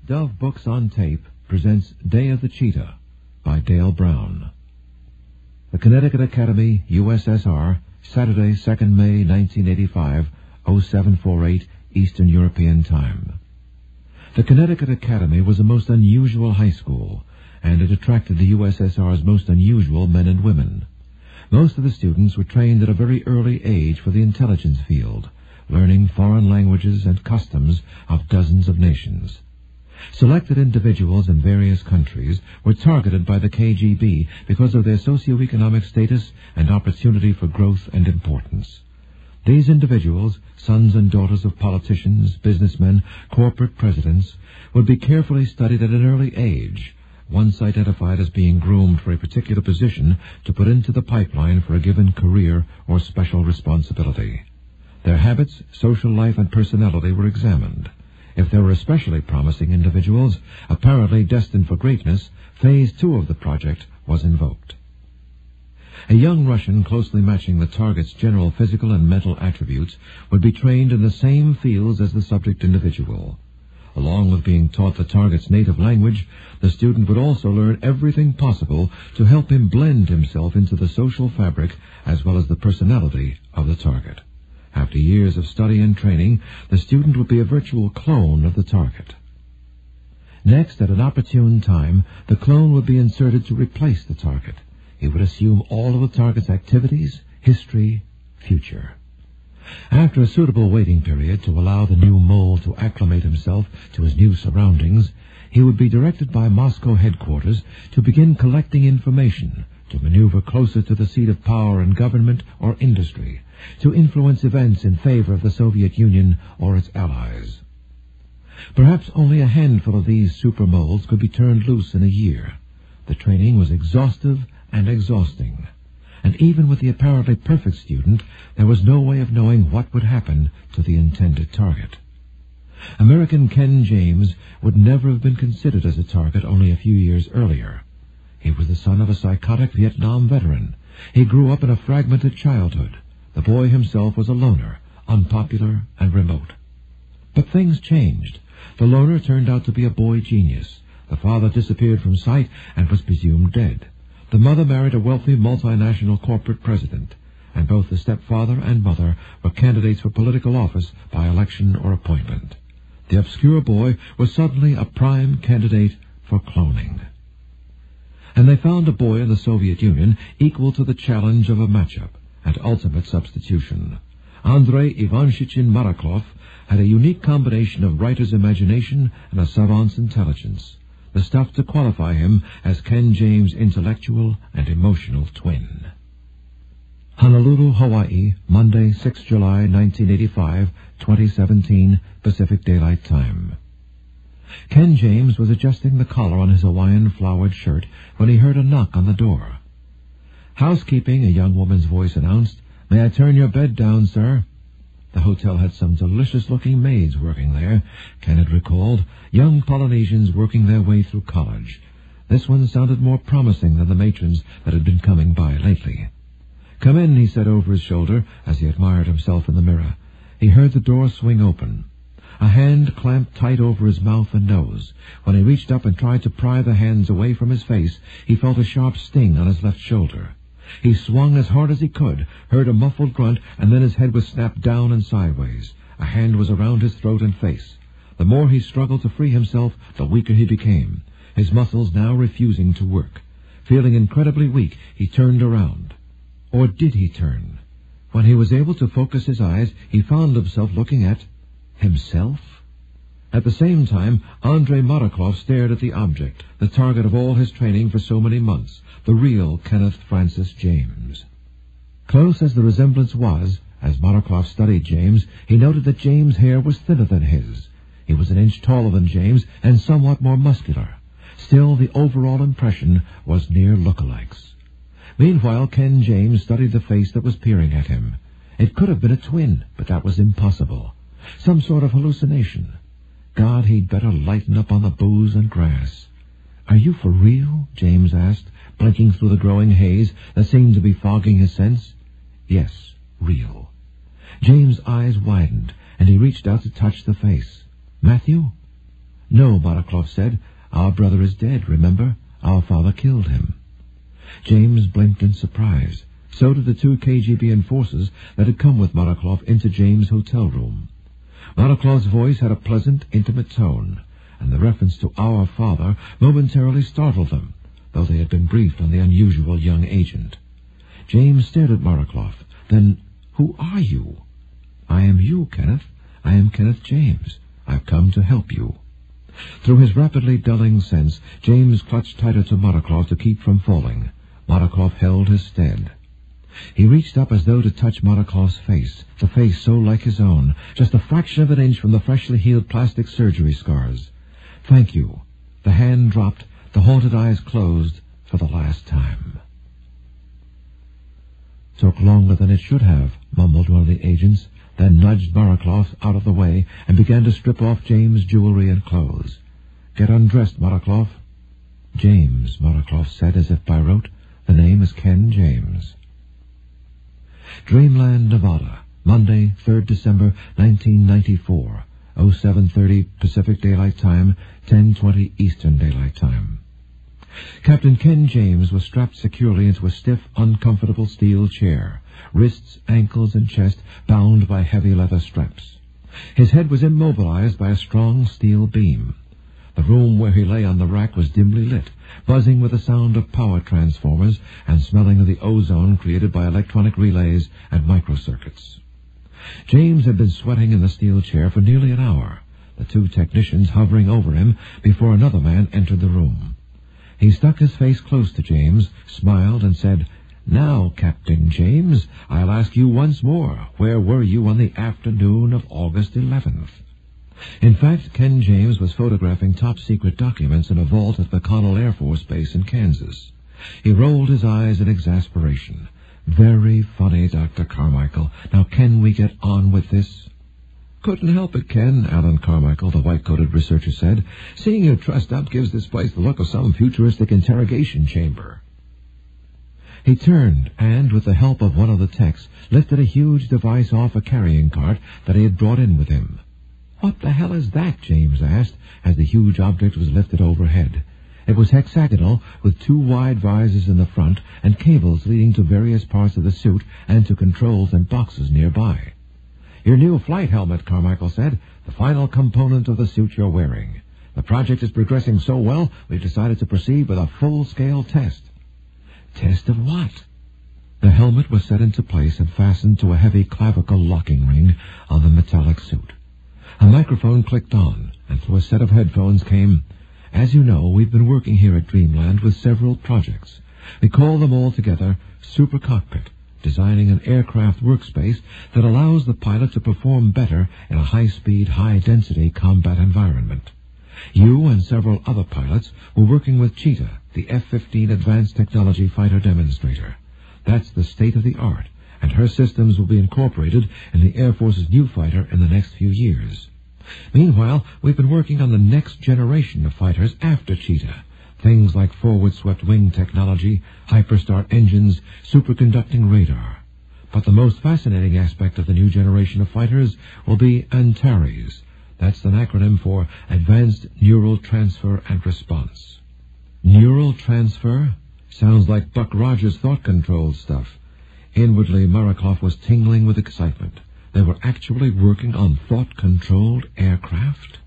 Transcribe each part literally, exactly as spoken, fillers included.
Dove Books on Tape presents Day of the Cheetah by Dale Brown. The Connecticut Academy, U S S R, Saturday, second May, nineteen eighty-five, oh seven forty-eight, Eastern European Time. The Connecticut Academy was a most unusual high school, and it attracted the U S S R's most unusual men and women. Most of the students were trained at a very early age for the intelligence field, learning foreign languages and customs of dozens of nations. Selected individuals in various countries were targeted by the K G B because of their socioeconomic status and opportunity for growth and importance. These individuals, sons and daughters of politicians, businessmen, corporate presidents, would be carefully studied at an early age, once identified as being groomed for a particular position to put into the pipeline for a given career or special responsibility. Their habits, social life, and personality were examined. If there were especially promising individuals, apparently destined for greatness, Phase two of the project was invoked. A young Russian closely matching the target's general physical and mental attributes would be trained in the same fields as the subject individual. Along with being taught the target's native language, the student would also learn everything possible to help him blend himself into the social fabric as well as the personality of the target. After years of study and training, the student would be a virtual clone of the target. Next, at an opportune time, the clone would be inserted to replace the target. He would assume all of the target's activities, history, future. After a suitable waiting period to allow the new mole to acclimate himself to his new surroundings, he would be directed by Moscow headquarters to begin collecting information, to maneuver closer to the seat of power in government or industry, to influence events in favor of the Soviet Union or its allies. Perhaps only a handful of these super moles could be turned loose in a year. The training was exhaustive and exhausting, and even with the apparently perfect student, there was no way of knowing what would happen to the intended target. American Ken James would never have been considered as a target only a few years earlier. He was the son of a psychotic Vietnam veteran. He grew up in a fragmented childhood. The boy himself was a loner, unpopular and remote. But things changed. The loner turned out to be a boy genius. The father disappeared from sight and was presumed dead. The mother married a wealthy multinational corporate president, and both the stepfather and mother were candidates for political office by election or appointment. The obscure boy was suddenly a prime candidate for cloning. And they found a boy in the Soviet Union equal to the challenge of a matchup and ultimate substitution. Andrei Ivanovich Maraklov had a unique combination of writer's imagination and a savant's intelligence, the stuff to qualify him as Ken James' intellectual and emotional twin. Honolulu, Hawaii, Monday, sixth of July, nineteen eighty-five, twenty seventeen, Pacific Daylight Time. Ken James was adjusting the collar on his Hawaiian flowered shirt when he heard a knock on the door. "Housekeeping," a young woman's voice announced. "May I turn your bed down, sir?" The hotel had some delicious-looking maids working there, Ken had recalled, young Polynesians working their way through college. This one sounded more promising than the matrons that had been coming by lately. "Come in," he said over his shoulder as he admired himself in the mirror. He heard the door swing open. A hand clamped tight over his mouth and nose. When he reached up and tried to pry the hands away from his face, he felt a sharp sting on his left shoulder. He swung as hard as he could, heard a muffled grunt, and then his head was snapped down and sideways. A hand was around his throat and face. The more he struggled to free himself, the weaker he became, his muscles now refusing to work. Feeling incredibly weak, he turned around. Or did he turn? When he was able to focus his eyes, he found himself looking at himself. At the same time, Andrei Maraklov stared at the object, the target of all his training for so many months, the real Kenneth Francis James. Close as the resemblance was, as Maraklov studied James, he noted that James' hair was thinner than his. He was an inch taller than James and somewhat more muscular. Still, the overall impression was near lookalikes. Meanwhile, Ken James studied the face that was peering at him. It could have been a twin, but that was impossible. Some sort of hallucination. God, he'd better lighten up on the booze and grass. "Are you for real?" James asked, blinking through the growing haze that seemed to be fogging his sense. Yes, real. James' eyes widened, and he reached out to touch the face. "Matthew?" "No," Marikloff said. "Our brother is dead, remember? Our father killed him." James blinked in surprise. So did the two K G B enforcers that had come with Marikloff into James' hotel room. Marikloff's voice had a pleasant, intimate tone, and the reference to "our father" momentarily startled them, though they had been briefed on the unusual young agent. James stared at Marikloff. "Then who are you?" "I am you, Kenneth. I am Kenneth James. I've come to help you." Through his rapidly dulling sense, James clutched tighter to Marikloff to keep from falling. Marikloff held his stead. He reached up as though to touch Marikloff's face, the face so like his own, just a fraction of an inch from the freshly healed plastic surgery scars. "Thank you." The hand dropped, the haunted eyes closed for the last time. "Took longer than it should have," mumbled one of the agents, then nudged Marikloff out of the way and began to strip off James' jewelry and clothes. "Get undressed, Marikloff." "James," Marikloff said as if by rote. "The name is Ken James." Dreamland, Nevada, Monday, third December, nineteen ninety-four, oh seven thirty Pacific Daylight Time, ten twenty Eastern Daylight Time. Captain Ken James was strapped securely into a stiff, uncomfortable steel chair, wrists, ankles, and chest bound by heavy leather straps. His head was immobilized by a strong steel beam. The room where he lay on the rack was dimly lit, buzzing with the sound of power transformers and smelling of the ozone created by electronic relays and microcircuits. James had been sweating in the steel chair for nearly an hour, the two technicians hovering over him before another man entered the room. He stuck his face close to James, smiled, and said, "Now, Captain James, I'll ask you once more, where were you on the afternoon of August eleventh? In fact, Ken James was photographing top-secret documents in a vault at McConnell Air Force Base in Kansas. He rolled his eyes in exasperation. "Very funny, Doctor Carmichael. Now, can we get on with this?" "Couldn't help it, Ken," Alan Carmichael, the white-coated researcher, said. "Seeing you trussed up gives this place the look of some futuristic interrogation chamber." He turned and, with the help of one of the techs, lifted a huge device off a carrying cart that he had brought in with him. "What the hell is that?" James asked, as the huge object was lifted overhead. It was hexagonal, with two wide visors in the front and cables leading to various parts of the suit and to controls and boxes nearby. "Your new flight helmet," Carmichael said, "the final component of the suit you're wearing. The project is progressing so well, we've decided to proceed with a full-scale test." "Test of what?" The helmet was set into place and fastened to a heavy clavicle locking ring on the metallic suit. A microphone clicked on, and through a set of headphones came, "As you know, we've been working here at Dreamland with several projects. We call them all together Super Cockpit, designing an aircraft workspace that allows the pilot to perform better in a high-speed, high-density combat environment. You and several other pilots were working with Cheetah, the F fifteen Advanced Technology Fighter Demonstrator. That's the state-of-the-art, and her systems will be incorporated in the Air Force's new fighter in the next few years. Meanwhile, we've been working on the next generation of fighters after Cheetah, things like forward-swept wing technology, hyperstar engines, superconducting radar. But the most fascinating aspect of the new generation of fighters will be Antares. That's an acronym for Advanced Neural Transfer and Response. Neural transfer? Sounds like Buck Rogers' thought-controlled stuff. Inwardly, Marikloff was tingling with excitement. They were actually working on thought-controlled aircraft?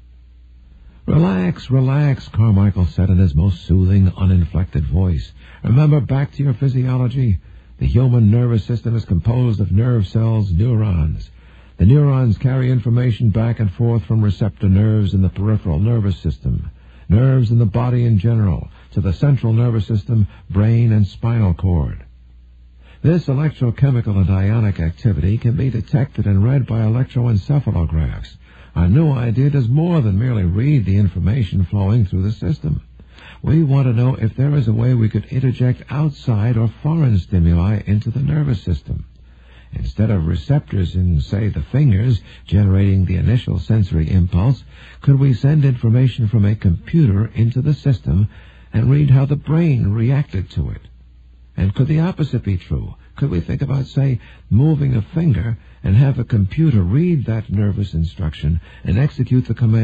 "Relax, relax," Carmichael said in his most soothing, uninflected voice. "Remember back to your physiology. The human nervous system is composed of nerve cells, neurons. The neurons carry information back and forth from receptor nerves in the peripheral nervous system, nerves in the body in general, to the central nervous system, brain, and spinal cord. This electrochemical and ionic activity can be detected and read by electroencephalographs. Our new idea does more than merely read the information flowing through the system. We want to know if there is a way we could interject outside or foreign stimuli into the nervous system. Instead of receptors in, say, the fingers generating the initial sensory impulse, could we send information from a computer into the system and read how the brain reacted to it? And could the opposite be true? Could we think about, say, moving a finger and have a computer read that nervous instruction and execute the command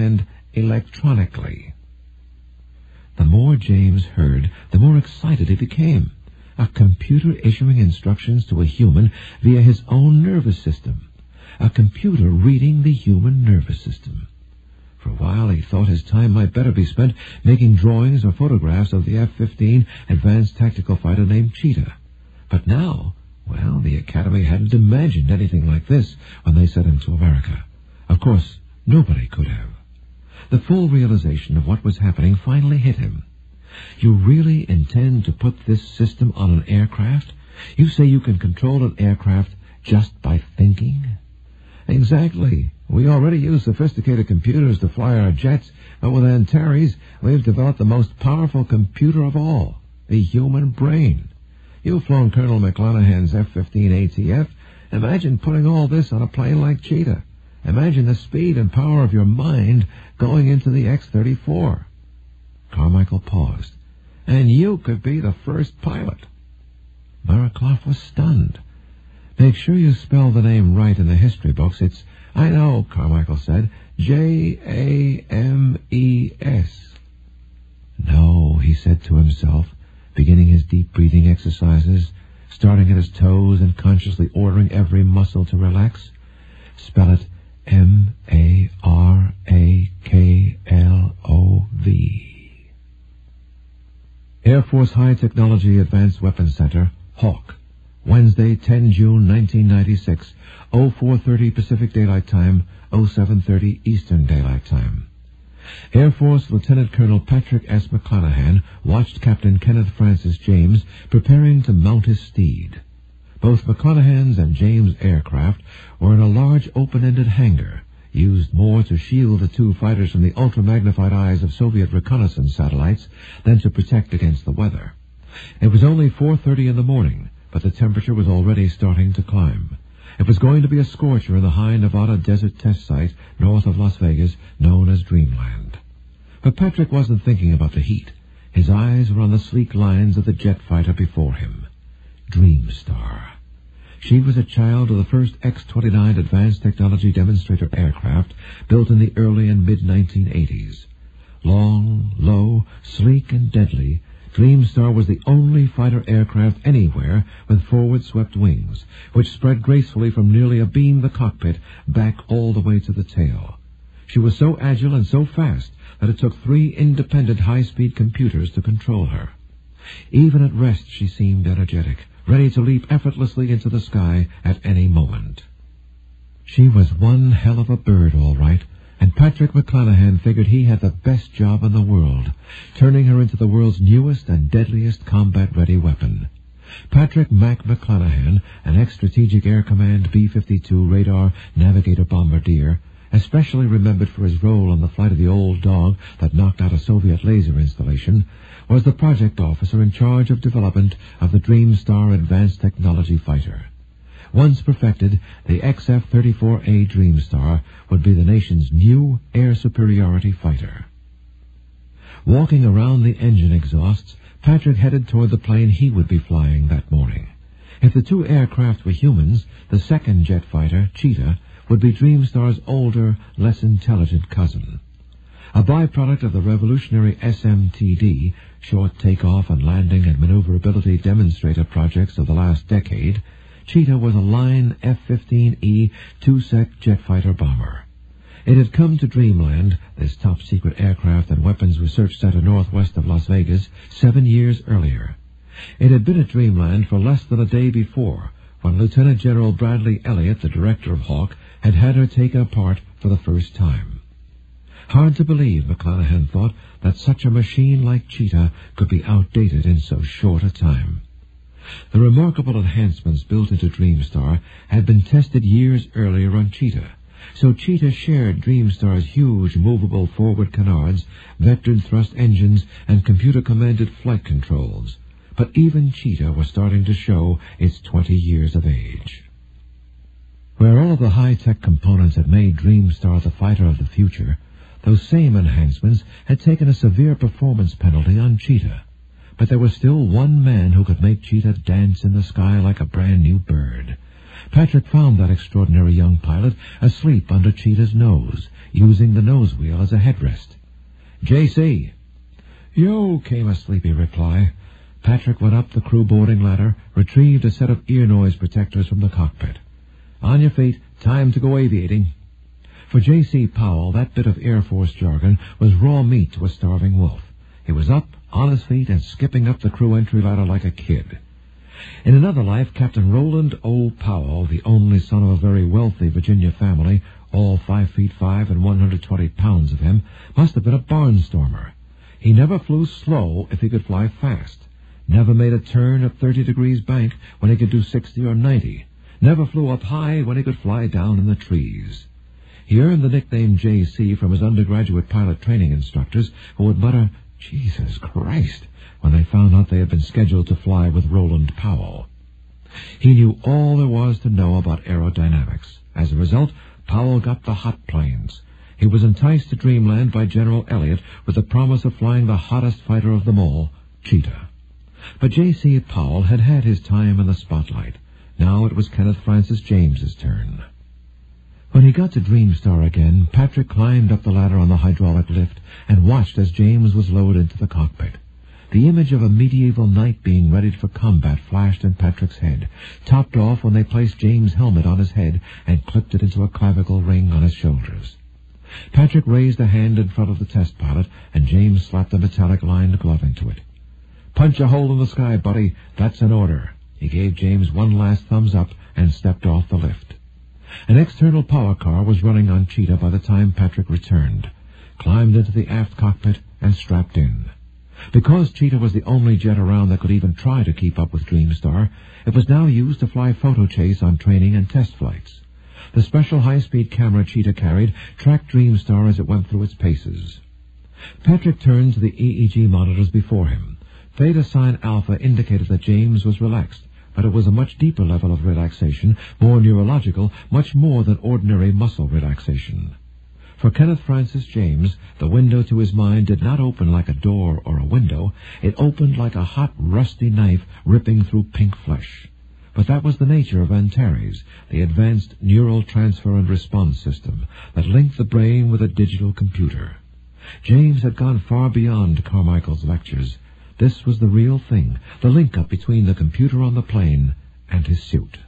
electronically. The more James heard, the more excited he became. A computer issuing instructions to a human via his own nervous system. A computer reading the human nervous system. For a while he thought his time might better be spent making drawings or photographs of the F fifteen advanced tactical fighter named Cheetah. But now, well, the Academy hadn't imagined anything like this when they sent him to America. Of course, nobody could have. The full realization of what was happening finally hit him. You really intend to put this system on an aircraft? You say you can control an aircraft just by thinking? Exactly. We already use sophisticated computers to fly our jets, but with Antares, we've developed the most powerful computer of all, the human brain. You've flown Colonel McClanahan's F fifteen A T F. Imagine putting all this on a plane like Cheetah. Imagine the speed and power of your mind going into the X thirty-four. Carmichael paused. And you could be the first pilot. Marikloff was stunned. Make sure you spell the name right in the history books. It's, I know, Carmichael said, J A M E S. No, he said to himself, beginning his deep breathing exercises, starting at his toes and consciously ordering every muscle to relax. Spell it M A R A K L O V. Air Force High Technology Advanced Weapons Center, Hawk, Wednesday, the tenth of June, nineteen ninety-six, oh four thirty Pacific Daylight Time, oh seven thirty Eastern Daylight Time. Air Force Lieutenant Colonel Patrick S. McClanahan watched Captain Kenneth Francis James preparing to mount his steed. Both McClanahan's and James' aircraft were in a large open-ended hangar, used more to shield the two fighters from the ultra-magnified eyes of Soviet reconnaissance satellites than to protect against the weather. It was only four thirty in the morning, but the temperature was already starting to climb. It was going to be a scorcher in the high Nevada desert test site north of Las Vegas, known as Dreamland. But Patrick wasn't thinking about the heat. His eyes were on the sleek lines of the jet fighter before him. Dreamstar. She was a child of the first X twenty-nine advanced technology demonstrator aircraft built in the early and mid nineteen eighties. Long, low, sleek, and deadly, Dreamstar was the only fighter aircraft anywhere with forward-swept wings, which spread gracefully from nearly abeam the cockpit back all the way to the tail. She was so agile and so fast that it took three independent high-speed computers to control her. Even at rest she seemed energetic, ready to leap effortlessly into the sky at any moment. She was one hell of a bird, all right, and Patrick McClanahan figured he had the best job in the world, turning her into the world's newest and deadliest combat-ready weapon. Patrick Mac McClanahan, an ex-Strategic Air Command B fifty-two radar navigator bombardier, especially remembered for his role on the flight of the Old Dog that knocked out a Soviet laser installation, was the project officer in charge of development of the Dreamstar advanced technology fighter. Once perfected, the X F thirty-four A Dreamstar would be the nation's new air superiority fighter. Walking around the engine exhausts, Patrick headed toward the plane he would be flying that morning. If the two aircraft were humans, the second jet fighter, Cheetah, would be Dreamstar's older, less intelligent cousin. A byproduct of the revolutionary S M T D, short takeoff and landing and maneuverability demonstrator projects of the last decade, Cheetah was a line F fifteen E two-sec jet fighter bomber. It had come to Dreamland, this top-secret aircraft and weapons research center northwest of Las Vegas, seven years earlier. It had been at Dreamland for less than a day before, when Lieutenant General Bradley Elliott, the director of Hawk, had had her taken apart for the first time. Hard to believe, McClanahan thought, that such a machine like Cheetah could be outdated in so short a time. The remarkable enhancements built into Dreamstar had been tested years earlier on Cheetah, so Cheetah shared Dreamstar's huge movable forward canards, vectored thrust engines, and computer-commanded flight controls. But even Cheetah was starting to show its twenty years of age. Where all of the high-tech components had made Dreamstar the fighter of the future, those same enhancements had taken a severe performance penalty on Cheetah. But there was still one man who could make Cheetah dance in the sky like a brand-new bird. Patrick found that extraordinary young pilot asleep under Cheetah's nose, using the nose wheel as a headrest. J C Yo, came a sleepy reply. Patrick went up the crew boarding ladder, retrieved a set of ear noise protectors from the cockpit. On your feet, time to go aviating. For J C Powell, that bit of Air Force jargon was raw meat to a starving wolf. He was up, on his feet, and skipping up the crew entry ladder like a kid. In another life, Captain Roland O. Powell, the only son of a very wealthy Virginia family, all five feet five and one hundred twenty pounds of him, must have been a barnstormer. He never flew slow if he could fly fast. Never made a turn at thirty degrees bank when he could do sixty or ninety. Never flew up high when he could fly down in the trees. He earned the nickname J C from his undergraduate pilot training instructors, who would mutter, Jesus Christ, when they found out they had been scheduled to fly with Roland Powell. He knew all there was to know about aerodynamics. As a result, Powell got the hot planes. He was enticed to dreamland by General Elliott with the promise of flying the hottest fighter of them all, Cheetah. But J C Powell had had his time in the spotlight. Now it was Kenneth Francis James's turn. When he got to Dreamstar again, Patrick climbed up the ladder on the hydraulic lift and watched as James was lowered into the cockpit. The image of a medieval knight being readied for combat flashed in Patrick's head, topped off when they placed James' helmet on his head and clipped it into a clavicle ring on his shoulders. Patrick raised a hand in front of the test pilot, and James slapped a metallic-lined glove into it. Punch a hole in the sky, buddy. That's an order. He gave James one last thumbs up and stepped off the lift. An external power car was running on Cheetah by the time Patrick returned, climbed into the aft cockpit, and strapped in. Because Cheetah was the only jet around that could even try to keep up with Dreamstar, it was now used to fly photo chase on training and test flights. The special high-speed camera Cheetah carried tracked Dreamstar as it went through its paces. Patrick turned to the E E G monitors before him. Theta sign alpha indicated that James was relaxed, but it was a much deeper level of relaxation, more neurological, much more than ordinary muscle relaxation. For Kenneth Francis James, the window to his mind did not open like a door or a window. It opened like a hot, rusty knife ripping through pink flesh. But that was the nature of Antares, the advanced neural transfer and response system that linked the brain with a digital computer. James had gone far beyond Carmichael's lectures. This was the real thing, the link-up between the computer on the plane and his suit.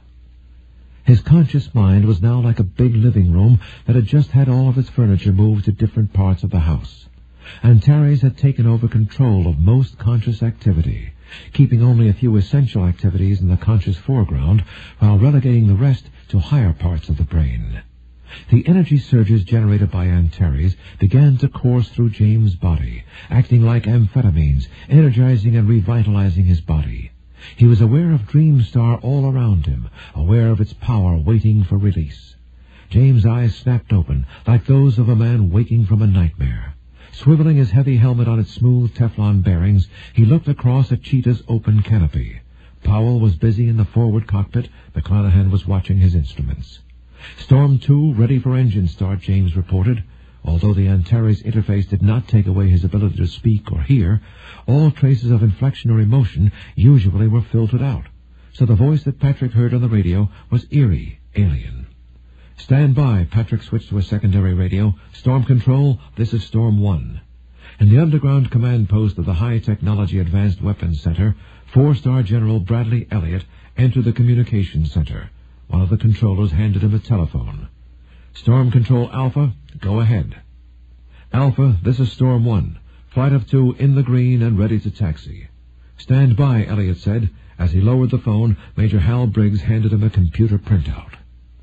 His conscious mind was now like a big living room that had just had all of its furniture moved to different parts of the house. Antares had taken over control of most conscious activity, keeping only a few essential activities in the conscious foreground while relegating the rest to higher parts of the brain. The energy surges generated by Antares began to course through James' body, acting like amphetamines, energizing and revitalizing his body. He was aware of Dreamstar all around him, aware of its power waiting for release. James' eyes snapped open, like those of a man waking from a nightmare. Swiveling his heavy helmet on its smooth Teflon bearings, he looked across at Cheetah's open canopy. Powell was busy in the forward cockpit. McClanahan was watching his instruments. Storm two ready for engine start, James reported. Although the Antares interface did not take away his ability to speak or hear, all traces of inflection or emotion usually were filtered out. So the voice that Patrick heard on the radio was eerie, alien. Stand by, Patrick switched to a secondary radio. Storm Control, this is Storm one. In the underground command post of the High Technology Advanced Weapons Center, four-star General Bradley Elliott entered the communications center. One of the controllers handed him a telephone. Storm Control Alpha, go ahead. Alpha, this is Storm one. Flight of two in the green and ready to taxi. Stand by, Elliott said. As he lowered the phone, Major Hal Briggs handed him a computer printout.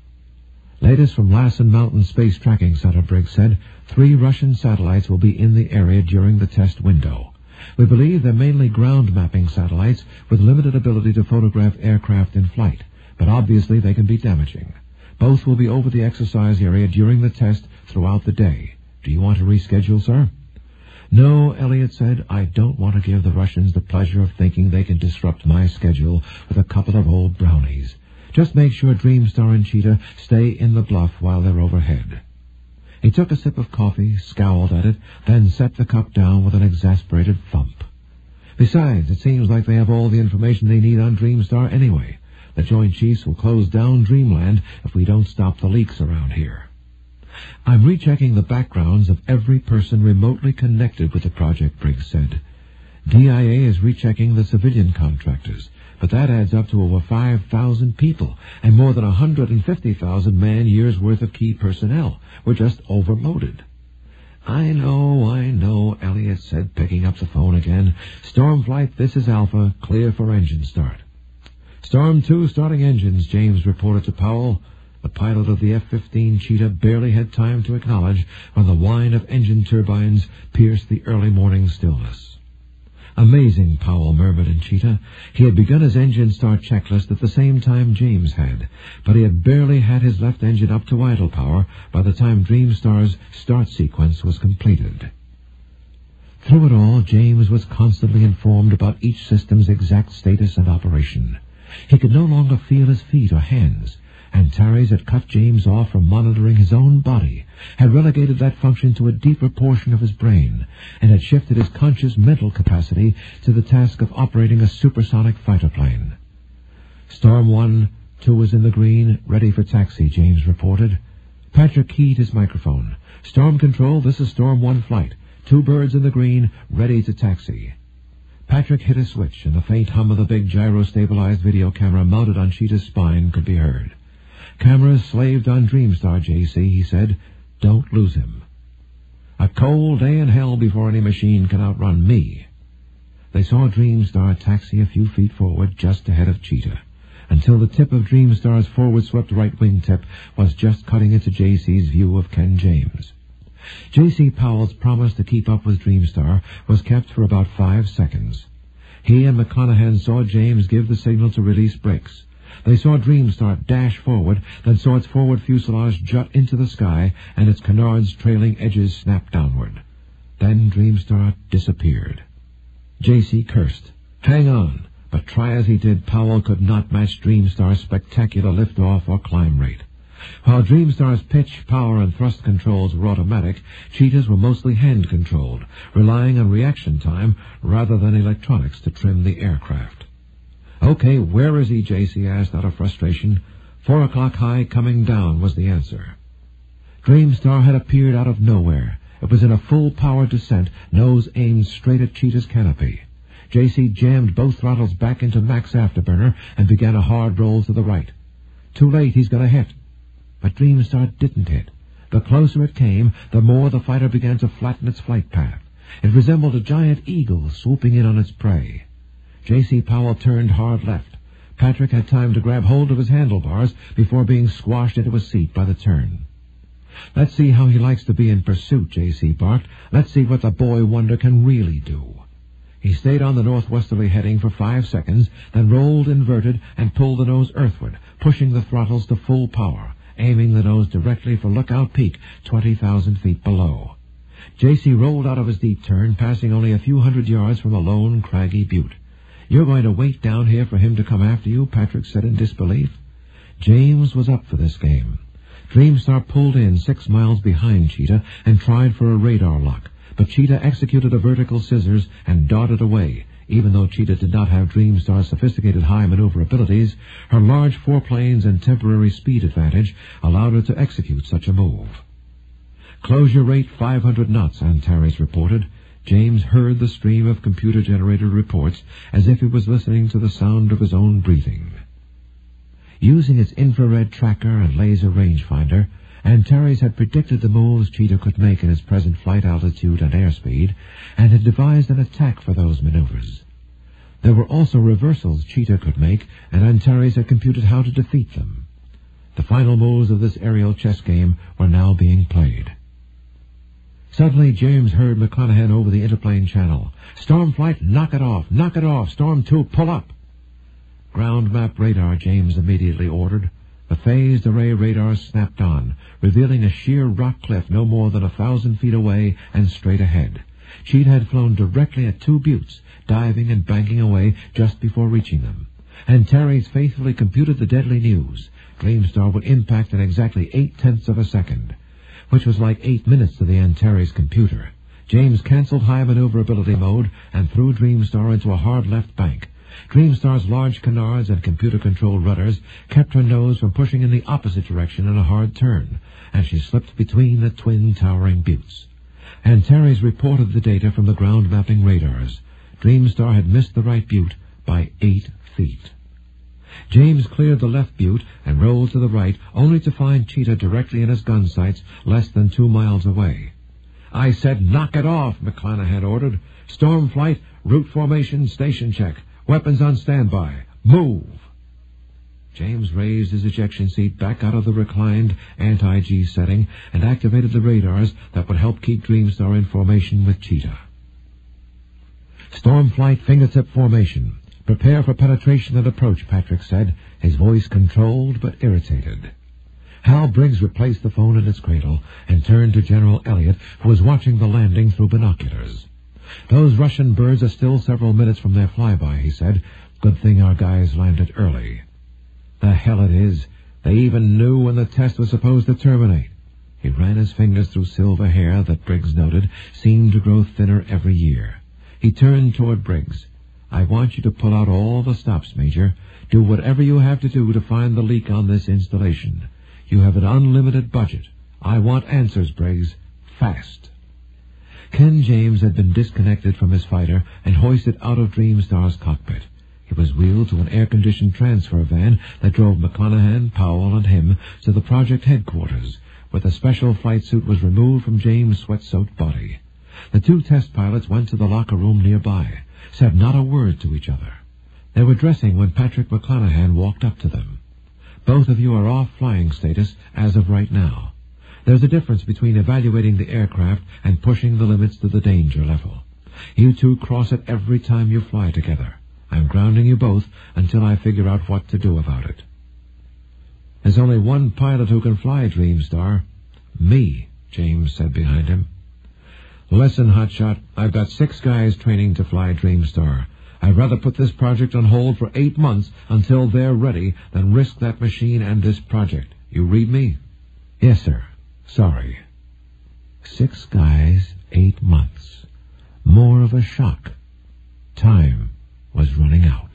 Latest from Lassen Mountain Space Tracking Center, Briggs said. Three Russian satellites will be in the area during the test window. We believe they're mainly ground mapping satellites with limited ability to photograph aircraft in flight, but obviously they can be damaging. Both will be over the exercise area during the test throughout the day. Do you want to reschedule, sir? No, Elliott said. I don't want to give the Russians the pleasure of thinking they can disrupt my schedule with a couple of old brownies. Just make sure Dreamstar and Cheetah stay in the bluff while they're overhead. He took a sip of coffee, scowled at it, then set the cup down with an exasperated thump. Besides, it seems like they have all the information they need on Dreamstar anyway. The Joint Chiefs will close down Dreamland if we don't stop the leaks around here. I'm rechecking the backgrounds of every person remotely connected with the project, Briggs said. D I A is rechecking the civilian contractors, but that adds up to over five thousand people and more than one hundred fifty thousand man-years worth of key personnel. We're just overloaded. I know, I know, Elliot said, picking up the phone again. Stormflight, this is Alpha, clear for engine start. Storm two starting engines, James reported to Powell. The pilot of the F fifteen Cheetah barely had time to acknowledge when the whine of engine turbines pierced the early morning stillness. Amazing, Powell murmured in Cheetah. He had begun his engine start checklist at the same time James had, but he had barely had his left engine up to idle power by the time Dreamstar's start sequence was completed. Through it all, James was constantly informed about each system's exact status and operation. He could no longer feel his feet or hands. Antares had cut James off from monitoring his own body, had relegated that function to a deeper portion of his brain, and had shifted his conscious mental capacity to the task of operating a supersonic fighter plane. Storm one, two was in the green, ready for taxi, James reported. Patrick keyed his microphone. Storm Control, this is Storm one flight. Two birds in the green, ready to taxi. Patrick hit a switch, and the faint hum of the big gyro-stabilized video camera mounted on Cheetah's spine could be heard. Cameras slaved on Dreamstar, J C, he said. Don't lose him. A cold day in hell before any machine can outrun me. They saw Dreamstar taxi a few feet forward just ahead of Cheetah, until the tip of Dreamstar's forward-swept right wingtip was just cutting into J C's view of Ken James. J C Powell's promise to keep up with Dreamstar was kept for about five seconds. He and McConaughey saw James give the signal to release brakes. They saw Dreamstar dash forward, then saw its forward fuselage jut into the sky and its canards' trailing edges snap downward. Then Dreamstar disappeared. J C cursed. Hang on. But try as he did, Powell could not match Dreamstar's spectacular liftoff or climb rate. While Dreamstar's pitch, power, and thrust controls were automatic, Cheetah's were mostly hand-controlled, relying on reaction time rather than electronics to trim the aircraft. Okay, where is he, J C asked out of frustration. Four o'clock high coming down was the answer. Dreamstar had appeared out of nowhere. It was in a full-power descent, nose aimed straight at Cheetah's canopy. J C jammed both throttles back into max afterburner and began a hard roll to the right. Too late, he's going to hit. But Dreamstar didn't hit. The closer it came, the more the fighter began to flatten its flight path. It resembled a giant eagle swooping in on its prey. J C Powell turned hard left. Patrick had time to grab hold of his handlebars before being squashed into a seat by the turn. Let's see how he likes to be in pursuit, J C barked. Let's see what the boy wonder can really do. He stayed on the northwesterly heading for five seconds, then rolled inverted and pulled the nose earthward, pushing the throttles to full power, aiming the nose directly for Lookout Peak, twenty thousand feet below. J C rolled out of his deep turn, passing only a few hundred yards from a lone, craggy butte. You're going to wait down here for him to come after you, Patrick said in disbelief. James was up for this game. Dreamstar pulled in six miles behind Cheetah and tried for a radar lock, but Cheetah executed a vertical scissors and darted away. Even though Cheetah did not have Dreamstar's sophisticated high maneuver abilities, her large foreplanes and temporary speed advantage allowed her to execute such a move. Closure rate five hundred knots, Antares reported. James heard the stream of computer-generated reports as if he was listening to the sound of his own breathing. Using its infrared tracker and laser rangefinder, Antares had predicted the moves Cheetah could make in its present flight altitude and airspeed, and had devised an attack for those maneuvers. There were also reversals Cheetah could make, and Antares had computed how to defeat them. The final moves of this aerial chess game were now being played. Suddenly, James heard McConaughey over the interplane channel. Storm flight, knock it off, knock it off. Storm two, pull up. Ground map radar, James immediately ordered. The phased array radar snapped on, revealing a sheer rock cliff no more than a thousand feet away and straight ahead. Cheetah had flown directly at two buttes, diving and banking away just before reaching them. Antares faithfully computed the deadly news. Dreamstar would impact in exactly eight-tenths of a second, which was like eight minutes to the Antares computer. James canceled high maneuverability mode and threw Dreamstar into a hard left bank. Dreamstar's large canards and computer-controlled rudders kept her nose from pushing in the opposite direction in a hard turn, and she slipped between the twin towering buttes. Antares reported the data from the ground mapping radars. Dreamstar had missed the right butte by eight feet. James cleared the left butte and rolled to the right, only to find Cheetah directly in his gun sights less than two miles away. "I said knock it off," McClanahan ordered. "Storm flight, route formation, station check. Weapons on standby. Move!" James raised his ejection seat back out of the reclined anti-G setting and activated the radars that would help keep Dreamstar in formation with Cheetah. "Storm flight, fingertip formation. Prepare for penetration and approach," Patrick said, his voice controlled but irritated. Hal Briggs replaced the phone in its cradle and turned to General Elliott, who was watching the landing through binoculars. "Those Russian birds are still several minutes from their flyby," he said. "Good thing our guys landed early." "The hell it is. They even knew when the test was supposed to terminate." He ran his fingers through silver hair that Briggs noted seemed to grow thinner every year. He turned toward Briggs. "I want you to pull out all the stops, Major. Do whatever you have to do to find the leak on this installation. You have an unlimited budget. I want answers, Briggs. Fast." Ken James had been disconnected from his fighter and hoisted out of Dreamstar's cockpit. He was wheeled to an air-conditioned transfer van that drove McClanahan, Powell, and him to the project headquarters, where the special flight suit was removed from James' sweat-soaked body. The two test pilots went to the locker room nearby, said not a word to each other. They were dressing when Patrick McClanahan walked up to them. "Both of you are off flying status as of right now. There's a difference between evaluating the aircraft and pushing the limits to the danger level. You two cross it every time you fly together. I'm grounding you both until I figure out what to do about it." "There's only one pilot who can fly Dreamstar." "Me," James said behind him. "Listen, Hotshot, I've got six guys training to fly Dreamstar. I'd rather put this project on hold for eight months until they're ready than risk that machine and this project. You read me?" "Yes, sir. Sorry." Six guys, eight months. More of a shock. Time was running out.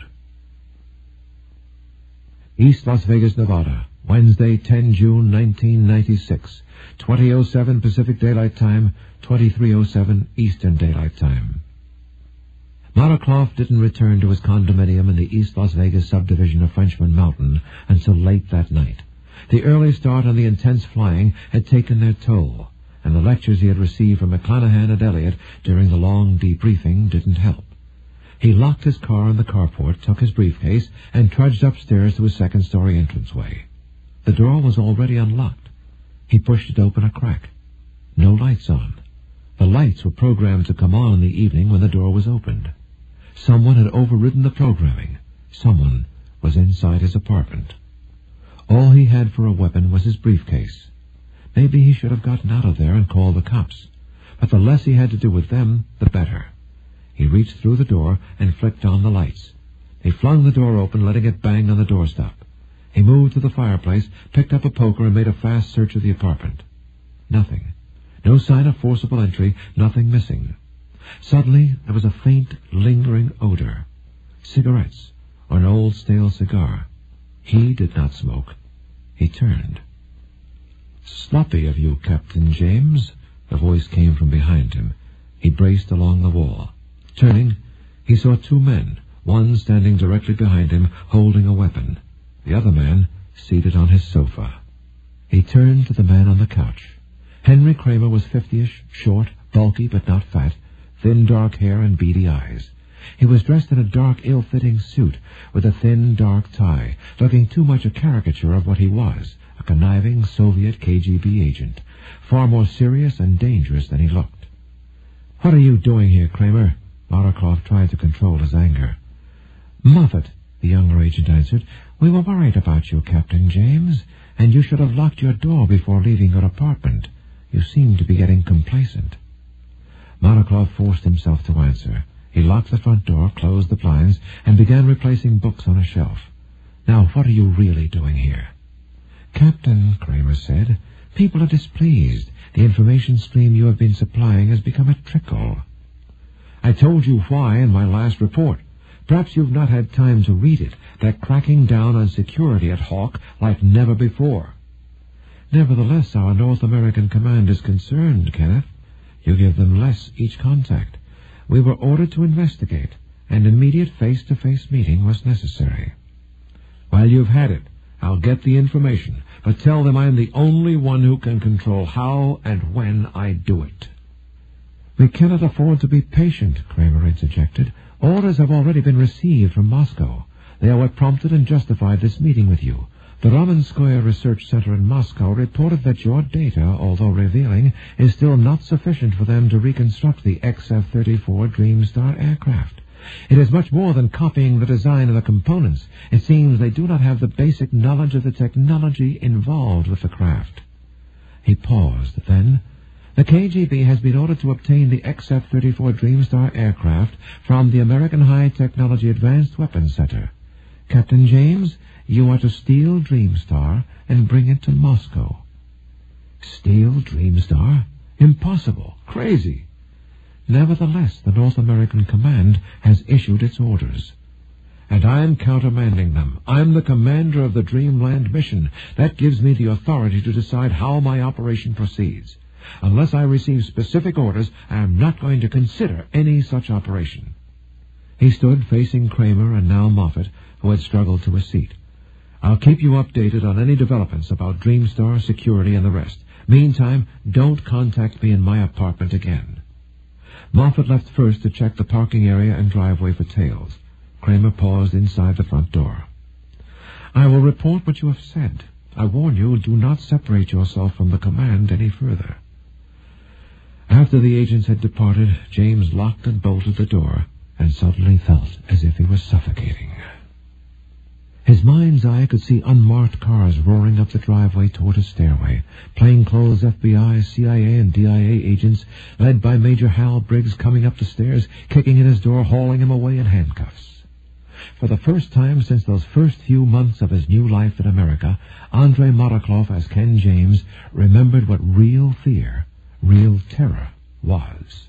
East Las Vegas, Nevada, Wednesday, the tenth of June, nineteen ninety-six, twenty oh seven Pacific Daylight Time, twenty-three oh seven Eastern Daylight Time. Marikloff didn't return to his condominium in the East Las Vegas subdivision of Frenchman Mountain until late that night. The early start and the intense flying had taken their toll, and the lectures he had received from McClanahan and Elliott during the long debriefing didn't help. He locked his car in the carport, took his briefcase, and trudged upstairs to his second-story entranceway. The door was already unlocked. He pushed it open a crack. No lights on. The lights were programmed to come on in the evening when the door was opened. Someone had overridden the programming. Someone was inside his apartment. All he had for a weapon was his briefcase. Maybe he should have gotten out of there and called the cops. But the less he had to do with them, the better. He reached through the door and flicked on the lights. He flung the door open, letting it bang on the doorstop. He moved to the fireplace, picked up a poker, and made a fast search of the apartment. Nothing. No sign of forcible entry, nothing missing. Suddenly, there was a faint, lingering odor. Cigarettes, or an old stale cigar. He did not smoke. He turned. "Sloppy of you, Captain James," the voice came from behind him. He braced along the wall. Turning, he saw two men, one standing directly behind him, holding a weapon. The other man seated on his sofa. He turned to the man on the couch. Henry Kramer was fifty-ish, short, bulky but not fat, thin dark hair and beady eyes. He was dressed in a dark, ill-fitting suit with a thin, dark tie, looking too much a caricature of what he was, a conniving Soviet K G B agent, far more serious and dangerous than he looked. "What are you doing here, Kramer?" Marikloff tried to control his anger. "Moffat," the younger agent answered. "We were worried about you, Captain James, and you should have locked your door before leaving your apartment. You seem to be getting complacent." Marikloff forced himself to answer. He locked the front door, closed the blinds, and began replacing books on a shelf. "Now, what are you really doing here?" "Captain," Kramer said, "people are displeased. The information stream you have been supplying has become a trickle." "I told you why in my last report. Perhaps you've not had time to read it. They're cracking down on security at Hawk like never before. Nevertheless, our North American command is concerned, Kenneth. You give them less each contact. We were ordered to investigate. An immediate face-to-face meeting was necessary. Well, you've had it. I'll get the information, but tell them I'm the only one who can control how and when I do it. We cannot afford to be patient, Kramer interjected. Orders have already been received from Moscow. They are what prompted and justified this meeting with you. The Ramenskoye Research Center in Moscow reported that your data, although revealing, is still not sufficient for them to reconstruct the X F thirty-four Dreamstar aircraft. It is much more than copying the design of the components. It seems they do not have the basic knowledge of the technology involved with the craft. He paused. Then, the K G B has been ordered to obtain the X F thirty-four Dreamstar aircraft from the American High Technology Advanced Weapons Center. Captain James, you are to steal Dreamstar and bring it to Moscow. Steal Dreamstar? Impossible. Crazy. Nevertheless, the North American Command has issued its orders. And I'm countermanding them. I'm the commander of the Dreamland mission. That gives me the authority to decide how my operation proceeds. Unless I receive specific orders, I am not going to consider any such operation. He stood facing Kramer and now Moffat, who had struggled to a seat. I'll keep you updated on any developments about Dreamstar, security, and the rest. Meantime, don't contact me in my apartment again. Moffat left first to check the parking area and driveway for tails. Kramer paused inside the front door. I will report what you have said. I warn you, do not separate yourself from the command any further. After the agents had departed, James locked and bolted the door and suddenly felt as if he was suffocating. His mind's eye could see unmarked cars roaring up the driveway toward a stairway. Plainclothes F B I, C I A, and D I A agents, led by Major Hal Briggs, coming up the stairs, kicking in his door, hauling him away in handcuffs. For the first time since those first few months of his new life in America, Andrei Maraklov, as Ken James, remembered what real fear, real terror was.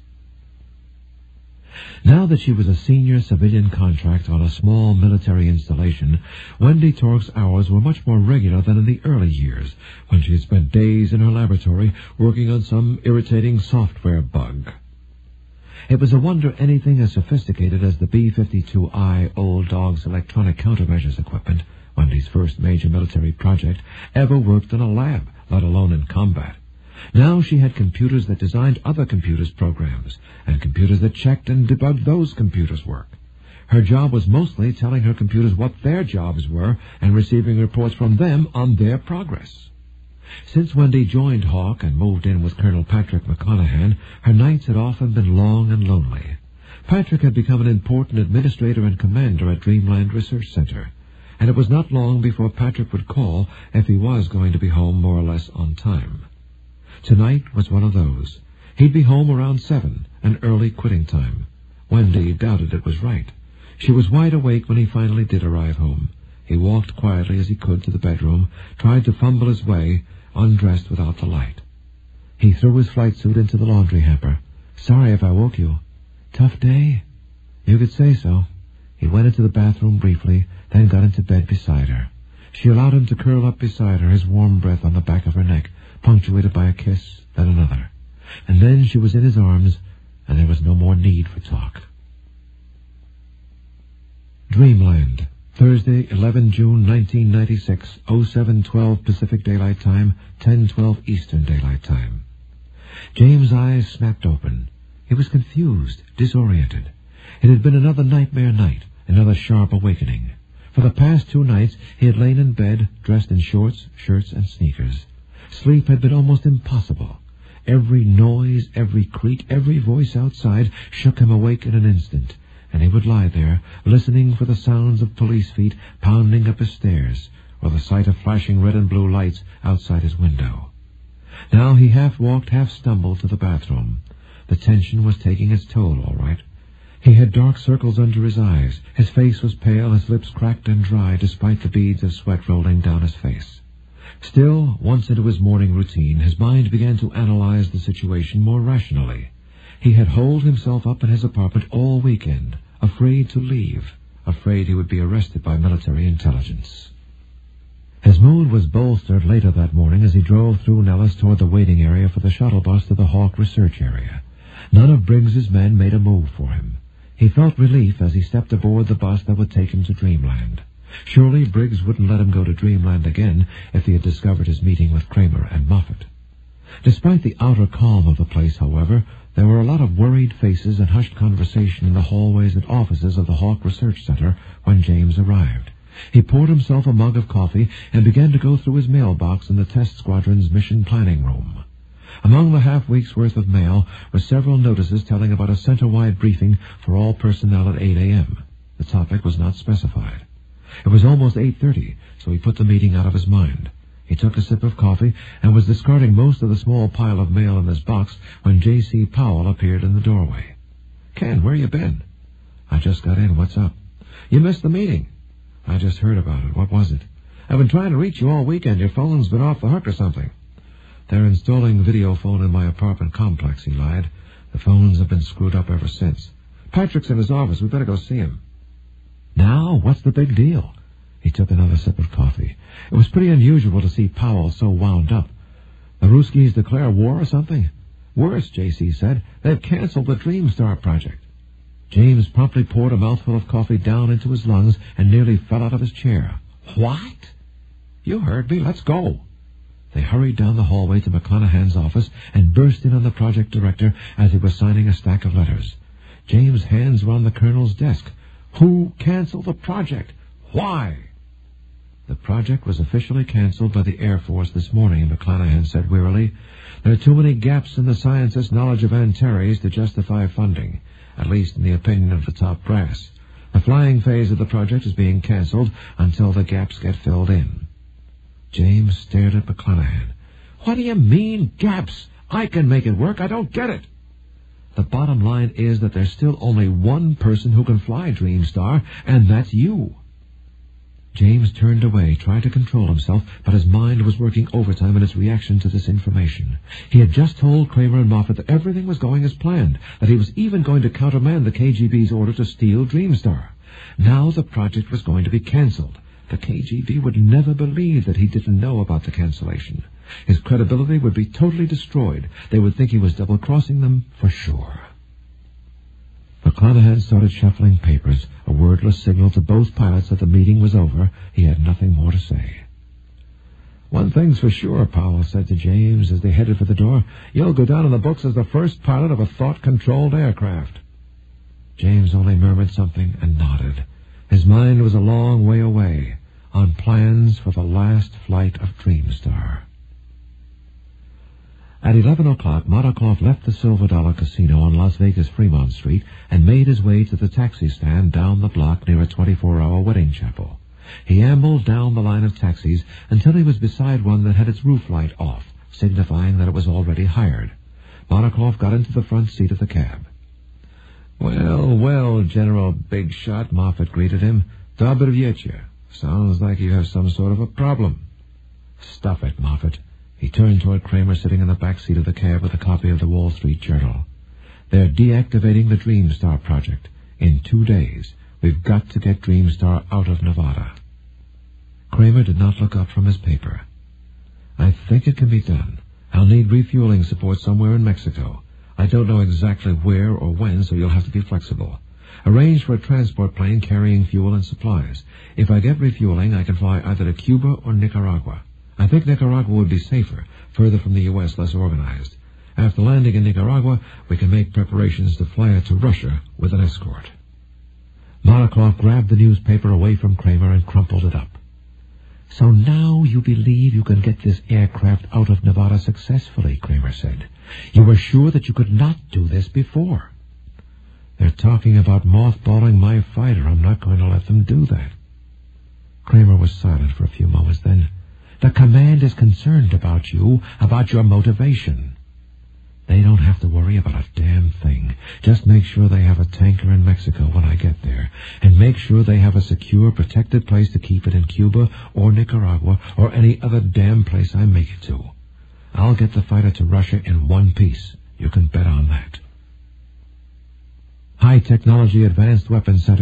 Now that she was a senior civilian contract on a small military installation, Wendy Tork's hours were much more regular than in the early years, when she had spent days in her laboratory working on some irritating software bug. It was a wonder anything as sophisticated as the B fifty-two I Old Dog's electronic countermeasures equipment, Wendy's first major military project, ever worked in a lab, let alone in combat. Now she had computers that designed other computers' programs, and computers that checked and debugged those computers' work. Her job was mostly telling her computers what their jobs were and receiving reports from them on their progress. Since Wendy joined Hawk and moved in with Colonel Patrick McConaughey, her nights had often been long and lonely. Patrick had become an important administrator and commander at Dreamland Research Center, and it was not long before Patrick would call if he was going to be home more or less on time. Tonight was one of those. He'd be home around seven, an early quitting time. Wendy doubted it was right. She was wide awake when he finally did arrive home. He walked quietly as he could to the bedroom, tried to fumble his way, undressed without the light. He threw his flight suit into the laundry hamper. Sorry if I woke you. Tough day? You could say so. He went into the bathroom briefly, then got into bed beside her. She allowed him to curl up beside her, his warm breath on the back of her neck, punctuated by a kiss, then another. And then she was in his arms, and there was no more need for talk. Dreamland, Thursday, eleventh of June, nineteen ninety-six, oh seven twelve Pacific Daylight Time, ten twelve Eastern Daylight Time. James' eyes snapped open. He was confused, disoriented. It had been another nightmare night, another sharp awakening. For the past two nights he had lain in bed, dressed in shorts, shirts, and sneakers. Sleep had been almost impossible. Every noise, every creak, every voice outside shook him awake in an instant, and he would lie there, listening for the sounds of police feet pounding up his stairs, or the sight of flashing red and blue lights outside his window. Now he half walked, half stumbled to the bathroom. The tension was taking its toll, all right. He had dark circles under his eyes. His face was pale, his lips cracked and dry, despite the beads of sweat rolling down his face. Still, once into his morning routine, his mind began to analyze the situation more rationally. He had holed himself up in his apartment all weekend, afraid to leave. afraid he would be arrested by military intelligence. His mood was bolstered later that morning as he drove through Nellis toward the waiting area for the shuttle bus to the Hawk research area. None of Briggs's men made a move for him. He felt relief as he stepped aboard the bus that would take him to Dreamland. Surely Briggs wouldn't let him go to Dreamland again if he had discovered his meeting with Kramer and Moffat. Despite the outer calm of the place, however, there were a lot of worried faces and hushed conversation in the hallways and offices of the Hawk Research Center when James arrived. He poured himself a mug of coffee and began to go through his mailbox in the test squadron's mission planning room. Among the half-week's worth of mail were several notices telling about a center-wide briefing for all personnel at eight a.m. The topic was not specified. It was almost eight thirty, so he put the meeting out of his mind. He took a sip of coffee and was discarding most of the small pile of mail in his box when J C. Powell appeared in the doorway. "Ken, where you been?" "I just got in. What's up?" "You missed the meeting." "I just heard about it. What was it?" "I've been trying to reach you all weekend. Your phone's been off the hook or something." "They're installing video phone in my apartment complex," he lied. "The phones have been screwed up ever since." "Patrick's in his office. We better go see him." "Now? What's the big deal?" He took another sip of coffee. It was pretty unusual to see Powell so wound up. "The Ruskies declare war or something?" "Worse," J C said. "They've canceled the Dreamstar project." James promptly poured a mouthful of coffee down into his lungs and nearly fell out of his chair. "What?" "You heard me. Let's go." They hurried down the hallway to McClanahan's office and burst in on the project director as he was signing a stack of letters. James' hands were on the colonel's desk. "Who canceled the project? Why?" "The project was officially canceled by the Air Force this morning," McClanahan said wearily. "There are too many gaps in the scientists' knowledge of Antares to justify funding, at least in the opinion of the top brass. The flying phase of the project is being canceled until the gaps get filled in." James stared at McClanahan. "What do you mean, gaps? I can make it work. I don't get it." "The bottom line is that there's still only one person who can fly Dreamstar, and that's you." James turned away, trying to control himself, but his mind was working overtime in its reaction to this information. He had just told Kramer and Moffat that everything was going as planned, that he was even going to countermand the K G B's order to steal Dreamstar. Now the project was going to be canceled. The K G B would never believe that he didn't know about the cancellation. His credibility would be totally destroyed. They would think he was double-crossing them for sure. McClanahan started shuffling papers, a wordless signal to both pilots that the meeting was over. He had nothing more to say. "One thing's for sure," Powell said to James as they headed for the door. "You'll go down in the books as the first pilot of a thought-controlled aircraft." James only murmured something and nodded. His mind was a long way away, on plans for the last flight of Dreamstar. At eleven o'clock, Madakoff left the Silver Dollar Casino on Las Vegas Fremont Street and made his way to the taxi stand down the block near a twenty-four hour wedding chapel. He ambled down the line of taxis until he was beside one that had its roof light off, signifying that it was already hired. Madakoff got into the front seat of the cab. "Well, well, General Big Shot," Moffat greeted him. "Dobr вечер. Sounds like you have some sort of a problem." "Stuff it, Moffat." He turned toward Kramer sitting in the back seat of the cab with a copy of the Wall Street Journal. "They're deactivating the Dreamstar project. In two days. We've got to get Dreamstar out of Nevada." Kramer did not look up from his paper. "I think it can be done. I'll need refueling support somewhere in Mexico. I don't know exactly where or when, so you'll have to be flexible. Arrange for a transport plane carrying fuel and supplies. If I get refueling, I can fly either to Cuba or Nicaragua. I think Nicaragua would be safer, further from the U S, less organized. After landing in Nicaragua, we can make preparations to fly it to Russia with an escort." Madakoff grabbed the newspaper away from Kramer and crumpled it up. "So now you believe you can get this aircraft out of Nevada successfully," Kramer said. "You were sure that you could not do this before." "They're talking about mothballing my fighter. I'm not going to let them do that." Kramer was silent for a few moments, then, "The command is concerned about you, about your motivation." "They don't have to worry about a damn thing. Just make sure they have a tanker in Mexico when I get there, and make sure they have a secure, protected place to keep it in Cuba or Nicaragua or any other damn place I make it to. I'll get the fighter to Russia in one piece. You can bet on that." High Technology Advanced Weapons Center,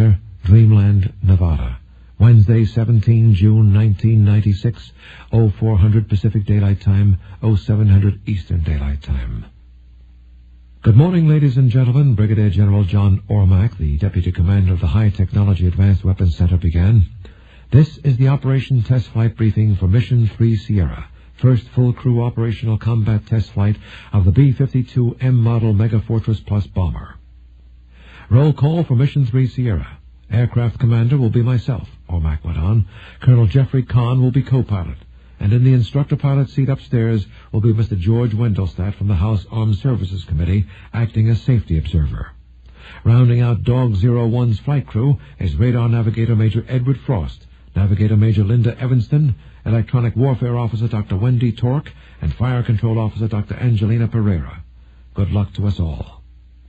Dreamland, Nevada. Wednesday, seventeenth of June, nineteen ninety-six, oh four hundred Pacific Daylight Time, oh seven hundred Eastern Daylight Time. Good morning, ladies and gentlemen. Brigadier General John Ormack, the Deputy Commander of the High Technology Advanced Weapons Center, began. This is the Operation Test Flight Briefing for Mission three Sierra, first full crew operational combat test flight of the B fifty-two M model Megafortress Plus bomber. Roll call for Mission three Sierra. Aircraft commander will be myself, Ormack went on. Colonel Jeffrey Kahn will be co-pilot, and in the instructor pilot seat upstairs will be Mister George Wendelstadt from the House Armed Services Committee, acting as safety observer. Rounding out Dog Zero One's flight crew is Radar Navigator Major Edward Frost, Navigator Major Linda Evanston, Electronic Warfare Officer Doctor Wendy Tork, and Fire Control Officer Doctor Angelina Pereira. Good luck to us all.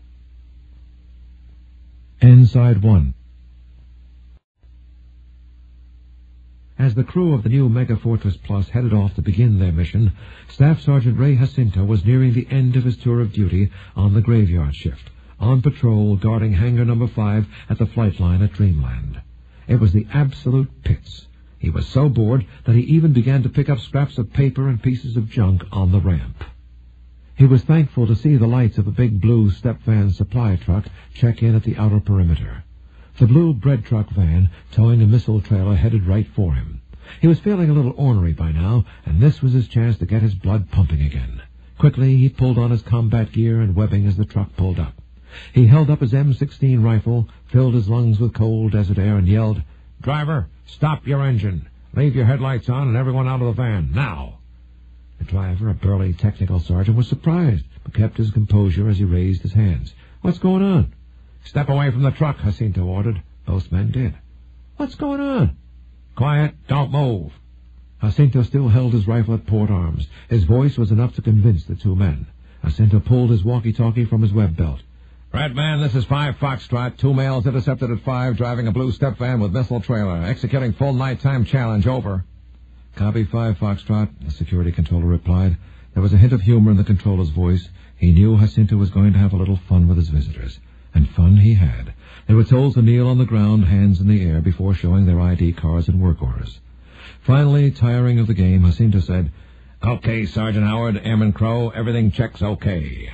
Inside one. As the crew of the new Megafortress Plus headed off to begin their mission, Staff Sergeant Ray Jacinto was nearing the end of his tour of duty on the graveyard shift, on patrol guarding hangar number five at the flight line at Dreamland. It was the absolute pits. He was so bored that he even began to pick up scraps of paper and pieces of junk on the ramp. He was thankful to see the lights of a big blue step van supply truck check in at the outer perimeter. The blue bread truck van, towing a missile trailer, headed right for him. He was feeling a little ornery by now, and this was his chance to get his blood pumping again. Quickly, he pulled on his combat gear and webbing as the truck pulled up. He held up his M sixteen rifle, filled his lungs with cold desert air, and yelled, "Driver, stop your engine. Leave your headlights on and everyone out of the van, now." The driver, a burly technical sergeant, was surprised, but kept his composure as he raised his hands. "What's going on?" "Step away from the truck," Jacinto ordered. Both men did. "What's going on?" "Quiet, don't move." Jacinto still held his rifle at port arms. His voice was enough to convince the two men. Jacinto pulled his walkie-talkie from his web belt. "Red man, this is five Foxtrot. Two males intercepted at five, driving a blue step van with missile trailer. Executing full nighttime challenge, over." "Copy five Foxtrot," the security controller replied. There was a hint of humor in the controller's voice. He knew Jacinto was going to have a little fun with his visitors. And fun he had. They were told to kneel on the ground, hands in the air, before showing their I D cards and work orders. Finally, tiring of the game, Jacinto said, "Okay, Sergeant Howard, Airman Crow, everything checks okay."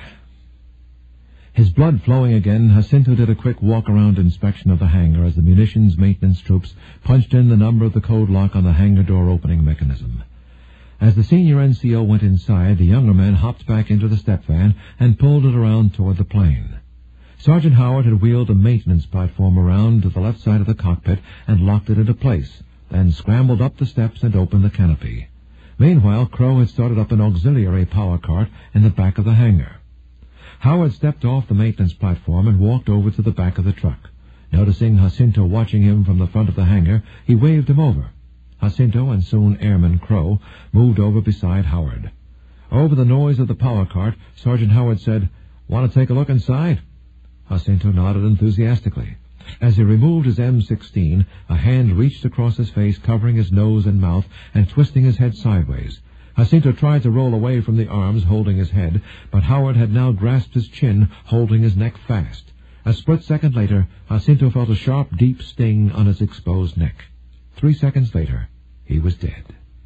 His blood flowing again, Jacinto did a quick walk-around inspection of the hangar as the munitions maintenance troops punched in the number of the code lock on the hangar door opening mechanism. As the senior N C O went inside, the younger man hopped back into the step van and pulled it around toward the plane. Sergeant Howard had wheeled a maintenance platform around to the left side of the cockpit and locked it into place, then scrambled up the steps and opened the canopy. Meanwhile, Crow had started up an auxiliary power cart in the back of the hangar. Howard stepped off the maintenance platform and walked over to the back of the truck. Noticing Jacinto watching him from the front of the hangar, he waved him over. Jacinto and soon Airman Crow moved over beside Howard. Over the noise of the power cart, Sergeant Howard said, "Want to take a look inside?" Jacinto nodded enthusiastically. As he removed his M sixteen, a hand reached across his face, covering his nose and mouth and twisting his head sideways. Jacinto tried to roll away from the arms holding his head, but Howard had now grasped his chin, holding his neck fast. A split second later, Jacinto felt a sharp, deep sting on his exposed neck. Three seconds later, he was dead.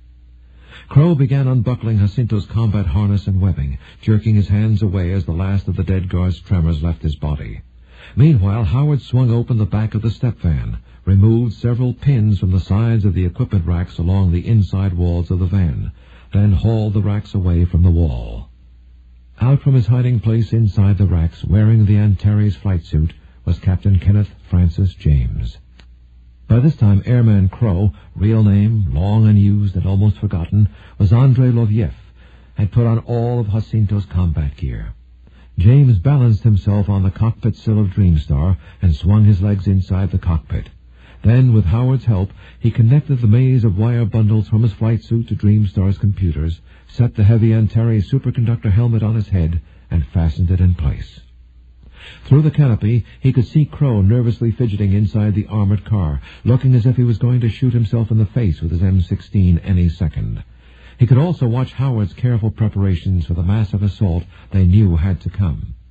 Crow began unbuckling Jacinto's combat harness and webbing, jerking his hands away as the last of the dead guard's tremors left his body. Meanwhile, Howard swung open the back of the step van, removed several pins from the sides of the equipment racks along the inside walls of the van, then hauled the racks away from the wall. Out from his hiding place inside the racks, wearing the Antares flight suit, was Captain Kenneth Francis James. By this time, Airman Crow, real name, long unused and almost forgotten, was Andrei Loviev, had put on all of Jacinto's combat gear. James balanced himself on the cockpit sill of Dreamstar and swung his legs inside the cockpit. Then, with Howard's help, he connected the maze of wire bundles from his flight suit to Dreamstar's computers, set the heavy Antares superconductor helmet on his head, and fastened it in place. Through the canopy, he could see Crow nervously fidgeting inside the armored car, looking as if he was going to shoot himself in the face with his M sixteen any second. He could also watch Howard's careful preparations for the massive assault they knew had to come.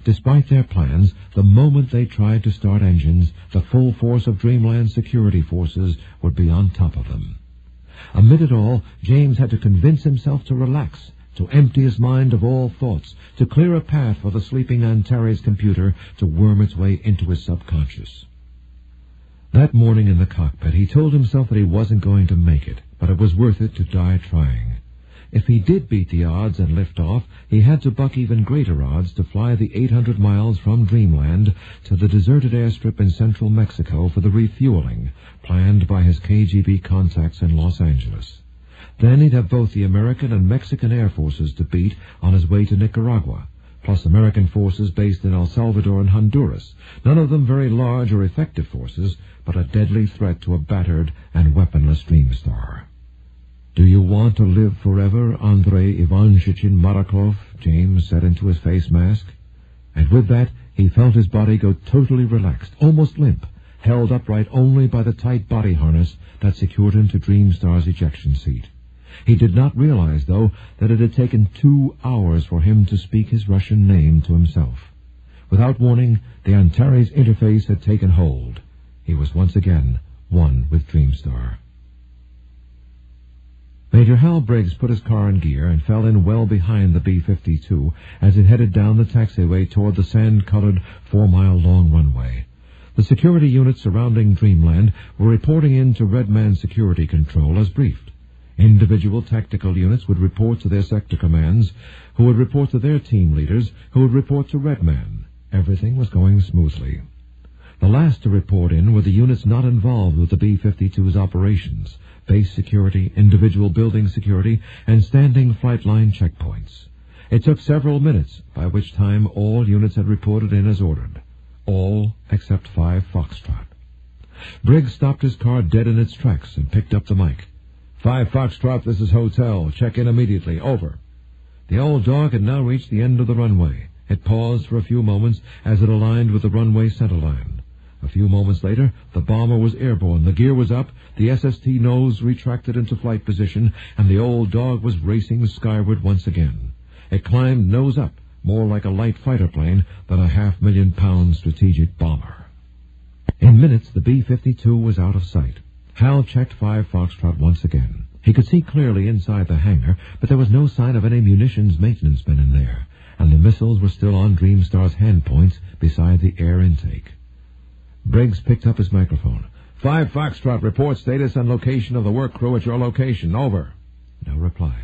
Despite their plans, the moment they tried to start engines, the full force of Dreamland's security forces would be on top of them. Amid it all, James had to convince himself to relax, to empty his mind of all thoughts, to clear a path for the sleeping Antares computer to worm its way into his subconscious. That morning in the cockpit, he told himself that he wasn't going to make it, but it was worth it to die trying. If he did beat the odds and lift off, he had to buck even greater odds to fly the eight hundred miles from Dreamland to the deserted airstrip in central Mexico for the refueling, planned by his K G B contacts in Los Angeles. Then he'd have both the American and Mexican air forces to beat on his way to Nicaragua, plus American forces based in El Salvador and Honduras, none of them very large or effective forces, but a deadly threat to a battered and weaponless Dreamstar. "Do you want to live forever, Andrei Ivanovich Marakov?" James said into his face mask. And with that, he felt his body go totally relaxed, almost limp, held upright only by the tight body harness that secured him to Dreamstar's ejection seat. He did not realize, though, that it had taken two hours for him to speak his Russian name to himself. Without warning, the Antares interface had taken hold. He was once again one with Dreamstar. Major Hal Briggs put his car in gear and fell in well behind the B fifty-two as it headed down the taxiway toward the sand-colored four-mile-long runway. The security units surrounding Dreamland were reporting in to Redman Security Control as briefed. Individual tactical units would report to their sector commands, who would report to their team leaders, who would report to Redman. Everything was going smoothly. The last to report in were the units not involved with the B fifty-two's operations, base security, individual building security, and standing flight line checkpoints. It took several minutes, by which time all units had reported in as ordered. All except five Foxtrot. Briggs stopped his car dead in its tracks and picked up the mic. "Five Foxtrot, this is Hotel. Check in immediately. Over." The old dog had now reached the end of the runway. It paused for a few moments as it aligned with the runway centerline. A few moments later, the bomber was airborne, the gear was up, the S S T nose retracted into flight position, and the old dog was racing skyward once again. It climbed nose up, more like a light fighter plane than a half-million-pound strategic bomber. In minutes, the B fifty-two was out of sight. Hal checked five Foxtrot once again. He could see clearly inside the hangar, but there was no sign of any munitions maintenance men in there, and the missiles were still on Dreamstar's handpoints beside the air intake. Briggs picked up his microphone. "Five Foxtrot, report status and location of the work crew at your location. Over." No reply.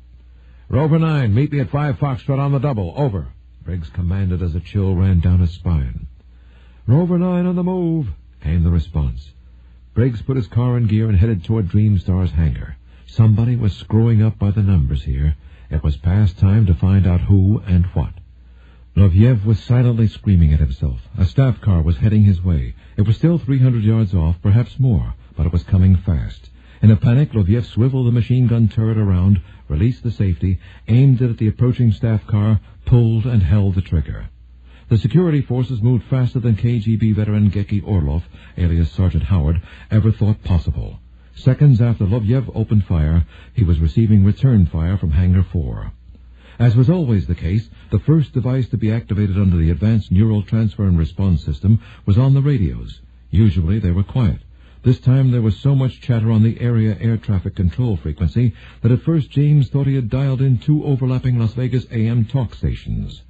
"Rover nine, meet me at five Foxtrot on the double. Over." Briggs commanded as a chill ran down his spine. "Rover nine on the move," came the response. Briggs put his car in gear and headed toward Dreamstar's hangar. Somebody was screwing up by the numbers here. It was past time to find out who and what. Loviev was silently screaming at himself. A staff car was heading his way. It was still three hundred yards off, perhaps more, but it was coming fast. In a panic, Loviev swiveled the machine gun turret around, released the safety, aimed it at the approaching staff car, pulled and held the trigger. The security forces moved faster than K G B veteran Geki Orlov, alias Sergeant Howard, ever thought possible. Seconds after Loviev opened fire, he was receiving return fire from Hangar four. As was always the case, the first device to be activated under the Advanced Neural Transfer and Response System was on the radios. Usually they were quiet. This time there was so much chatter on the area air traffic control frequency that at first James thought he had dialed in two overlapping Las Vegas A M talk stations.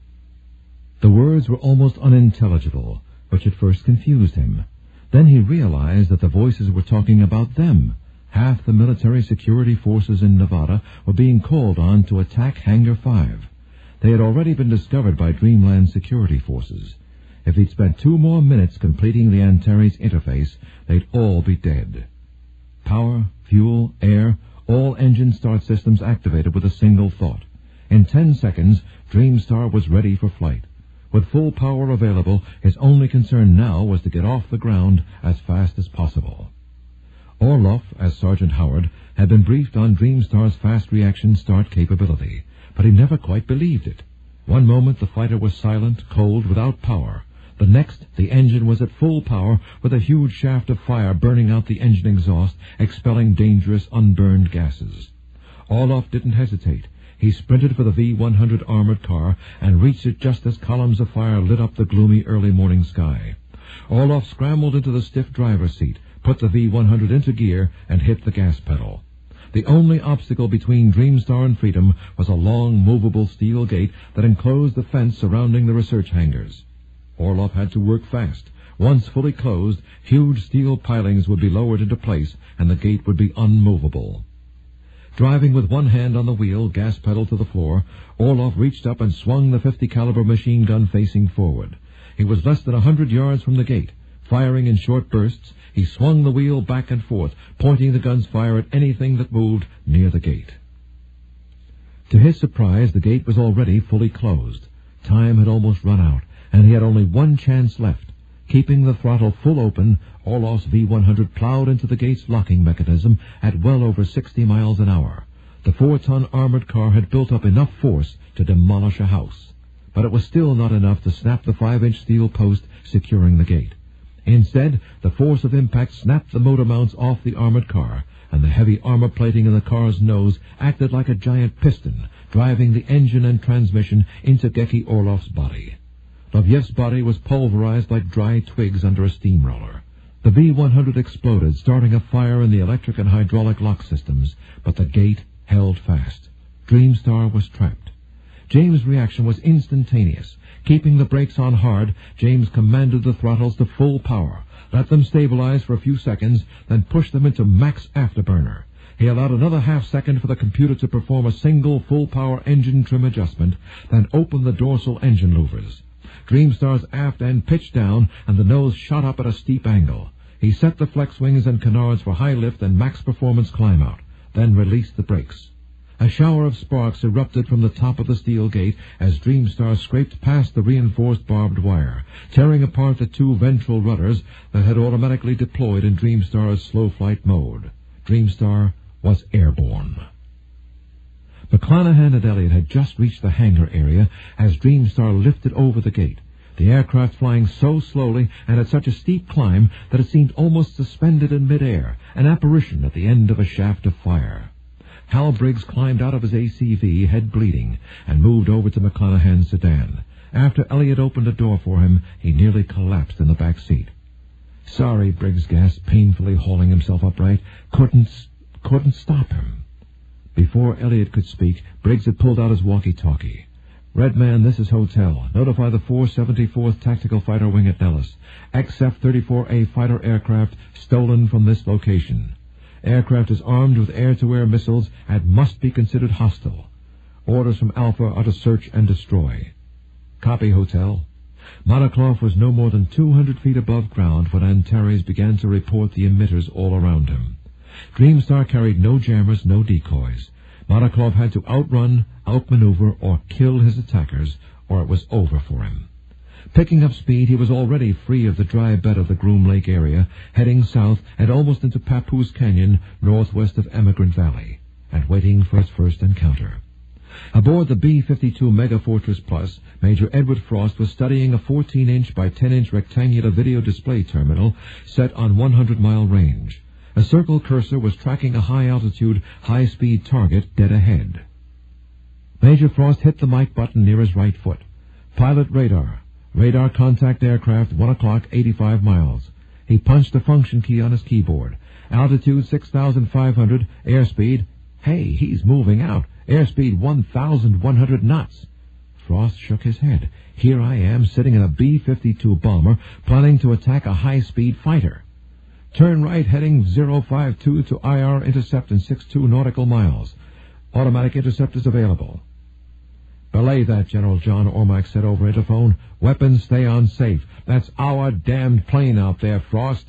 The words were almost unintelligible, which at first confused him. Then he realized that the voices were talking about them. Half the military security forces in Nevada were being called on to attack Hangar five. They had already been discovered by Dreamland security forces. If he'd spent two more minutes completing the Antares interface, they'd all be dead. Power, fuel, air, all engine start systems activated with a single thought. In ten seconds, Dreamstar was ready for flight. With full power available, his only concern now was to get off the ground as fast as possible. Orlov, as Sergeant Howard, had been briefed on Dreamstar's fast reaction start capability, but he never quite believed it. One moment the fighter was silent, cold, without power. The next, the engine was at full power, with a huge shaft of fire burning out the engine exhaust, expelling dangerous, unburned gases. Orlov didn't hesitate. He sprinted for the V one hundred armored car and reached it just as columns of fire lit up the gloomy early morning sky. Orloff scrambled into the stiff driver's seat, put the V one hundred into gear, and hit the gas pedal. The only obstacle between Dreamstar and freedom was a long, movable steel gate that enclosed the fence surrounding the research hangars. Orloff had to work fast. Once fully closed, huge steel pilings would be lowered into place, and the gate would be unmovable. Driving with one hand on the wheel, gas pedal to the floor, Orloff reached up and swung the fifty caliber machine gun facing forward. He was less than a hundred yards from the gate. Firing in short bursts, he swung the wheel back and forth, pointing the gun's fire at anything that moved near the gate. To his surprise, the gate was already fully closed. Time had almost run out, and he had only one chance left. Keeping the throttle full open, Orloff's V one hundred plowed into the gate's locking mechanism at well over sixty miles an hour. The four-ton armored car had built up enough force to demolish a house, but it was still not enough to snap the five-inch steel post securing the gate. Instead, the force of impact snapped the motor mounts off the armored car, and the heavy armor plating in the car's nose acted like a giant piston, driving the engine and transmission into Gecki Orloff's body. Loviev's body was pulverized like dry twigs under a steamroller. The V one hundred exploded, starting a fire in the electric and hydraulic lock systems, but the gate held fast. Dreamstar was trapped. James' reaction was instantaneous. Keeping the brakes on hard, James commanded the throttles to full power, let them stabilize for a few seconds, then pushed them into max afterburner. He allowed another half second for the computer to perform a single full-power engine trim adjustment, then opened the dorsal engine louvers. Dreamstar's aft end pitched down, and the nose shot up at a steep angle. He set the flex wings and canards for high lift and max performance climb-out, then released the brakes. A shower of sparks erupted from the top of the steel gate as Dreamstar scraped past the reinforced barbed wire, tearing apart the two ventral rudders that had automatically deployed in Dreamstar's slow-flight mode. Dreamstar was airborne. McClanahan and Elliott had just reached the hangar area as Dreamstar lifted over the gate, the aircraft flying so slowly and at such a steep climb that it seemed almost suspended in midair, an apparition at the end of a shaft of fire. Hal Briggs climbed out of his A C V, head bleeding, and moved over to McClanahan's sedan. After Elliott opened a door for him, he nearly collapsed in the back seat. "Sorry," Briggs gasped, painfully hauling himself upright. Couldn't, couldn't stop him. Before Elliott could speak, Briggs had pulled out his walkie-talkie. "Red Man, this is Hotel. Notify the four seventy-fourth Tactical Fighter Wing at Nellis. X F thirty-four A fighter aircraft stolen from this location. Aircraft is armed with air-to-air missiles and must be considered hostile. Orders from Alpha are to search and destroy." "Copy, Hotel." Monoklov was no more than two hundred feet above ground when Antares began to report the emitters all around him. Dreamstar carried no jammers, no decoys. Monoklov had to outrun, outmaneuver, or kill his attackers, or it was over for him. Picking up speed, he was already free of the dry bed of the Groom Lake area, heading south and almost into Papoose Canyon, northwest of Emigrant Valley, and waiting for his first encounter. Aboard the B fifty-two Megafortress Plus, Major Edward Frost was studying a fourteen-inch by ten-inch rectangular video display terminal set on one hundred mile range. A circle cursor was tracking a high-altitude, high-speed target dead ahead. Major Frost hit the mic button near his right foot. "Pilot radar. Radar contact aircraft, one o'clock, eighty-five miles. He punched the function key on his keyboard. Altitude six thousand five hundred, airspeed... Hey, he's moving out. Airspeed one thousand one hundred knots. Frost shook his head. Here I am, sitting in a B fifty-two bomber, planning to attack a high-speed fighter. Turn right, heading zero five two to I R intercept in six two nautical miles. Automatic interceptors available. Belay that, General John, Ormack said over interphone. Weapons stay on safe. That's our damned plane out there, Frost.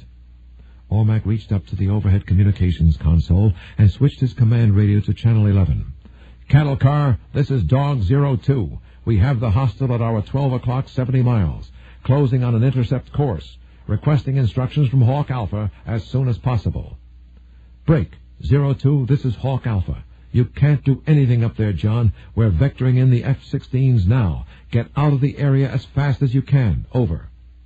Ormack reached up to the overhead communications console and switched his command radio to channel eleven. Cattle car, this is Dog zero two. We have the hostile at our twelve o'clock, seventy miles. Closing on an intercept course. Requesting instructions from Hawk Alpha as soon as possible. Break. zero two, this is Hawk Alpha. You can't do anything up there, John. We're vectoring in the F sixteens now. Get out of the area as fast as you can. Over.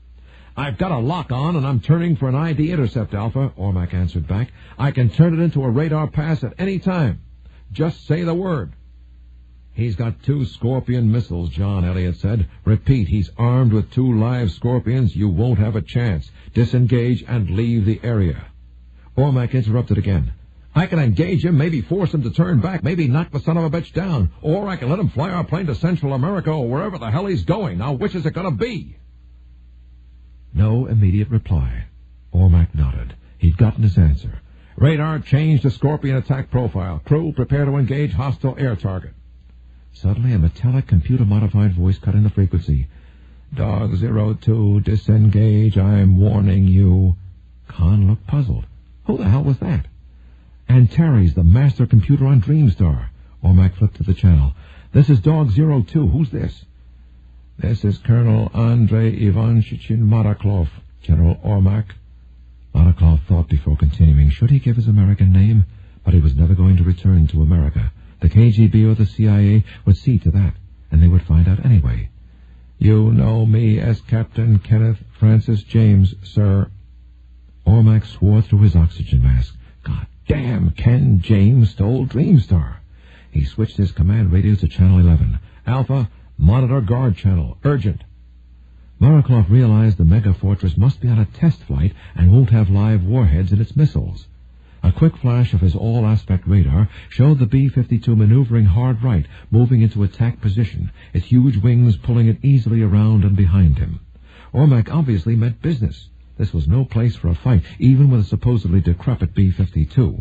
I've got a lock on, and I'm turning for an I D intercept, Alpha, Ormack answered back. I can turn it into a radar pass at any time. Just say the word. He's got two Scorpion missiles, John, Elliot said. Repeat, he's armed with two live Scorpions. You won't have a chance. Disengage and leave the area. Ormack interrupted again. I can engage him, maybe force him to turn back, maybe knock the son of a bitch down, or I can let him fly our plane to Central America or wherever the hell he's going. Now, which is it going to be? No immediate reply. Ormack nodded. He'd gotten his answer. Radar changed to Scorpion attack profile. Crew, prepare to engage hostile air target. Suddenly, a metallic, computer-modified voice cut in the frequency. Dog zero two, disengage, I'm warning you. Khan looked puzzled. Who the hell was that? Antares, the master computer on Dreamstar. Ormack flipped to the channel. This is Dog zero two. Who's this? This is Colonel Andrei Ivanovich Maraklov, General Ormack. Maraklov thought before continuing. Should he give his American name? But he was never going to return to America. The K G B or the C I A would see to that, and they would find out anyway. You know me as Captain Kenneth Francis James, sir. Ormack swore through his oxygen mask. God damn, Ken James stole Dreamstar. He switched his command radio to Channel eleven. Alpha, monitor guard channel. Urgent. Maraklov realized the mega fortress must be on a test flight and won't have live warheads in its missiles. A quick flash of his all-aspect radar showed the B fifty-two maneuvering hard right, moving into attack position, its huge wings pulling it easily around and behind him. Ormack obviously meant business. This was no place for a fight, even with a supposedly decrepit B fifty-two.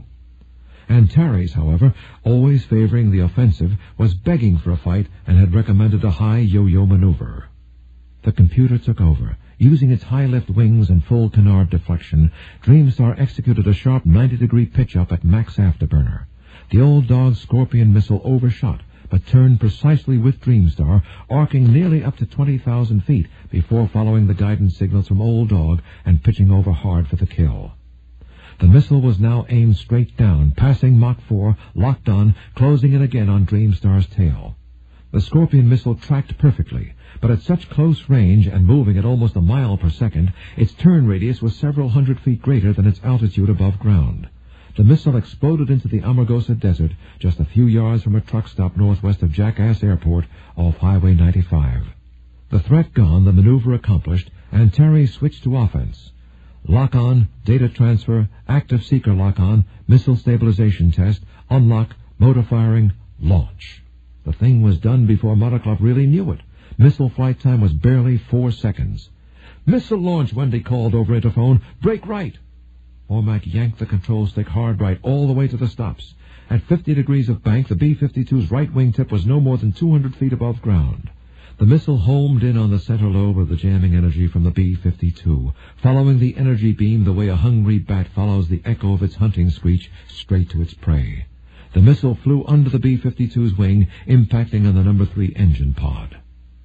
Antares, however, always favoring the offensive, was begging for a fight and had recommended a high yo-yo maneuver. The computer took over. Using its high-lift wings and full canard deflection, Dreamstar executed a sharp ninety-degree pitch-up at max afterburner. The old dog's Scorpion missile overshot, but turned precisely with Dreamstar, arcing nearly up to twenty thousand feet before following the guidance signals from Old Dog and pitching over hard for the kill. The missile was now aimed straight down, passing Mach four, locked on, closing in again on Dreamstar's tail. The Scorpion missile tracked perfectly, but at such close range and moving at almost a mile per second, its turn radius was several hundred feet greater than its altitude above ground. The missile exploded into the Amargosa Desert just a few yards from a truck stop northwest of Jackass Airport off Highway ninety-five. The threat gone, the maneuver accomplished, Antares switched to offense. Lock-on, data transfer, active seeker lock-on, missile stabilization test, unlock, motor firing, launch. The thing was done before Maraklov really knew it. Missile flight time was barely four seconds. Missile launch, Wendy called over interphone. Break right. Ormack yanked the control stick hard right all the way to the stops. At fifty degrees of bank, the B fifty-two's right wingtip was no more than two hundred feet above ground. The missile homed in on the center lobe of the jamming energy from the B fifty-two, following the energy beam the way a hungry bat follows the echo of its hunting screech straight to its prey. The missile flew under the B fifty-two's wing, impacting on the number three engine pod.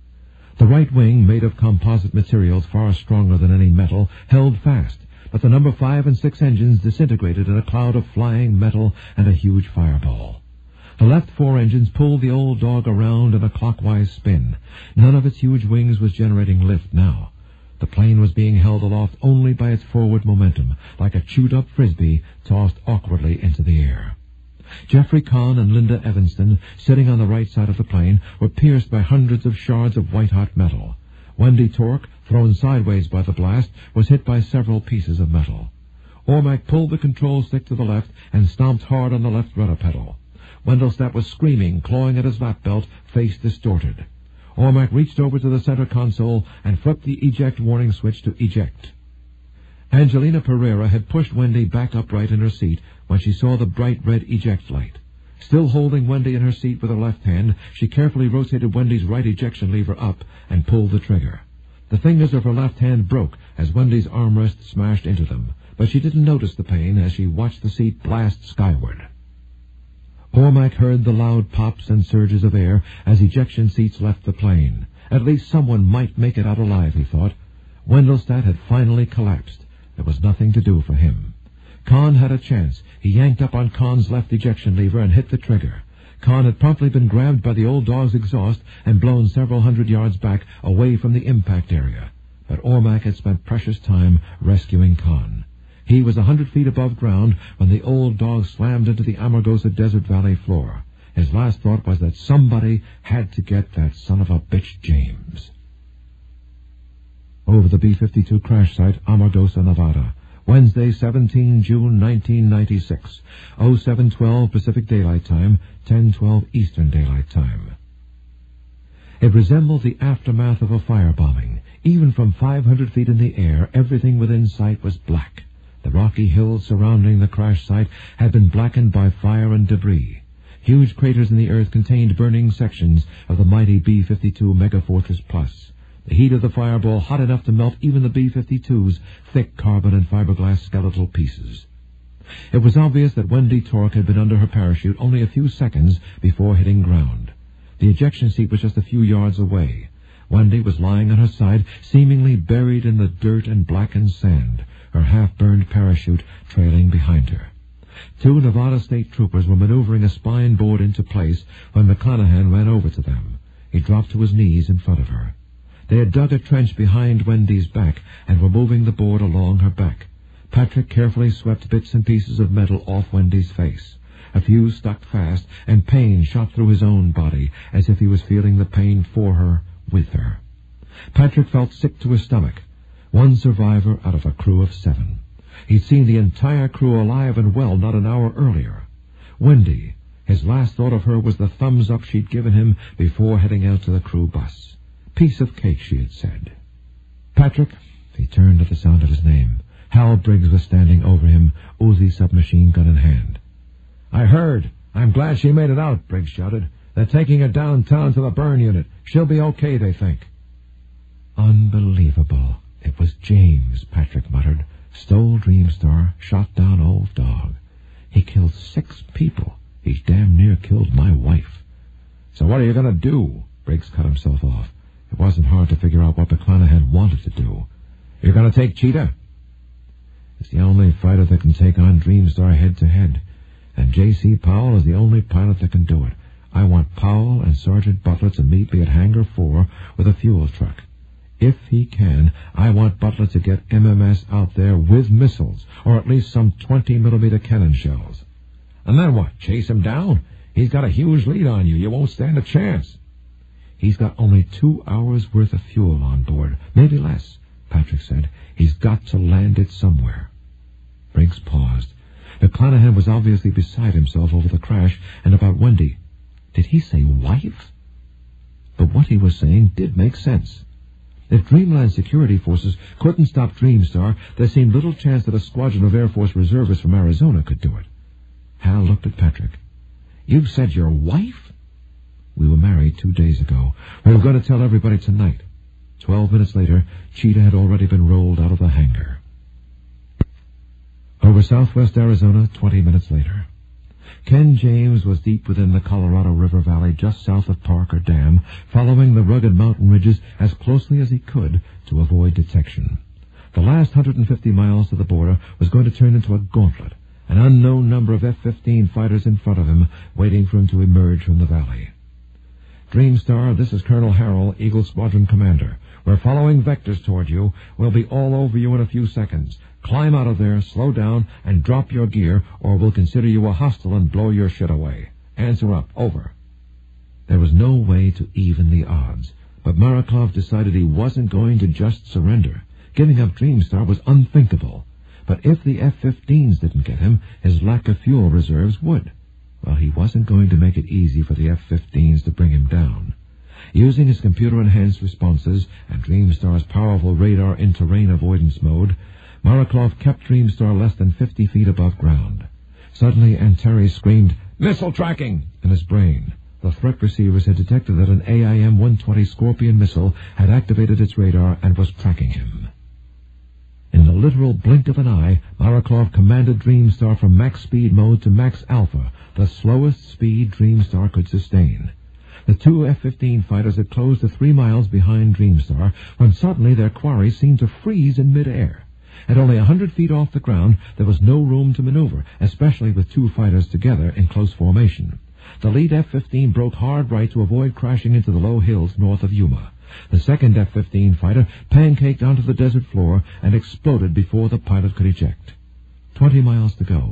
The right wing, made of composite materials far stronger than any metal, held fast, but the number five and six engines disintegrated in a cloud of flying metal and a huge fireball. The left four engines pulled the old dog around in a clockwise spin. None of its huge wings was generating lift now. The plane was being held aloft only by its forward momentum, like a chewed-up frisbee tossed awkwardly into the air. Jeffrey Kahn and Linda Evanston, sitting on the right side of the plane, were pierced by hundreds of shards of white-hot metal. Wendy Torque, thrown sideways by the blast, was hit by several pieces of metal. Ormack pulled the control stick to the left and stomped hard on the left rudder pedal. Wendelstadt was screaming, clawing at his lap belt, face distorted. Ormack reached over to the center console and flipped the eject warning switch to eject. Angelina Pereira had pushed Wendy back upright in her seat when she saw the bright red eject light. Still holding Wendy in her seat with her left hand, she carefully rotated Wendy's right ejection lever up and pulled the trigger. The fingers of her left hand broke as Wendy's armrest smashed into them, but she didn't notice the pain as she watched the seat blast skyward. Ormack heard the loud pops and surges of air as ejection seats left the plane. At least someone might make it out alive, he thought. Wendelstadt had finally collapsed. There was nothing to do for him. Kahn had a chance. He yanked up on Kahn's left ejection lever and hit the trigger. Kahn had promptly been grabbed by the old dog's exhaust and blown several hundred yards back away from the impact area. But Ormack had spent precious time rescuing Kahn. He was a hundred feet above ground when the old dog slammed into the Amargosa Desert Valley floor. His last thought was that somebody had to get that son of a bitch James. Over the B fifty-two crash site, Amargosa, Nevada, Wednesday, seventeenth of June, nineteen ninety-six, oh seven twelve Pacific Daylight Time, ten twelve Eastern Daylight Time. It resembled the aftermath of a firebombing. Even from five hundred feet in the air, everything within sight was black. The rocky hills surrounding the crash site had been blackened by fire and debris. Huge craters in the earth contained burning sections of the mighty B fifty-two Megafortress Plus. The heat of the fireball hot enough to melt even the B fifty-two's thick carbon and fiberglass skeletal pieces. It was obvious that Wendy Torque had been under her parachute only a few seconds before hitting ground. The ejection seat was just a few yards away. Wendy was lying on her side, seemingly buried in the dirt and blackened sand, her half-burned parachute trailing behind her. Two Nevada State troopers were maneuvering a spine board into place when McClanahan ran over to them. He dropped to his knees in front of her. They had dug a trench behind Wendy's back and were moving the board along her back. Patrick carefully swept bits and pieces of metal off Wendy's face. A few stuck fast, and pain shot through his own body, as if he was feeling the pain for her, with her. Patrick felt sick to his stomach. One survivor out of a crew of seven. He'd seen the entire crew alive and well not an hour earlier. Wendy, his last thought of her was the thumbs-up she'd given him before heading out to the crew bus. Piece of cake, she had said. Patrick, he turned at the sound of his name. Hal Briggs was standing over him, Uzi submachine gun in hand. I heard. I'm glad she made it out, Briggs shouted. They're taking her downtown to the burn unit. She'll be okay, they think. Unbelievable. It was James, Patrick muttered. Stole Dreamstar, shot down old dog. He killed six people. He damn near killed my wife. So what are you going to do? Briggs cut himself off. It wasn't hard to figure out what McClanahan wanted to do. You're going to take Cheetah? It's the only fighter that can take on Dreamstar head-to-head. And J C. Powell is the only pilot that can do it. I want Powell and Sergeant Butler to meet me at Hangar four with a fuel truck. If he can, I want Butler to get M M S out there with missiles, or at least some twenty millimeter cannon shells. And then what, chase him down? He's got a huge lead on you. You won't stand a chance. He's got only two hours' worth of fuel on board, maybe less, Patrick said. He's got to land it somewhere. Briggs paused. McClanahan was obviously beside himself over the crash and about Wendy. Did he say wife? But what he was saying did make sense. If Dreamland security forces couldn't stop Dreamstar, there seemed little chance that a squadron of Air Force reservists from Arizona could do it. Hal looked at Patrick. You've said your wife? We were married two days ago. We were going to tell everybody tonight. Twelve minutes later, Cheetah had already been rolled out of the hangar. Over southwest Arizona, twenty minutes later. Ken James was deep within the Colorado River Valley just south of Parker Dam, following the rugged mountain ridges as closely as he could to avoid detection. The last one hundred fifty miles to the border was going to turn into a gauntlet, an unknown number of F fifteen fighters in front of him, waiting for him to emerge from the valley. Dreamstar, this is Colonel Harrell, Eagle Squadron Commander. We're following vectors toward you. We'll be all over you in a few seconds. Climb out of there, slow down, and drop your gear, or we'll consider you a hostile and blow your shit away. Answer up. Over. There was no way to even the odds, but Maraklov decided he wasn't going to just surrender. Giving up Dreamstar was unthinkable. But if the F fifteens didn't get him, his lack of fuel reserves would. Well, he wasn't going to make it easy for the F fifteens to bring him down. Using his computer-enhanced responses and Dreamstar's powerful radar in terrain avoidance mode, Maraklov kept Dreamstar less than fifty feet above ground. Suddenly, Anteri screamed, "Missile tracking!" in his brain. The threat receivers had detected that an A I M one twenty Scorpion missile had activated its radar and was tracking him. In the literal blink of an eye, Maraklov commanded Dreamstar from max speed mode to max alpha, the slowest speed Dreamstar could sustain. The two F fifteen fighters had closed to three miles behind Dreamstar when suddenly their quarry seemed to freeze in midair. At only a hundred feet off the ground, there was no room to maneuver, especially with two fighters together in close formation. The lead F fifteen broke hard right to avoid crashing into the low hills north of Yuma. The second F fifteen fighter pancaked onto the desert floor and exploded before the pilot could eject. Twenty miles to go.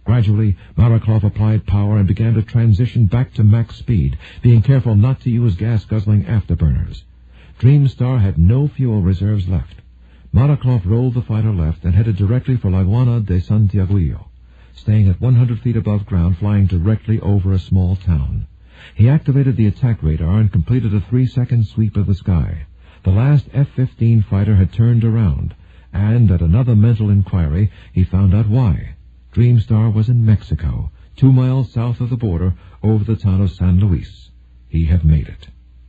Gradually, Maraklov applied power and began to transition back to max speed, being careful not to use gas-guzzling afterburners. Dreamstar had no fuel reserves left. Maraklov rolled the fighter left and headed directly for Laguana de Santiaguillo, staying at one hundred feet above ground, flying directly over a small town. He activated the attack radar and completed a three-second sweep of the sky. The last F fifteen fighter had turned around, and at another mental inquiry, he found out why. Dreamstar was in Mexico, two miles south of the border, over the town of San Luis. He had made it.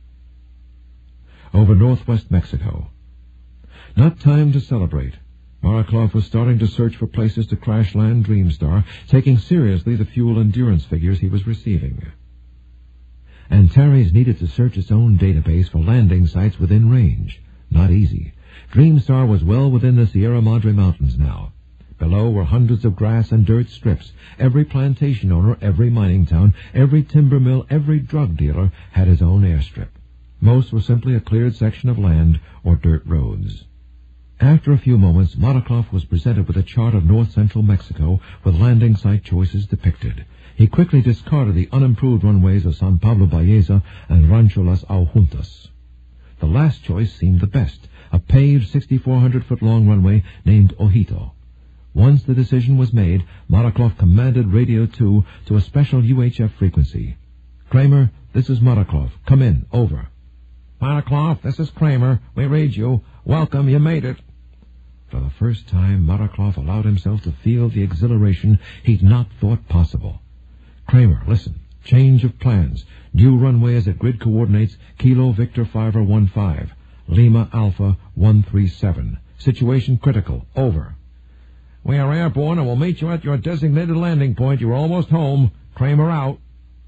Over northwest Mexico. Not time to celebrate. Maraklov was starting to search for places to crash-land Dreamstar, taking seriously the fuel endurance figures he was receiving. Antares needed to search its own database for landing sites within range. Not easy. Dreamstar was well within the Sierra Madre Mountains now. Below were hundreds of grass and dirt strips. Every plantation owner, every mining town, every timber mill, every drug dealer had his own airstrip. Most were simply a cleared section of land or dirt roads. After a few moments, Maraklov was presented with a chart of north-central Mexico with landing site choices depicted. He quickly discarded the unimproved runways of San Pablo Baeza and Rancho Las Aujuntas. The last choice seemed the best, a paved sixty-four hundred foot long runway named Ojito. Once the decision was made, Maraklov commanded Radio two to a special U H F frequency. Kramer, this is Maraklov. Come in. Over. Maraklov, this is Kramer. We read you. Welcome, you made it. For the first time, Maraklov allowed himself to feel the exhilaration he'd not thought possible. Kramer, listen. Change of plans. New runway is at grid coordinates Kilo Victor five one five. Lima Alpha one three seven. Situation critical. Over. We are airborne and will meet you at your designated landing point. You're almost home. Kramer out.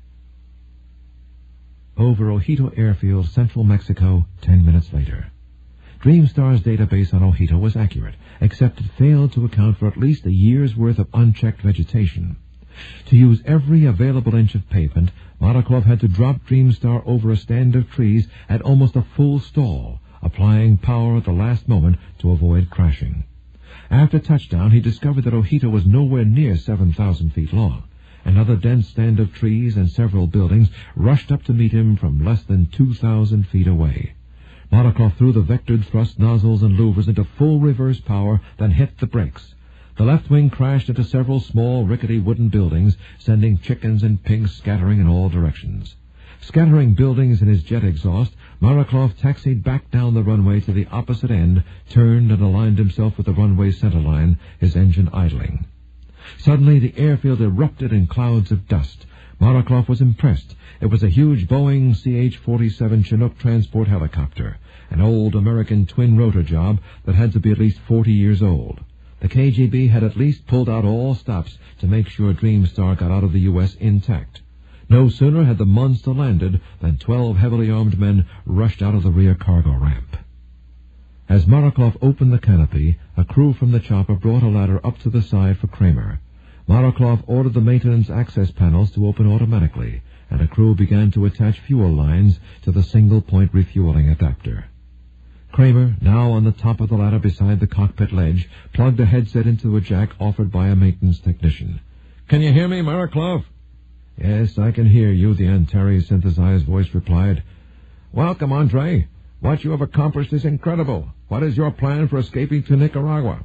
Over Ojito Airfield, central Mexico, ten minutes later. Dreamstar's database on Ojito was accurate, except it failed to account for at least a year's worth of unchecked vegetation. To use every available inch of pavement, Maraklov had to drop Dreamstar over a stand of trees at almost a full stall, applying power at the last moment to avoid crashing. After touchdown, he discovered that Ojito was nowhere near seven thousand feet long. Another dense stand of trees and several buildings rushed up to meet him from less than two thousand feet away. Maraklov threw the vectored thrust nozzles and louvers into full reverse power, then hit the brakes. The left wing crashed into several small, rickety wooden buildings, sending chickens and pigs scattering in all directions. Scattering buildings in his jet exhaust, Maraklov taxied back down the runway to the opposite end, turned and aligned himself with the runway centerline, his engine idling. Suddenly, the airfield erupted in clouds of dust. Maraklov was impressed. It was a huge Boeing C H forty-seven Chinook transport helicopter, an old American twin-rotor job that had to be at least forty years old. The K G B had at least pulled out all stops to make sure Dreamstar got out of the U S intact. No sooner had the monster landed than twelve heavily armed men rushed out of the rear cargo ramp. As Maraklov opened the canopy, a crew from the chopper brought a ladder up to the side for Kramer. Maraklov ordered the maintenance access panels to open automatically, and a crew began to attach fuel lines to the single-point refueling adapter. Kramer, now on the top of the ladder beside the cockpit ledge, plugged a headset into a jack offered by a maintenance technician. Can you hear me, Maraklov? Yes, I can hear you, the Antares synthesized voice replied. Welcome, Andre. What you have accomplished is incredible. What is your plan for escaping to Nicaragua?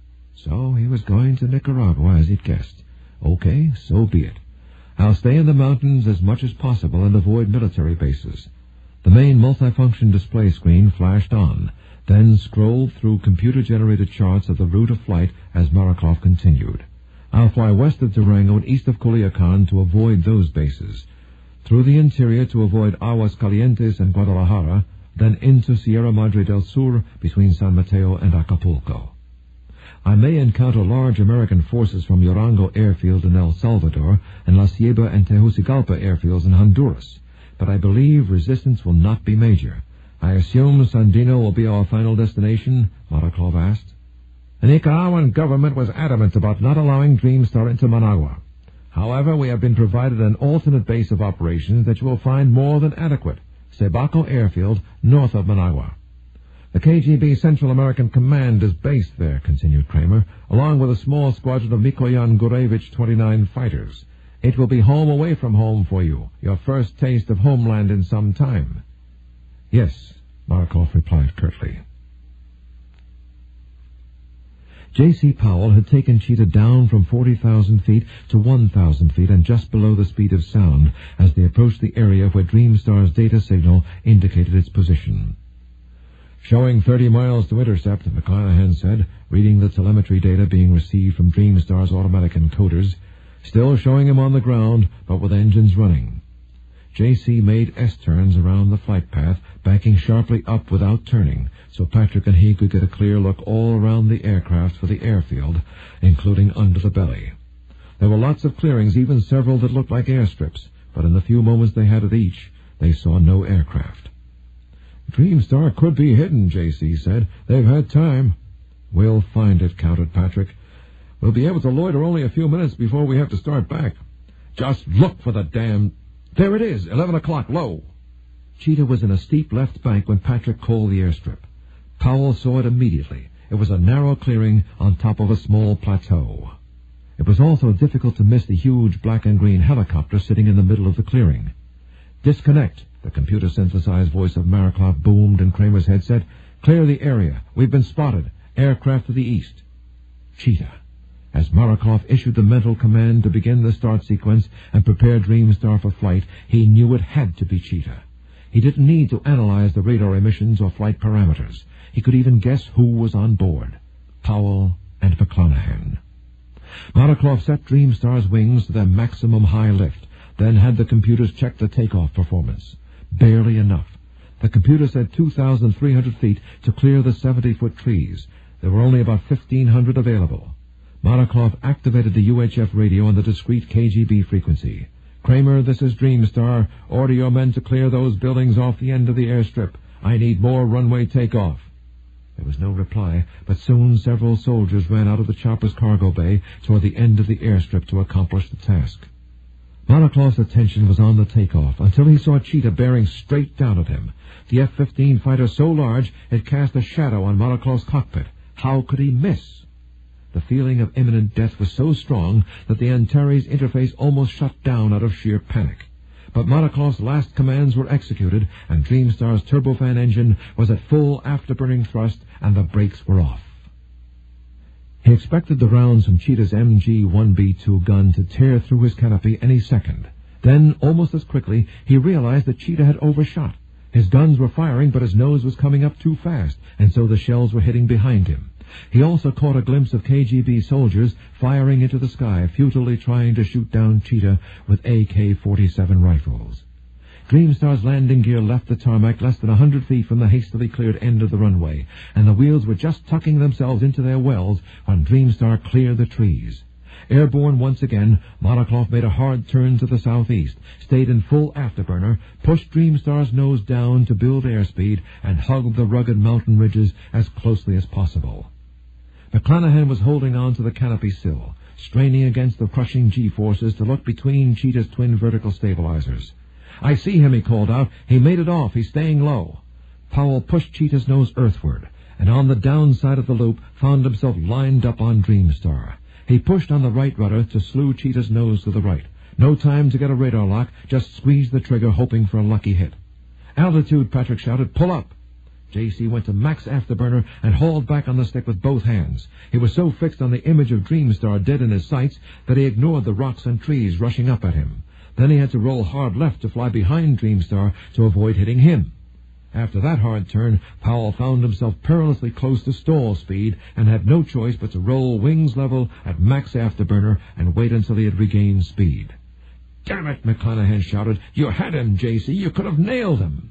So he was going to Nicaragua, as he'd guessed. Okay, so be it. I'll stay in the mountains as much as possible and avoid military bases. The main multifunction display screen flashed on, then scrolled through computer-generated charts of the route of flight as Maraklov continued. I'll fly west of Durango and east of Culiacan to avoid those bases, through the interior to avoid Aguascalientes and Guadalajara, then into Sierra Madre del Sur between San Mateo and Acapulco. I may encounter large American forces from Yorango Airfield in El Salvador and La Ceiba and Tegucigalpa airfields in Honduras, but I believe resistance will not be major. I assume Sandino will be our final destination? Maraklov asked. The Nicaraguan government was adamant about not allowing Dreamstar into Managua. However, we have been provided an alternate base of operations that you will find more than adequate, Cebaco Airfield, north of Managua. The K G B Central American Command is based there, continued Kramer, along with a small squadron of Mikoyan Gurevich twenty-nine fighters. It will be home away from home for you, your first taste of homeland in some time. Yes, Markov replied curtly. J C. Powell had taken Cheetah down from forty thousand feet to one thousand feet and just below the speed of sound as they approached the area where Dreamstar's data signal indicated its position. Showing thirty miles to intercept, McClanahan said, reading the telemetry data being received from Dreamstar's automatic encoders, still showing him on the ground, but with engines running. J C made S-turns around the flight path, backing sharply up without turning, so Patrick and he could get a clear look all around the aircraft for the airfield, including under the belly. There were lots of clearings, even several that looked like airstrips, but in the few moments they had at each, they saw no aircraft. Dreamstar could be hidden, J C said. They've had time. We'll find it, countered Patrick. We'll be able to loiter only a few minutes before we have to start back. Just look for the damn... There it is, eleven o'clock, low. Cheetah was in a steep left bank when Patrick called the airstrip. Powell saw it immediately. It was a narrow clearing on top of a small plateau. It was also difficult to miss the huge black and green helicopter sitting in the middle of the clearing. Disconnect, the computer-synthesized voice of Markov boomed in Kramer's headset. Clear the area. We've been spotted. Aircraft to the east. Cheetah. As Markov issued the mental command to begin the start sequence and prepare Dreamstar for flight, he knew it had to be Cheetah. He didn't need to analyze the radar emissions or flight parameters. He could even guess who was on board. Powell and McClanahan. Markov set Dreamstar's wings to their maximum high lift, then had the computers check the takeoff performance. Barely enough. The computer said two thousand three hundred feet to clear the seventy-foot trees. There were only about fifteen hundred available. Markov activated the U H F radio on the discrete K G B frequency. Kramer, this is Dreamstar. Order your men to clear those buildings off the end of the airstrip. I need more runway takeoff. There was no reply, but soon several soldiers ran out of the chopper's cargo bay toward the end of the airstrip to accomplish the task. Markov's attention was on the takeoff until he saw Cheetah bearing straight down at him. The F fifteen fighter so large it cast a shadow on Markov's cockpit. How could he miss? The feeling of imminent death was so strong that the Antares interface almost shut down out of sheer panic. But Markov's last commands were executed, and Dreamstar's turbofan engine was at full afterburning thrust, and the brakes were off. He expected the rounds from Cheetah's M G one B two gun to tear through his canopy any second. Then, almost as quickly, he realized that Cheetah had overshot. His guns were firing, but his nose was coming up too fast, and so the shells were hitting behind him. He also caught a glimpse of K G B soldiers firing into the sky, futilely trying to shoot down Cheetah with A K forty-seven rifles. Dreamstar's landing gear left the tarmac less than a hundred feet from the hastily cleared end of the runway, and the wheels were just tucking themselves into their wells when Dreamstar cleared the trees. Airborne once again, Markov made a hard turn to the southeast, stayed in full afterburner, pushed Dreamstar's nose down to build airspeed, and hugged the rugged mountain ridges as closely as possible. McClanahan was holding on to the canopy sill, straining against the crushing G-forces to look between Cheetah's twin vertical stabilizers. I see him, he called out. He made it off. He's staying low. Powell pushed Cheetah's nose earthward, and on the downside of the loop found himself lined up on Dreamstar. He pushed on the right rudder to slew Cheetah's nose to the right. No time to get a radar lock, just squeezed the trigger, hoping for a lucky hit. Altitude, Patrick shouted. Pull up. J C went to max afterburner and hauled back on the stick with both hands. He was so fixed on the image of Dreamstar dead in his sights that he ignored the rocks and trees rushing up at him. Then he had to roll hard left to fly behind Dreamstar to avoid hitting him. After that hard turn, Powell found himself perilously close to stall speed and had no choice but to roll wings level at max afterburner and wait until he had regained speed. Damn it, McClanahan shouted. You had him, J C. You could have nailed him.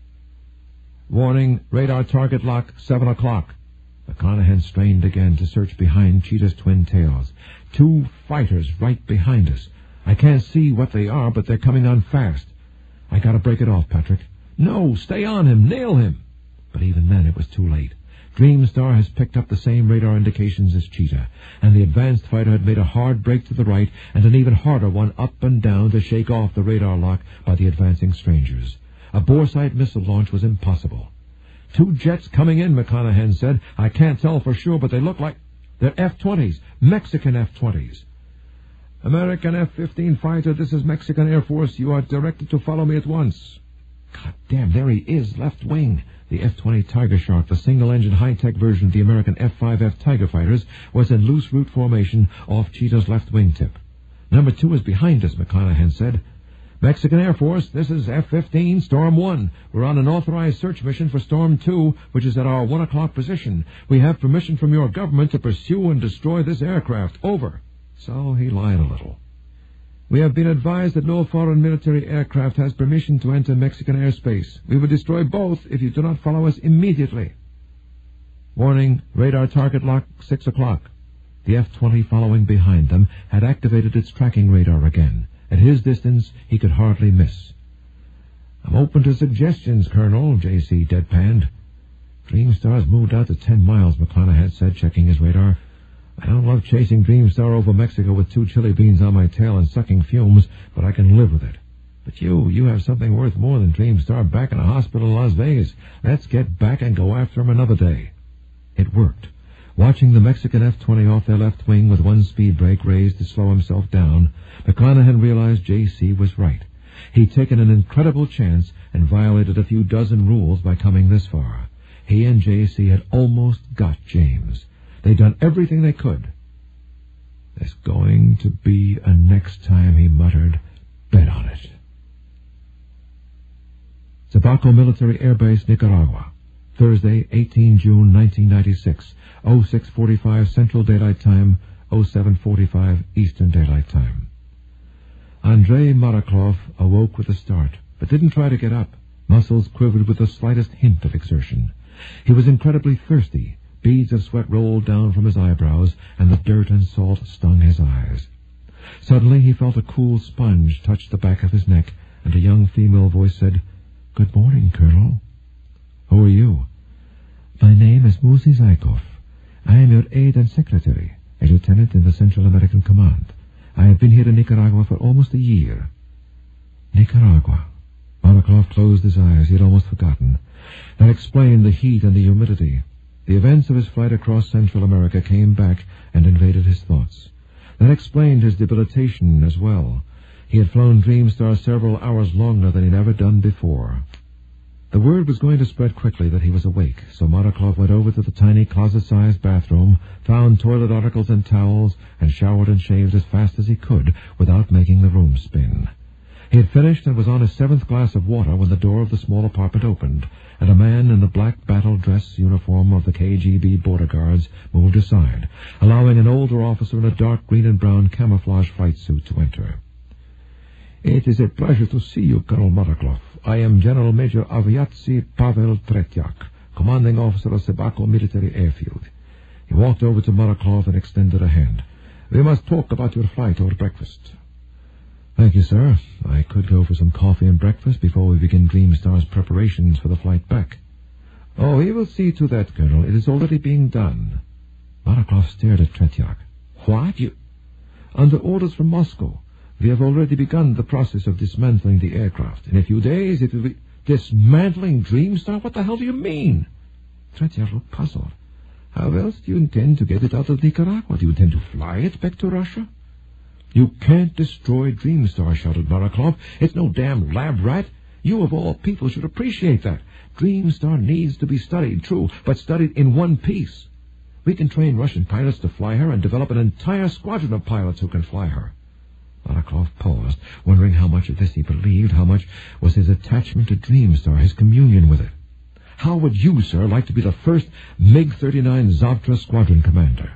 Warning, radar target lock, seven o'clock. McClanahan strained again to search behind Cheetah's twin tails. Two fighters right behind us. I can't see what they are, but they're coming on fast. I gotta break it off, Patrick. No, stay on him, nail him. But even then it was too late. Dreamstar has picked up the same radar indications as Cheetah, and the advanced fighter had made a hard break to the right and an even harder one up and down to shake off the radar lock by the advancing strangers. A boresight missile launch was impossible. Two jets coming in, McConaughey said. I can't tell for sure, but they look like they're F twenties, Mexican F twenties. American F fifteen fighter, this is Mexican Air Force. You are directed to follow me at once. God damn, there he is, left wing. The F twenty Tiger Shark, the single-engine high-tech version of the American F five F Tiger fighters, was in loose route formation off Cheetah's left wingtip. Number two is behind us, McConaughey said. Mexican Air Force, this is F fifteen, Storm one. We're on an authorized search mission for Storm two, which is at our one o'clock position. We have permission from your government to pursue and destroy this aircraft. Over. So he lied a little. We have been advised that no foreign military aircraft has permission to enter Mexican airspace. We will destroy both if you do not follow us immediately. Warning, radar target lock, six o'clock. The F twenty following behind them had activated its tracking radar again. At his distance, he could hardly miss. I'm open to suggestions, Colonel, J C deadpanned. Dreamstar's moved out to ten miles, McConaughey said, checking his radar. I don't love chasing Dreamstar over Mexico with two chili beans on my tail and sucking fumes, but I can live with it. But you, you have something worth more than Dreamstar back in a hospital in Las Vegas. Let's get back and go after him another day. It worked. Watching the Mexican F twenty off their left wing with one speed brake raised to slow himself down, McConaughey realized J C was right. He'd taken an incredible chance and violated a few dozen rules by coming this far. He and J C had almost got James. They'd done everything they could. There's going to be a next time, he muttered. Bet on it. Zabaco Military Air Base, Nicaragua. Thursday, the eighteenth of June, nineteen ninety-six. oh six forty-five Central Daylight Time, oh seven forty-five Eastern Daylight Time. Andrei Maraklov awoke with a start, but didn't try to get up. Muscles quivered with the slightest hint of exertion. He was incredibly thirsty. Beads of sweat rolled down from his eyebrows, and the dirt and salt stung his eyes. Suddenly he felt a cool sponge touch the back of his neck, and a young female voice said, "Good morning, Colonel." "Who are you?" "My name is Musi Zykov. I am your aide and secretary, a lieutenant in the Central American Command. I have been here in Nicaragua for almost a year." Nicaragua. Maraklov closed his eyes. He had almost forgotten. That explained the heat and the humidity. The events of his flight across Central America came back and invaded his thoughts. That explained his debilitation as well. He had flown Dreamstar several hours longer than he'd ever done before. The word was going to spread quickly that he was awake, so Maraklov went over to the tiny closet-sized bathroom, found toilet articles and towels, and showered and shaved as fast as he could without making the room spin. He had finished and was on his seventh glass of water when the door of the small apartment opened, and a man in the black battle dress uniform of the K G B border guards moved aside, allowing an older officer in a dark green and brown camouflage flight suit to enter. "It is a pleasure to see you, Colonel Maraklov. I am General Major Aviatsy Pavel Tretyak, commanding officer of Zabaco Military Airfield." He walked over to Maraklov and extended a hand. "We must talk about your flight over breakfast." "Thank you, sir. I could go for some coffee and breakfast before we begin Dreamstar's preparations for the flight back." "Oh, we will see to that, Colonel. It is already being done." Maraklov stared at Tretyak. "What? You—" "Under orders from Moscow. We have already begun the process of dismantling the aircraft. In a few days it will be—" "Dismantling Dreamstar? What the hell do you mean?" Tretyak looked puzzled. "How else do you intend to get it out of Nicaragua? Do you intend to fly it back to Russia?" "You can't destroy Dreamstar," shouted Maraklov. "It's no damn lab rat. You, of all people, should appreciate that. Dreamstar needs to be studied, true, but studied in one piece. We can train Russian pilots to fly her and develop an entire squadron of pilots who can fly her." Maraklov paused, wondering how much of this he believed, how much was his attachment to Dreamstar, his communion with it. "How would you, sir, like to be the first MiG thirty-nine Zavtra squadron commander?"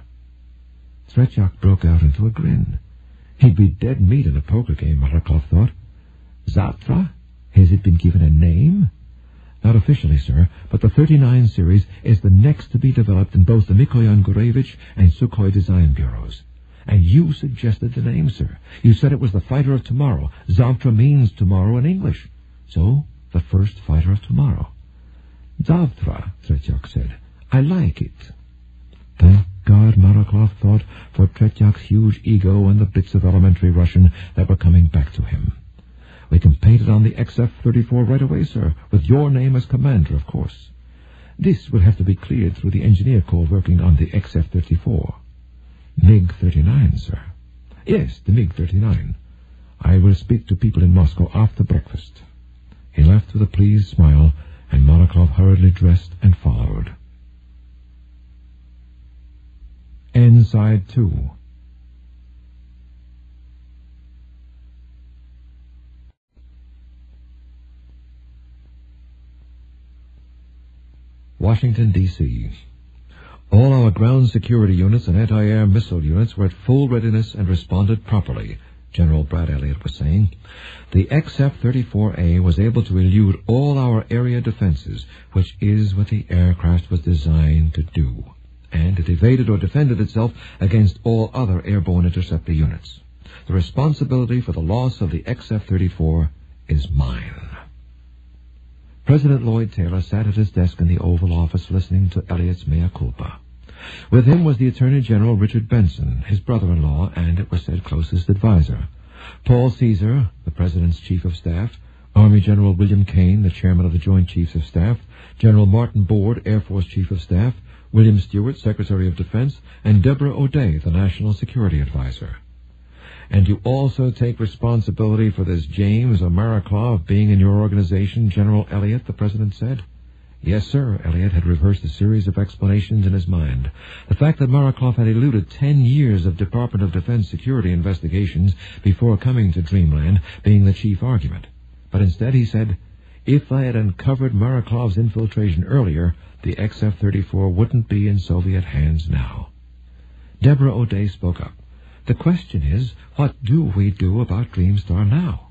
Tretyak broke out into a grin. He'd be dead meat in a poker game, Maraklov thought. "Zavtra? Has it been given a name?" "Not officially, sir, but the thirty-nine series is the next to be developed in both the Mikoyan Gurevich and Sukhoi design bureaus. And you suggested the name, sir. You said it was the fighter of tomorrow. Zavtra means tomorrow in English. So, the first fighter of tomorrow." "Zavtra," Tretyak said. "I like it." Thank God, Maraklov thought, for Tretyak's huge ego and the bits of elementary Russian that were coming back to him. "We can paint it on the X F thirty-four right away, sir, with your name as commander, of course." This will have to be cleared through the engineer corps working on the X F thirty-four. MiG thirty-nine, sir. Yes, the MiG thirty-nine. I will speak to people in Moscow after breakfast. He left with a pleased smile, and Marikov hurriedly dressed and followed. Inside two. Washington, D C All our ground security units and anti-air missile units were at full readiness and responded properly, General Brad Elliott was saying. The X F thirty-four A was able to elude all our area defenses, which is what the aircraft was designed to do, and it evaded or defended itself against all other airborne interceptor units. The responsibility for the loss of the X F thirty-four is mine. President Lloyd Taylor sat at his desk in the Oval Office listening to Elliott's mea culpa. With him was the Attorney General Richard Benson, his brother-in-law, and, it was said, closest advisor. Paul Caesar, the President's Chief of Staff, Army General William Kane, the Chairman of the Joint Chiefs of Staff, General Martin Board, Air Force Chief of Staff, William Stewart, Secretary of Defense, and Deborah O'Day, the National Security Advisor. And you also take responsibility for this James or Marikov being in your organization, General Elliott, the President said. Yes, sir. Elliott had rehearsed a series of explanations in his mind. The fact that Marikov had eluded ten years of Department of Defense security investigations before coming to Dreamland being the chief argument. But instead he said, if I had uncovered Marikov's infiltration earlier, the X F thirty-four wouldn't be in Soviet hands now. Deborah O'Day spoke up. The question is, what do we do about Dreamstar now?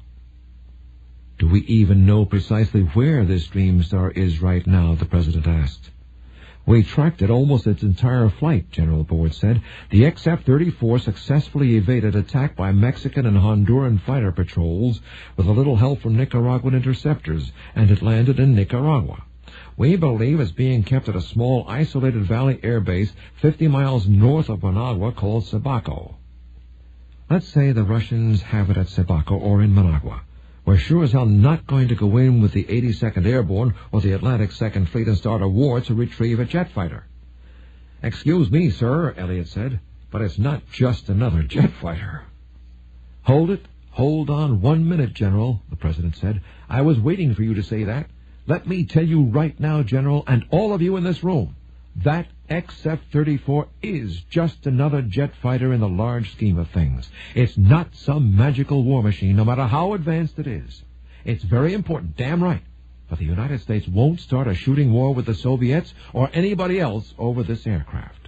Do we even know precisely where this Dreamstar is right now, the President asked. We tracked it almost its entire flight, General Board said. The X F thirty-four successfully evaded attack by Mexican and Honduran fighter patrols with a little help from Nicaraguan interceptors, and it landed in Nicaragua. We believe it's being kept at a small isolated valley air base fifty miles north of Managua called Sabaco. Let's say the Russians have it at Sabaco or in Managua. We're sure as hell not going to go in with the eighty-second Airborne or the Atlantic Second Fleet and start a war to retrieve a jet fighter. Excuse me, sir, Elliott said, but it's not just another jet fighter. Hold it. Hold on one minute, General, the President said. I was waiting for you to say that. Let me tell you right now, General, and all of you in this room, that X F thirty-four is just another jet fighter in the large scheme of things. It's not some magical war machine, no matter how advanced it is. It's very important, damn right. But the United States won't start a shooting war with the Soviets or anybody else over this aircraft.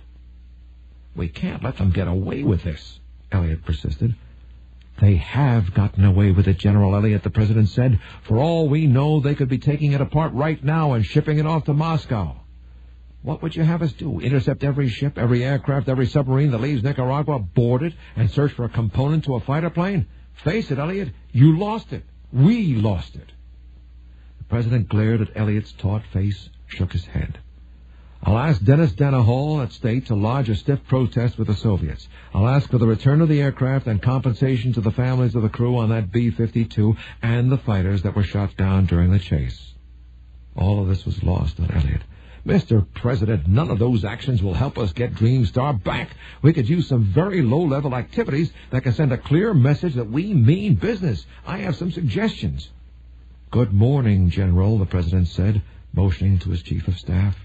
We can't let them get away with this, Elliott persisted. They have gotten away with it, General Elliott, the President said. For all we know, they could be taking it apart right now and shipping it off to Moscow. What would you have us do? Intercept every ship, every aircraft, every submarine that leaves Nicaragua, board it, and search for a component to a fighter plane? Face it, Elliott, you lost it. We lost it. The President glared at Elliott's taut face, shook his head. I'll ask Dennis Danahall at State to lodge a stiff protest with the Soviets. I'll ask for the return of the aircraft and compensation to the families of the crew on that B fifty-two and the fighters that were shot down during the chase. All of this was lost on Elliott. Mister President, none of those actions will help us get Dreamstar back. We could use some very low-level activities that can send a clear message that we mean business. I have some suggestions. Good morning, General, the President said, motioning to his Chief of Staff.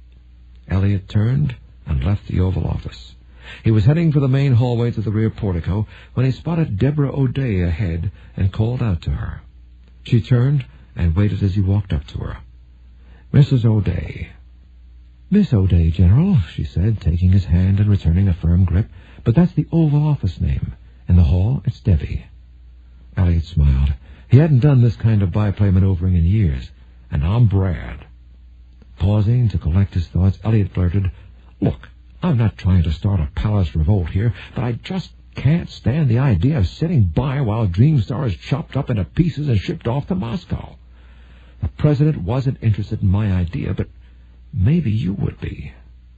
Elliott turned and left the Oval Office. He was heading for the main hallway to the rear portico when he spotted Deborah O'Day ahead and called out to her. She turned and waited as he walked up to her. Missus O'Day. Miss O'Day, General, she said, taking his hand and returning a firm grip, but that's the Oval Office name. In the hall, it's Debbie. Elliott smiled. He hadn't done this kind of byplay maneuvering in years. And I'm Brad. Pausing to collect his thoughts, Elliott blurted, Look, I'm not trying to start a palace revolt here, but I just can't stand the idea of sitting by while Dreamstar is chopped up into pieces and shipped off to Moscow. The President wasn't interested in my idea, but maybe you would be.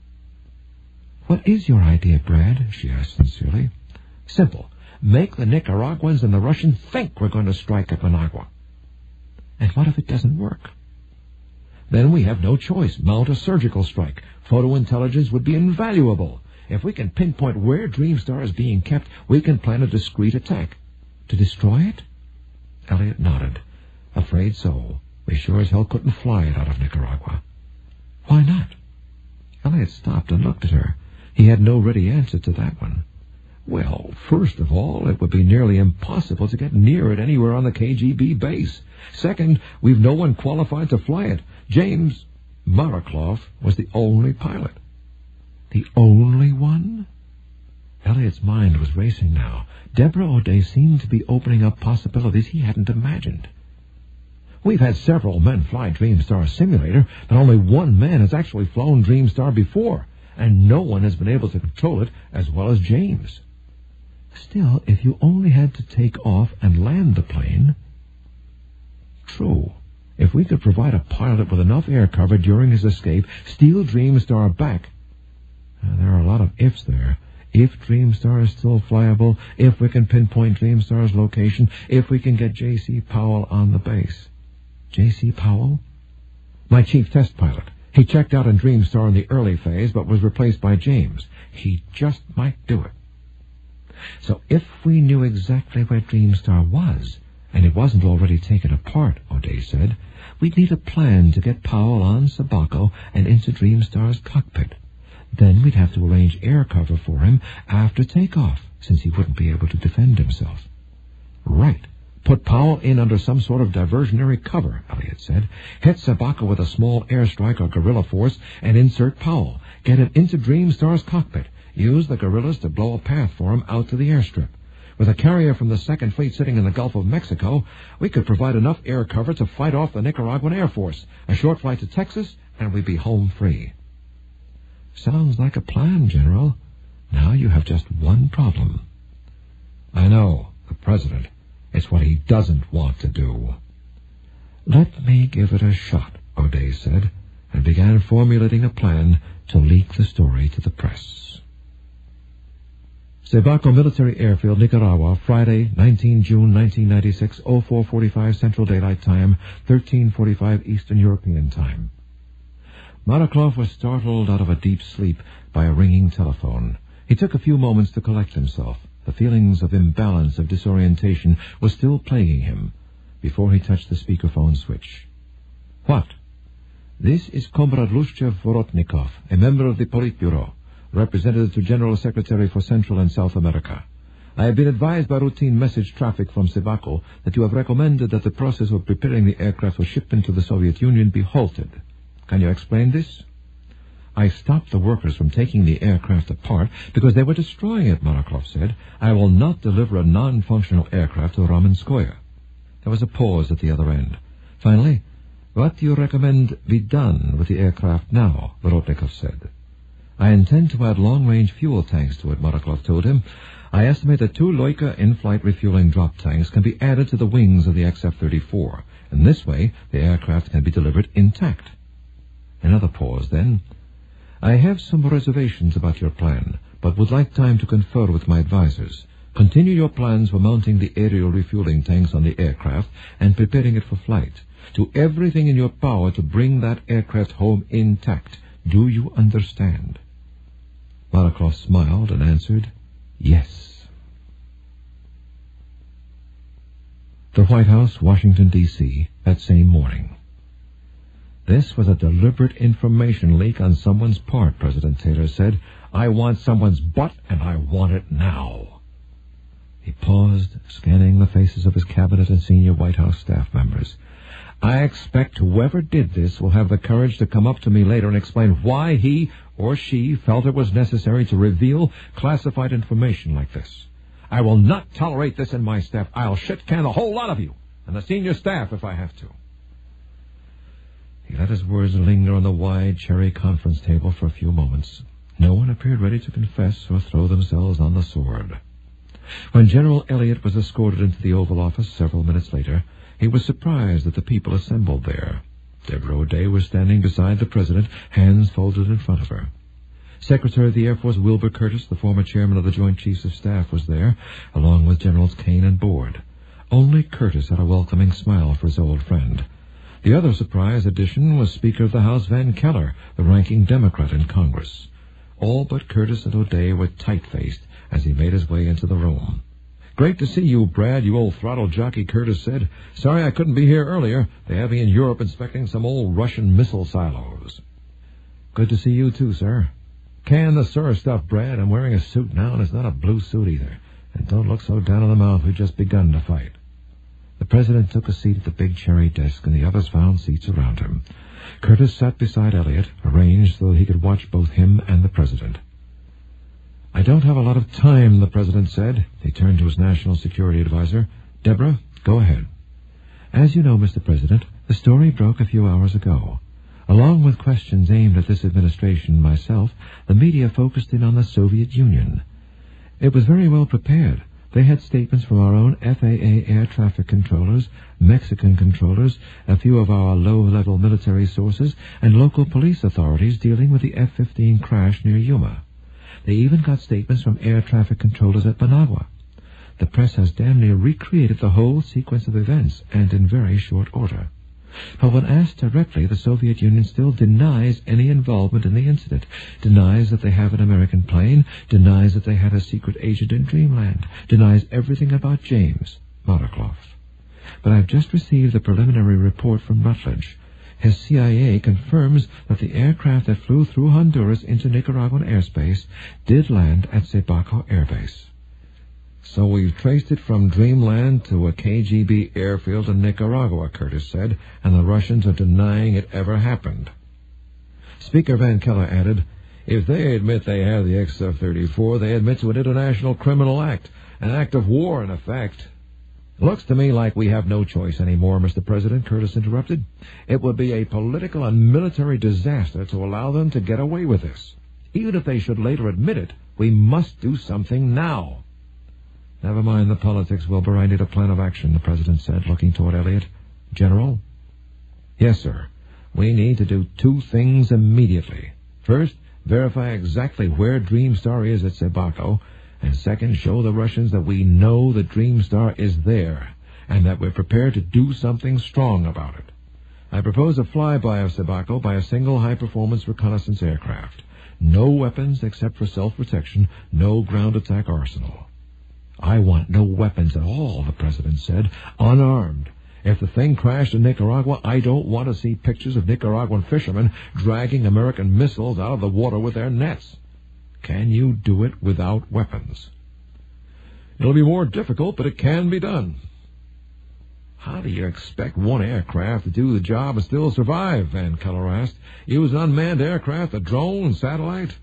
What is your idea, Brad? She asked sincerely. Simple. Make the Nicaraguans and the Russians think we're going to strike at Managua. And what if it doesn't work? Then we have no choice. Mount a surgical strike. Photo intelligence would be invaluable. If we can pinpoint where Dreamstar is being kept, we can plan a discreet attack. To destroy it? Elliot nodded. Afraid so. We sure as hell couldn't fly it out of Nicaragua. Why not? Elliot stopped and looked at her. He had no ready answer to that one. Well, first of all, it would be nearly impossible to get near it anywhere on the K G B base. Second, we've no one qualified to fly it. James Maracloff was the only pilot. The only one? Elliot's mind was racing now. Deborah O'Day seemed to be opening up possibilities he hadn't imagined. We've had several men fly Dreamstar simulator, but only one man has actually flown Dreamstar before, and no one has been able to control it as well as James. Still, if you only had to take off and land the plane... True. If we could provide a pilot with enough air cover during his escape, steal Dreamstar back... Uh, there are a lot of ifs there. If Dreamstar is still flyable, if we can pinpoint Dreamstar's location, if we can get J C Powell on the base. J C Powell? My chief test pilot. He checked out in Dreamstar in the early phase, but was replaced by James. He just might do it. So if we knew exactly where Dreamstar was, and it wasn't already taken apart, O'Day said, we'd need a plan to get Powell on Sabako and into Dreamstar's cockpit. Then we'd have to arrange air cover for him after takeoff, since he wouldn't be able to defend himself. Right. Put Powell in under some sort of diversionary cover, Elliot said. Hit Sabako with a small airstrike or guerrilla force and insert Powell. Get him into Dreamstar's cockpit. Use the guerrillas to blow a path for him out to the airstrip. With a carrier from the Second Fleet sitting in the Gulf of Mexico, we could provide enough air cover to fight off the Nicaraguan Air Force. A short flight to Texas, and we'd be home free. Sounds like a plan, General. Now you have just one problem. I know, the President. It's what he doesn't want to do. Let me give it a shot, O'Day said, and began formulating a plan to leak the story to the press. Sabako Military Airfield, Nicaragua, Friday, nineteenth of June, nineteen ninety-six, oh four forty-five Central Daylight Time, thirteen forty-five Eastern European Time. Maracloff was startled out of a deep sleep by a ringing telephone. He took a few moments to collect himself. The feelings of imbalance, of disorientation, was still plaguing him before he touched the speakerphone switch. What? This is Comrade Lushchev Vorotnikov, a member of the Politburo, representative to General Secretary for Central and South America. I have been advised by routine message traffic from Sabako that you have recommended that the process of preparing the aircraft for shipment to the Soviet Union be halted. Can you explain this? I stopped the workers from taking the aircraft apart because they were destroying it, Maracloff said. I will not deliver a non-functional aircraft to Ramenskoye. There was a pause at the other end. Finally, what do you recommend be done with the aircraft now? Vorotnikov said. I intend to add long-range fuel tanks to it, Maracloff told him. I estimate that two Loika in-flight refueling drop tanks can be added to the wings of the X F thirty-four. In this way, the aircraft can be delivered intact. Another pause, then. I have some reservations about your plan, but would like time to confer with my advisors. Continue your plans for mounting the aerial refueling tanks on the aircraft and preparing it for flight. Do everything in your power to bring that aircraft home intact. Do you understand? Maracloff smiled and answered, yes. The White House, Washington, D C, that same morning. This was a deliberate information leak on someone's part, President Taylor said. I want someone's butt, and I want it now. He paused, scanning the faces of his cabinet and senior White House staff members. I expect whoever did this will have the courage to come up to me later and explain why he or she felt it was necessary to reveal classified information like this. I will not tolerate this in my staff. I'll shit-can a whole lot of you, and the senior staff if I have to. He let his words linger on the wide cherry conference table for a few moments. No one appeared ready to confess or throw themselves on the sword. When General Elliot was escorted into the Oval Office several minutes later, he was surprised at the people assembled there. Deborah O'Day was standing beside the President, hands folded in front of her. Secretary of the Air Force Wilbur Curtis, the former chairman of the Joint Chiefs of Staff, was there, along with Generals Kane and Board. Only Curtis had a welcoming smile for his old friend. The other surprise addition was Speaker of the House Van Keller, the ranking Democrat in Congress. All but Curtis and O'Day were tight-faced as he made his way into the room. "Great to see you, Brad, you old throttle jockey," Curtis said. "Sorry I couldn't be here earlier. They have me in Europe inspecting some old Russian missile silos." "Good to see you, too, sir." "Can the sir stuff, Brad. I'm wearing a suit now, and it's not a blue suit either. And don't look so down in the mouth. We've just begun to fight." The president took a seat at the big cherry desk, and the others found seats around him. Curtis sat beside Elliot, arranged so that he could watch both him and the president. "I don't have a lot of time," the president said. He turned to his national security advisor. "Deborah, go ahead." "As you know, Mister President, the story broke a few hours ago. Along with questions aimed at this administration and myself, the media focused in on the Soviet Union. It was very well prepared. They had statements from our own F A A air traffic controllers, Mexican controllers, a few of our low-level military sources, and local police authorities dealing with the F fifteen crash near Yuma. They even got statements from air traffic controllers at Managua. The press has damn near recreated the whole sequence of events, and in very short order. But when asked directly, the Soviet Union still denies any involvement in the incident, denies that they have an American plane, denies that they had a secret agent in Dreamland, denies everything about James Markloff. But I've just received the preliminary report from Rutledge. His C I A confirms that the aircraft that flew through Honduras into Nicaraguan airspace did land at Cebaco Air Base. "So we've traced it from Dreamland to a K G B airfield in Nicaragua," Curtis said, "and the Russians are denying it ever happened." Speaker Van Keller added, "If they admit they have the X F thirty-four, they admit to an international criminal act, an act of war in effect." "Looks to me like we have no choice anymore, Mister President," Curtis interrupted. "It would be a political and military disaster to allow them to get away with this. Even if they should later admit it, we must do something now." "Never mind the politics, Wilbur. I need a plan of action," the president said, looking toward Elliot. "General?" "Yes, sir. We need to do two things immediately. First, verify exactly where Dreamstar is at Cebaco, and second, show the Russians that we know the Dreamstar is there, and that we're prepared to do something strong about it. I propose a flyby of Cebaco by a single high-performance reconnaissance aircraft. No weapons except for self-protection, no ground attack arsenal." "I want no weapons at all," the president said. "Unarmed. If the thing crashed in Nicaragua, I don't want to see pictures of Nicaraguan fishermen dragging American missiles out of the water with their nets. Can you do it without weapons?" "It'll be more difficult, but it can be done." "How do you expect one aircraft to do the job and still survive?" Van Keller asked. "Use an unmanned aircraft, a drone, satellite?"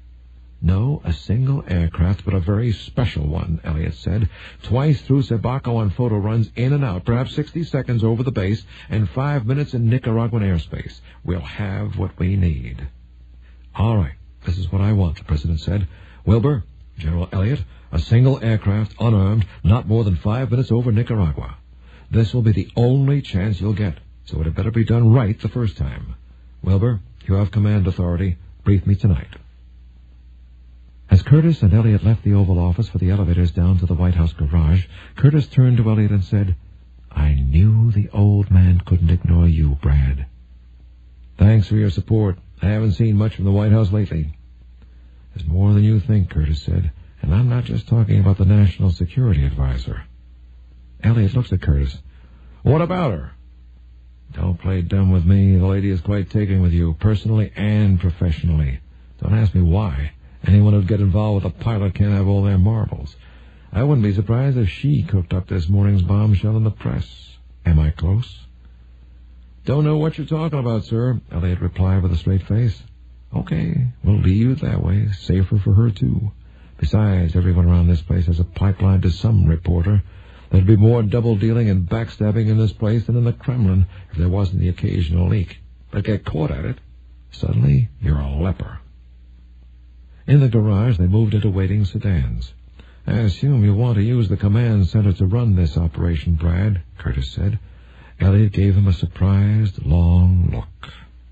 "No, a single aircraft, but a very special one," Elliot said. "Twice through Cebaco on photo runs in and out, perhaps sixty seconds over the base, and five minutes in Nicaraguan airspace. We'll have what we need." "All right, this is what I want," the president said. "Wilbur, General Elliot, a single aircraft, unarmed, not more than five minutes over Nicaragua. This will be the only chance you'll get, so it had better be done right the first time. Wilbur, you have command authority. Brief me tonight." As Curtis and Elliot left the Oval Office for the elevators down to the White House garage, Curtis turned to Elliot and said, "I knew the old man couldn't ignore you, Brad." "Thanks for your support. I haven't seen much from the White House lately." "There's more than you think," Curtis said, "and I'm not just talking about the National Security Advisor." Elliot looked at Curtis. "What about her?" "Don't play dumb with me. The lady is quite taken with you, personally and professionally. Don't ask me why. Anyone who'd get involved with a pilot can't have all their marbles. I wouldn't be surprised if she cooked up this morning's bombshell in the press. Am I close?" "Don't know what you're talking about, sir," Elliot replied with a straight face. "Okay, we'll leave it that way. Safer for her, too. Besides, everyone around this place has a pipeline to some reporter. There'd be more double-dealing and backstabbing in this place than in the Kremlin if there wasn't the occasional leak. But get caught at it, suddenly you're a leper." In the garage, they moved into waiting sedans. "I assume you want to use the command center to run this operation, Brad," Curtis said. Elliot gave him a surprised, long look.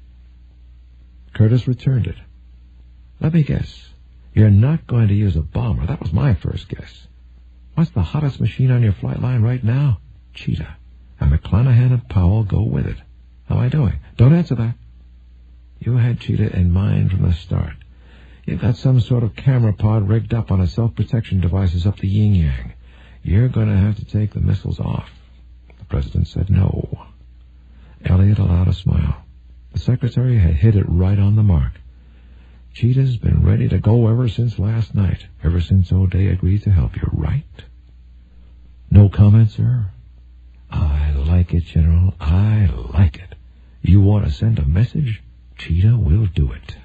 Curtis returned it. "Let me guess. You're not going to use a bomber. That was my first guess. What's the hottest machine on your flight line right now?" "Cheetah. And McClanahan and Powell go with it." How am I doing? Don't answer that. You had Cheetah in mind from the start. You've got some sort of camera pod rigged up on its self-protection devices up the yin-yang. You're going to have to take the missiles off. The president said no. Elliot allowed a smile. The secretary had hit it right on the mark. Cheetah's been ready to go ever since last night, ever since O'Day agreed to help you, right? No comment, sir? I like it, General. I like it. You want to send a message? Cheetah will do it.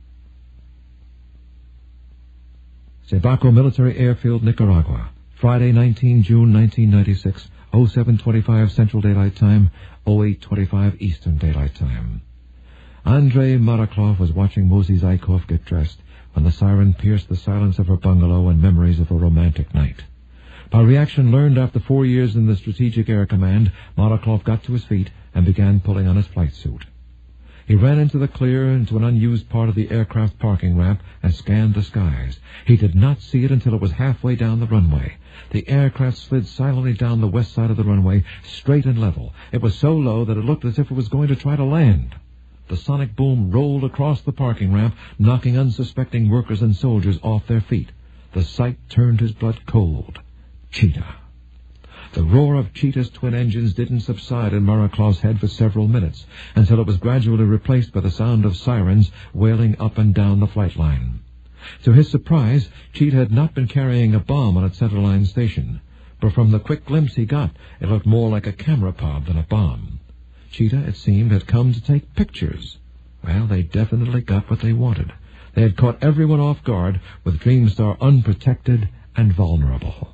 Cebaco Military Airfield, Nicaragua. Friday, the nineteenth of June, nineteen ninety-six, oh seven twenty-five Central Daylight Time, oh eight twenty-five Eastern Daylight Time. Andrei Maraklov was watching Mosey Zykov get dressed when the siren pierced the silence of her bungalow and memories of a romantic night. By reaction learned after four years in the Strategic Air Command, Maraklov got to his feet and began pulling on his flight suit. He ran into the clear, into an unused part of the aircraft parking ramp, and scanned the skies. He did not see it until it was halfway down the runway. The aircraft slid silently down the west side of the runway, straight and level. It was so low that it looked as if it was going to try to land. The sonic boom rolled across the parking ramp, knocking unsuspecting workers and soldiers off their feet. The sight turned his blood cold. Cheetah. The roar of Cheetah's twin engines didn't subside in Maraclov's head for several minutes, until it was gradually replaced by the sound of sirens wailing up and down the flight line. To his surprise, Cheetah had not been carrying a bomb on its centerline station, but from the quick glimpse he got, it looked more like a camera pod than a bomb. Cheetah, it seemed, had come to take pictures. Well, they definitely got what they wanted. They had caught everyone off guard, with Dreamstar unprotected and vulnerable.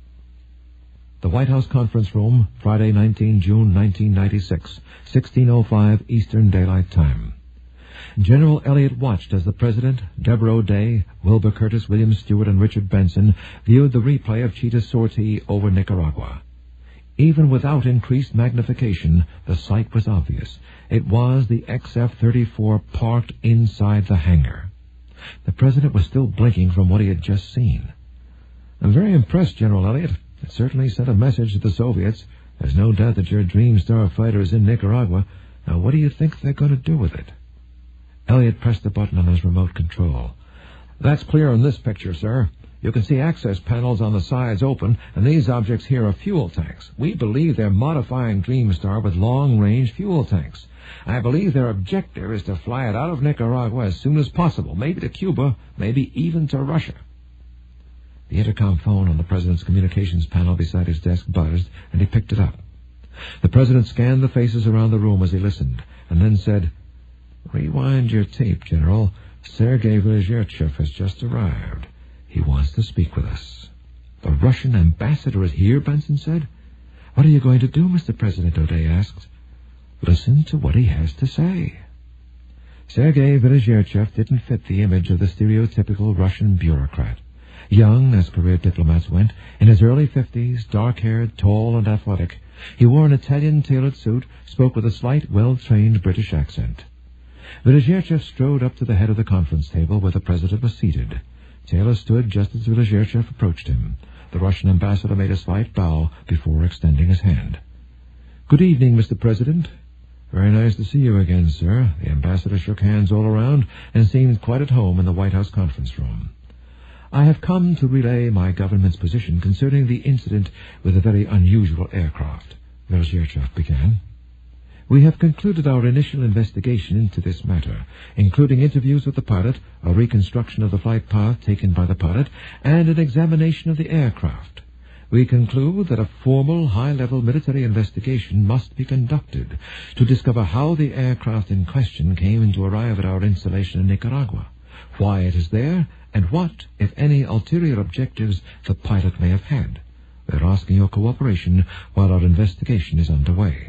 The White House Conference Room, Friday, the nineteenth of June, nineteen ninety-six, sixteen oh five Eastern Daylight Time. General Elliot watched as the President, Deborah O'Day, Wilbur Curtis, William Stewart, and Richard Benson viewed the replay of Cheetah's sortie over Nicaragua. Even without increased magnification, the sight was obvious. It was the X F thirty-four parked inside the hangar. The President was still blinking from what he had just seen. "I'm very impressed, General Elliot. It certainly sent a message to the Soviets. There's no doubt that your Dreamstar fighter is in Nicaragua. Now, what do you think they're going to do with it?" Elliot pressed a button on his remote control. "That's clear in this picture, sir. You can see access panels on the sides open, and these objects here are fuel tanks. We believe they're modifying Dreamstar with long-range fuel tanks. I believe their objective is to fly it out of Nicaragua as soon as possible, maybe to Cuba, maybe even to Russia." The intercom phone on the President's communications panel beside his desk buzzed, and he picked it up. The President scanned the faces around the room as he listened, and then said, "Rewind your tape, General. Sergei Velizherchev has just arrived. He wants to speak with us." "The Russian ambassador is here," Benson said. "What are you going to do, Mister President?" O'Day asked. "Listen to what he has to say." Sergei Velizherchev didn't fit the image of the stereotypical Russian bureaucrat. Young, as career diplomats went, in his early fifties, dark-haired, tall, and athletic, he wore an Italian-tailored suit, spoke with a slight, well-trained British accent. Velizherchev strode up to the head of the conference table where the President was seated. Taylor stood just as Velizherchev approached him. The Russian ambassador made a slight bow before extending his hand. "Good evening, Mister President." "Very nice to see you again, sir." The ambassador shook hands all around and seemed quite at home in the White House conference room. "I have come to relay my government's position concerning the incident with a very unusual aircraft," Velizherchev began. "We have concluded our initial investigation into this matter, including interviews with the pilot, a reconstruction of the flight path taken by the pilot, and an examination of the aircraft. We conclude that a formal, high-level military investigation must be conducted to discover how the aircraft in question came to arrive at our installation in Nicaragua, why it is there, and what, if any, ulterior objectives the pilot may have had. We are asking your cooperation while our investigation is underway."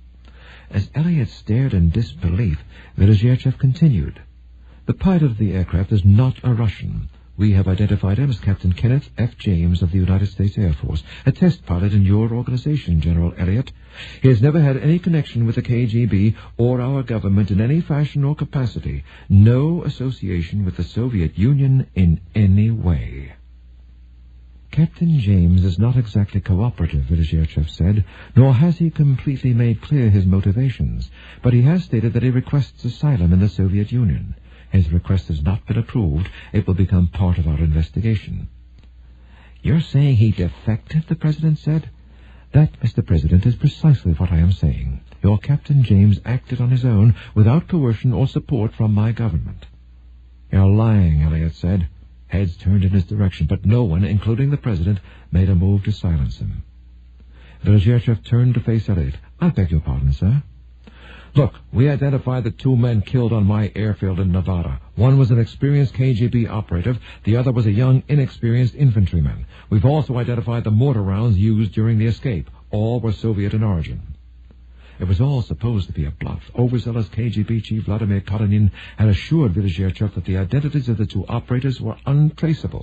As Elliot stared in disbelief, Velizherchev continued, "The pilot of the aircraft is not a Russian. We have identified him as Captain Kenneth F. James of the United States Air Force, a test pilot in your organization, General Elliot. He has never had any connection with the K G B or our government in any fashion or capacity, no association with the Soviet Union in any way." Captain James is not exactly cooperative, Velizherchev said, nor has he completely made clear his motivations, but he has stated that he requests asylum in the Soviet Union. His request has not been approved. It will become part of our investigation. You're saying he defected, the President said? That, Mister President, is precisely what I am saying. Your Captain James acted on his own, without coercion or support from my government. You're lying, Elliot said. Heads turned in his direction, but no one, including the President, made a move to silence him. Velizherchev turned to face Elliot. I beg your pardon, sir. Look, we identified the two men killed on my airfield in Nevada. One was an experienced K G B operative. The other was a young, inexperienced infantryman. We've also identified the mortar rounds used during the escape. All were Soviet in origin. It was all supposed to be a bluff. Overzealous K G B chief Vladimir Katanin had assured Velizherchev that the identities of the two operators were untraceable.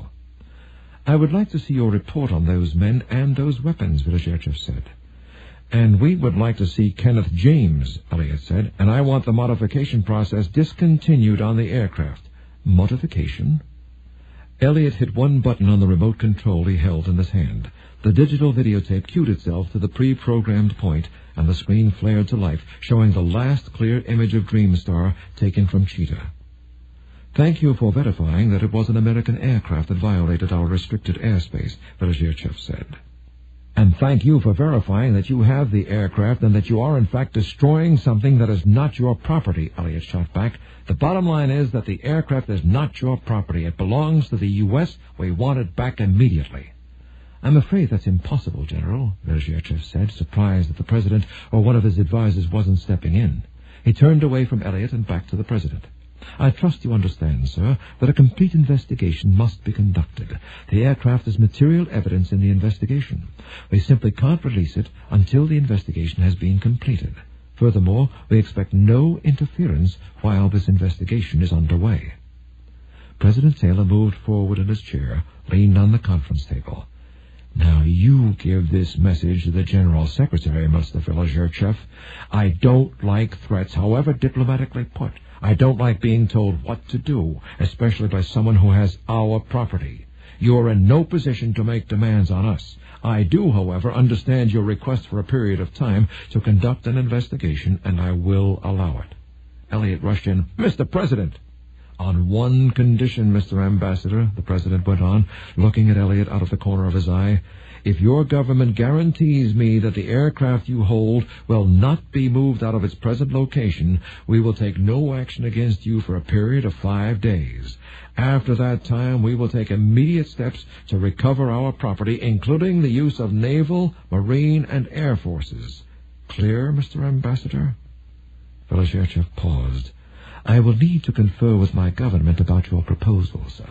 I would like to see your report on those men and those weapons, Velizherchev said. And we would like to see Kenneth James, Elliot said, and I want the modification process discontinued on the aircraft. Modification? Elliot hit one button on the remote control he held in his hand. The digital videotape cued itself to the pre-programmed point, and the screen flared to life, showing the last clear image of Dreamstar taken from Cheetah. Thank you for verifying that it was an American aircraft that violated our restricted airspace, Velizherchev said. And thank you for verifying that you have the aircraft and that you are in fact destroying something that is not your property, Elliot shot back. The bottom line is that the aircraft is not your property. It belongs to the U S We want it back immediately. I'm afraid that's impossible, General, Velizherchev said, surprised that the President or one of his advisers wasn't stepping in. He turned away from Elliot and back to the President. I trust you understand, sir, that a complete investigation must be conducted. The aircraft is material evidence in the investigation. We simply can't release it until the investigation has been completed. Furthermore, we expect no interference while this investigation is underway. President Taylor moved forward in his chair, leaned on the conference table. Now you give this message to the General Secretary, Mister Velizherchev. I don't like threats, however diplomatically put. I don't like being told what to do, especially by someone who has our property. You are in no position to make demands on us. I do, however, understand your request for a period of time to conduct an investigation, and I will allow it. Elliot rushed in. Mister President! On one condition, Mister Ambassador, the President went on, looking at Elliot out of the corner of his eye. If your government guarantees me that the aircraft you hold will not be moved out of its present location, we will take no action against you for a period of five days. After that time, we will take immediate steps to recover our property, including the use of naval, marine, and air forces. Clear, Mister Ambassador? Velizherchev paused. I will need to confer with my government about your proposal, sir.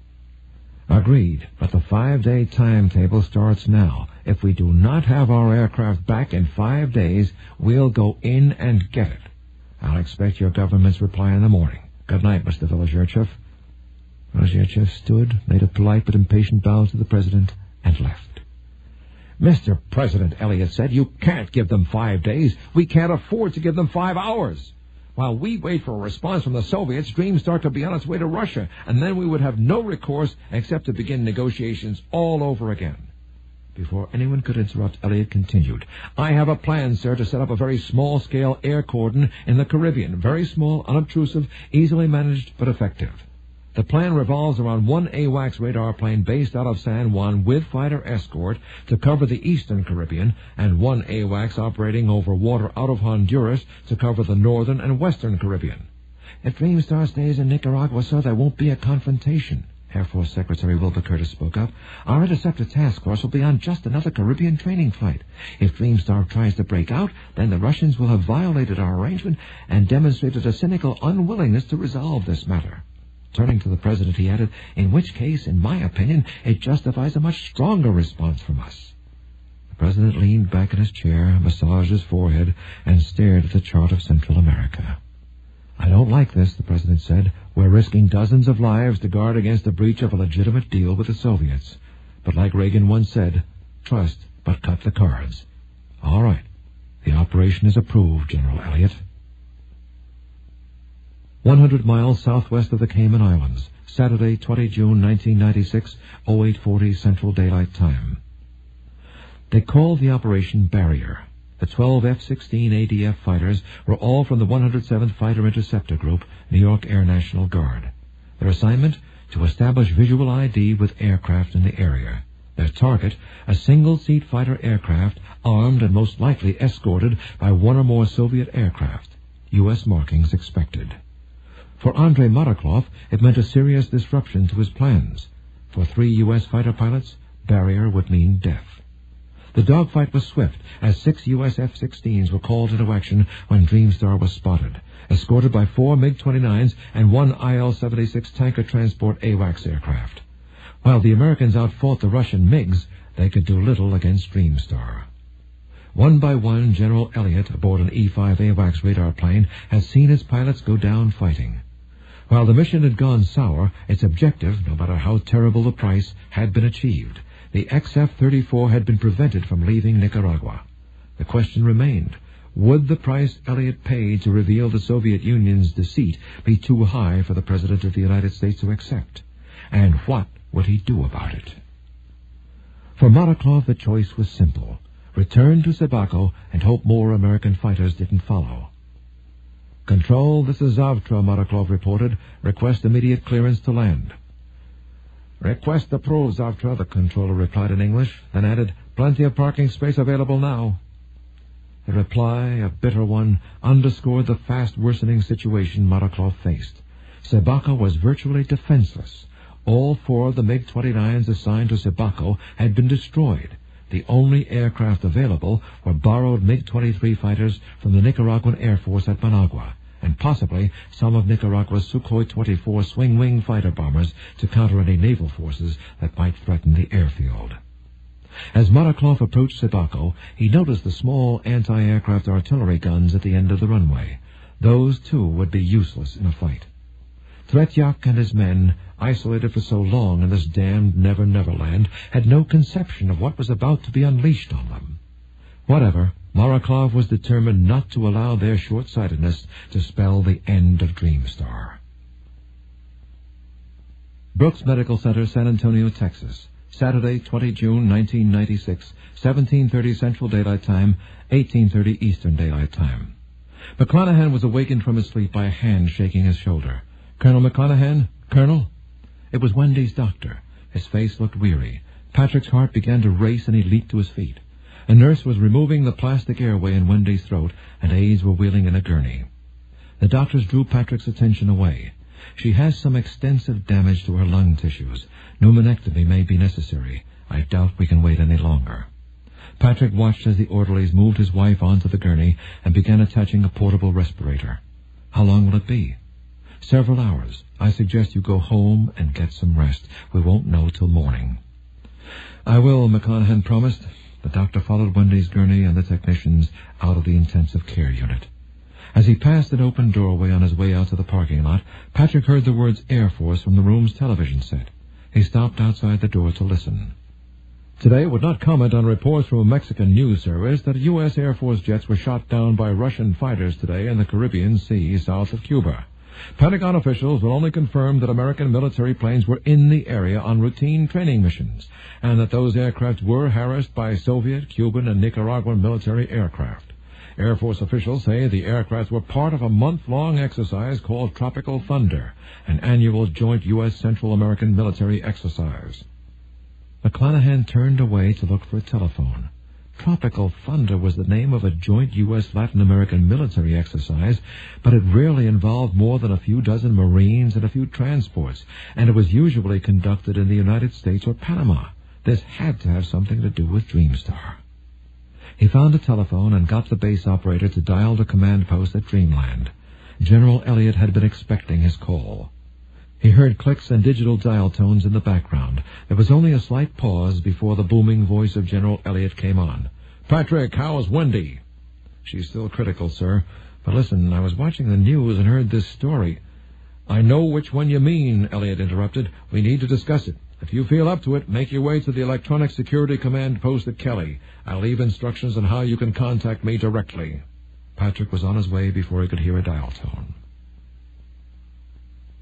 Agreed, but the five-day timetable starts now. If we do not have our aircraft back in five days, we'll go in and get it. I'll expect your government's reply in the morning. Good night, Mister Velizherchev. Velizherchev stood, made a polite but impatient bow to the President, and left. Mister President, Elliot said, you can't give them five days. We can't afford to give them five hours. While we wait for a response from the Soviets, Dreamstar could be on its way to Russia, and then we would have no recourse except to begin negotiations all over again. Before anyone could interrupt, Elliot continued. I have a plan, sir, to set up a very small-scale air cordon in the Caribbean. Very small, unobtrusive, easily managed, but effective. The plan revolves around one AWACS radar plane based out of San Juan with fighter escort to cover the eastern Caribbean, and one AWACS operating over water out of Honduras to cover the northern and western Caribbean. If Dreamstar stays in Nicaragua, sir, there won't be a confrontation. Air Force Secretary Wilbur Curtis spoke up. Our interceptor task force will be on just another Caribbean training flight. If Dreamstar tries to break out, then the Russians will have violated our arrangement and demonstrated a cynical unwillingness to resolve this matter. Turning to the President, he added, in which case, in my opinion, it justifies a much stronger response from us. The President leaned back in his chair, massaged his forehead, and stared at the chart of Central America. I don't like this, the President said. We're risking dozens of lives to guard against the breach of a legitimate deal with the Soviets. But like Reagan once said, trust, but cut the cards. All right. The operation is approved, General Elliot. One hundred miles southwest of the Cayman Islands, Saturday, the twentieth of June, nineteen ninety-six, oh eight forty Central Daylight Time. They called the operation Barrier. The twelve F sixteen A D F fighters were all from the one hundred seventh Fighter Interceptor Group, New York Air National Guard. Their assignment? To establish visual I D with aircraft in the area. Their target? A single-seat fighter aircraft, armed and most likely escorted by one or more Soviet aircraft. U S markings expected. For Andrei Maraklov, it meant a serious disruption to his plans. For three U S fighter pilots, Barrier would mean death. The dogfight was swift, as six U S F sixteens were called into action when Dreamstar was spotted, escorted by four MiG twenty-nines and one I L seventy-six tanker transport AWACS aircraft. While the Americans outfought the Russian MiGs, they could do little against Dreamstar. One by one, General Elliott, aboard an E five AWACS radar plane, had seen his pilots go down fighting. While the mission had gone sour, its objective, no matter how terrible the price, had been achieved. The X F thirty-four had been prevented from leaving Nicaragua. The question remained, would the price Elliott paid to reveal the Soviet Union's deceit be too high for the President of the United States to accept? And what would he do about it? For Maraklov, the choice was simple. Return to Sebako and hope more American fighters didn't follow. Control, this is Zavtra, Maraklov reported. Request immediate clearance to land. Request approved, Zavtra, the controller replied in English, then added, plenty of parking space available now. The reply, a bitter one, underscored the fast-worsening situation Maraklov faced. Sebako was virtually defenseless. All four of the MiG twenty-nines assigned to Sebako had been destroyed. The only aircraft available were borrowed MiG twenty-three fighters from the Nicaraguan Air Force at Managua, and possibly some of Nicaragua's Sukhoi twenty-four swing-wing fighter bombers to counter any naval forces that might threaten the airfield. As Maraklov approached Sebako, he noticed the small anti-aircraft artillery guns at the end of the runway. Those, too, would be useless in a fight. Tretyak and his men, isolated for so long in this damned Never-Never Land, had no conception of what was about to be unleashed on them. Whatever, Maraklov was determined not to allow their short-sightedness to spell the end of Dreamstar. Brooks Medical Center, San Antonio, Texas. Saturday, the twentieth of June, nineteen ninety-six, seventeen thirty Central Daylight Time, eighteen thirty Eastern Daylight Time. McClanahan was awakened from his sleep by a hand shaking his shoulder. Colonel McClanahan? Colonel? It was Wendy's doctor. His face looked weary. Patrick's heart began to race and he leaped to his feet. A nurse was removing the plastic airway in Wendy's throat, and aides were wheeling in a gurney. The doctors drew Patrick's attention away. She has some extensive damage to her lung tissues. Pneumonectomy may be necessary. I doubt we can wait any longer. Patrick watched as the orderlies moved his wife onto the gurney and began attaching a portable respirator. How long will it be? Several hours. I suggest you go home and get some rest. We won't know till morning. I will, McClanahan promised. The doctor followed Wendy's gurney and the technicians out of the intensive care unit. As he passed an open doorway on his way out to the parking lot, Patrick heard the words Air Force from the room's television set. He stopped outside the door to listen. Today would not comment on reports from a Mexican news service that U S Air Force jets were shot down by Russian fighters today in the Caribbean Sea south of Cuba. Pentagon officials will only confirm that American military planes were in the area on routine training missions, and that those aircraft were harassed by Soviet, Cuban, and Nicaraguan military aircraft. Air Force officials say the aircraft were part of a month-long exercise called Tropical Thunder, an annual joint U S Central American military exercise. McClanahan turned away to look for a telephone. Tropical Thunder was the name of a joint U S Latin American military exercise, but it rarely involved more than a few dozen Marines and a few transports, and it was usually conducted in the United States or Panama. This had to have something to do with Dreamstar. He found a telephone and got the base operator to dial the command post at Dreamland. General Elliott had been expecting his call. He heard clicks and digital dial tones in the background. There was only a slight pause before the booming voice of General Elliott came on. Patrick, how's Wendy? She's still critical, sir. But listen, I was watching the news and heard this story. I know which one you mean, Elliott interrupted. We need to discuss it. If you feel up to it, make your way to the Electronic Security Command post at Kelly. I'll leave instructions on how you can contact me directly. Patrick was on his way before he could hear a dial tone.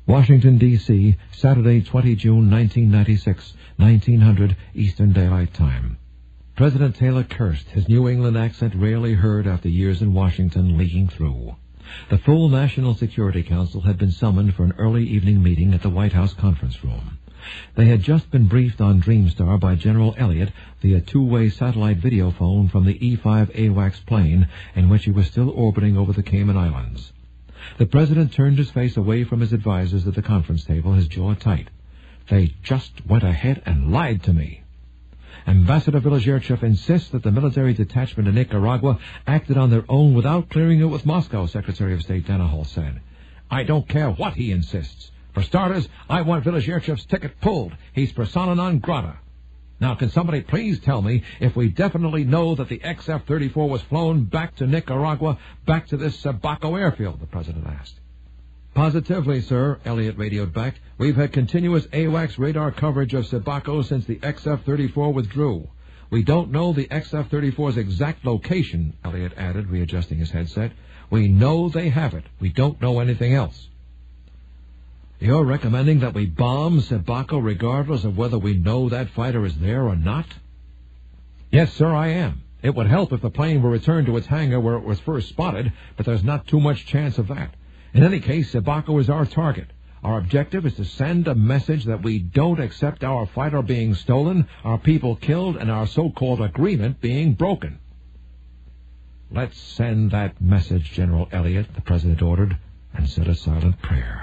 Washington, D C, Saturday, the twentieth of June, nineteen ninety-six, nineteen hundred Eastern Daylight Time. President Taylor cursed, his New England accent rarely heard after years in Washington leaking through. The full National Security Council had been summoned for an early evening meeting at the White House conference room. They had just been briefed on Dreamstar by General Elliott via two-way satellite video phone from the E five A WACS plane in which he was still orbiting over the Cayman Islands. The President turned his face away from his advisers at the conference table, his jaw tight. They just went ahead and lied to me. Ambassador Villagierchev insists that the military detachment in Nicaragua acted on their own without clearing it with Moscow, Secretary of State Danaholt said. I don't care what he insists. For starters, I want Villagierchev's ticket pulled. He's persona non grata. Now, can somebody please tell me if we definitely know that the X F thirty-four was flown back to Nicaragua, back to this Sebaco airfield, the President asked. Positively, sir, Elliott radioed back. We've had continuous A WACS radar coverage of Sebaco since the X F thirty-four withdrew. We don't know the X F thirty-four's exact location, Elliott added, readjusting his headset. We know they have it. We don't know anything else. You're recommending that we bomb Sebaco regardless of whether we know that fighter is there or not? Yes, sir, I am. It would help if the plane were returned to its hangar where it was first spotted, but there's not too much chance of that. In any case, Sebaco is our target. Our objective is to send a message that we don't accept our fighter being stolen, our people killed, and our so-called agreement being broken. Let's send that message, General Elliott, the President ordered, and said a silent prayer.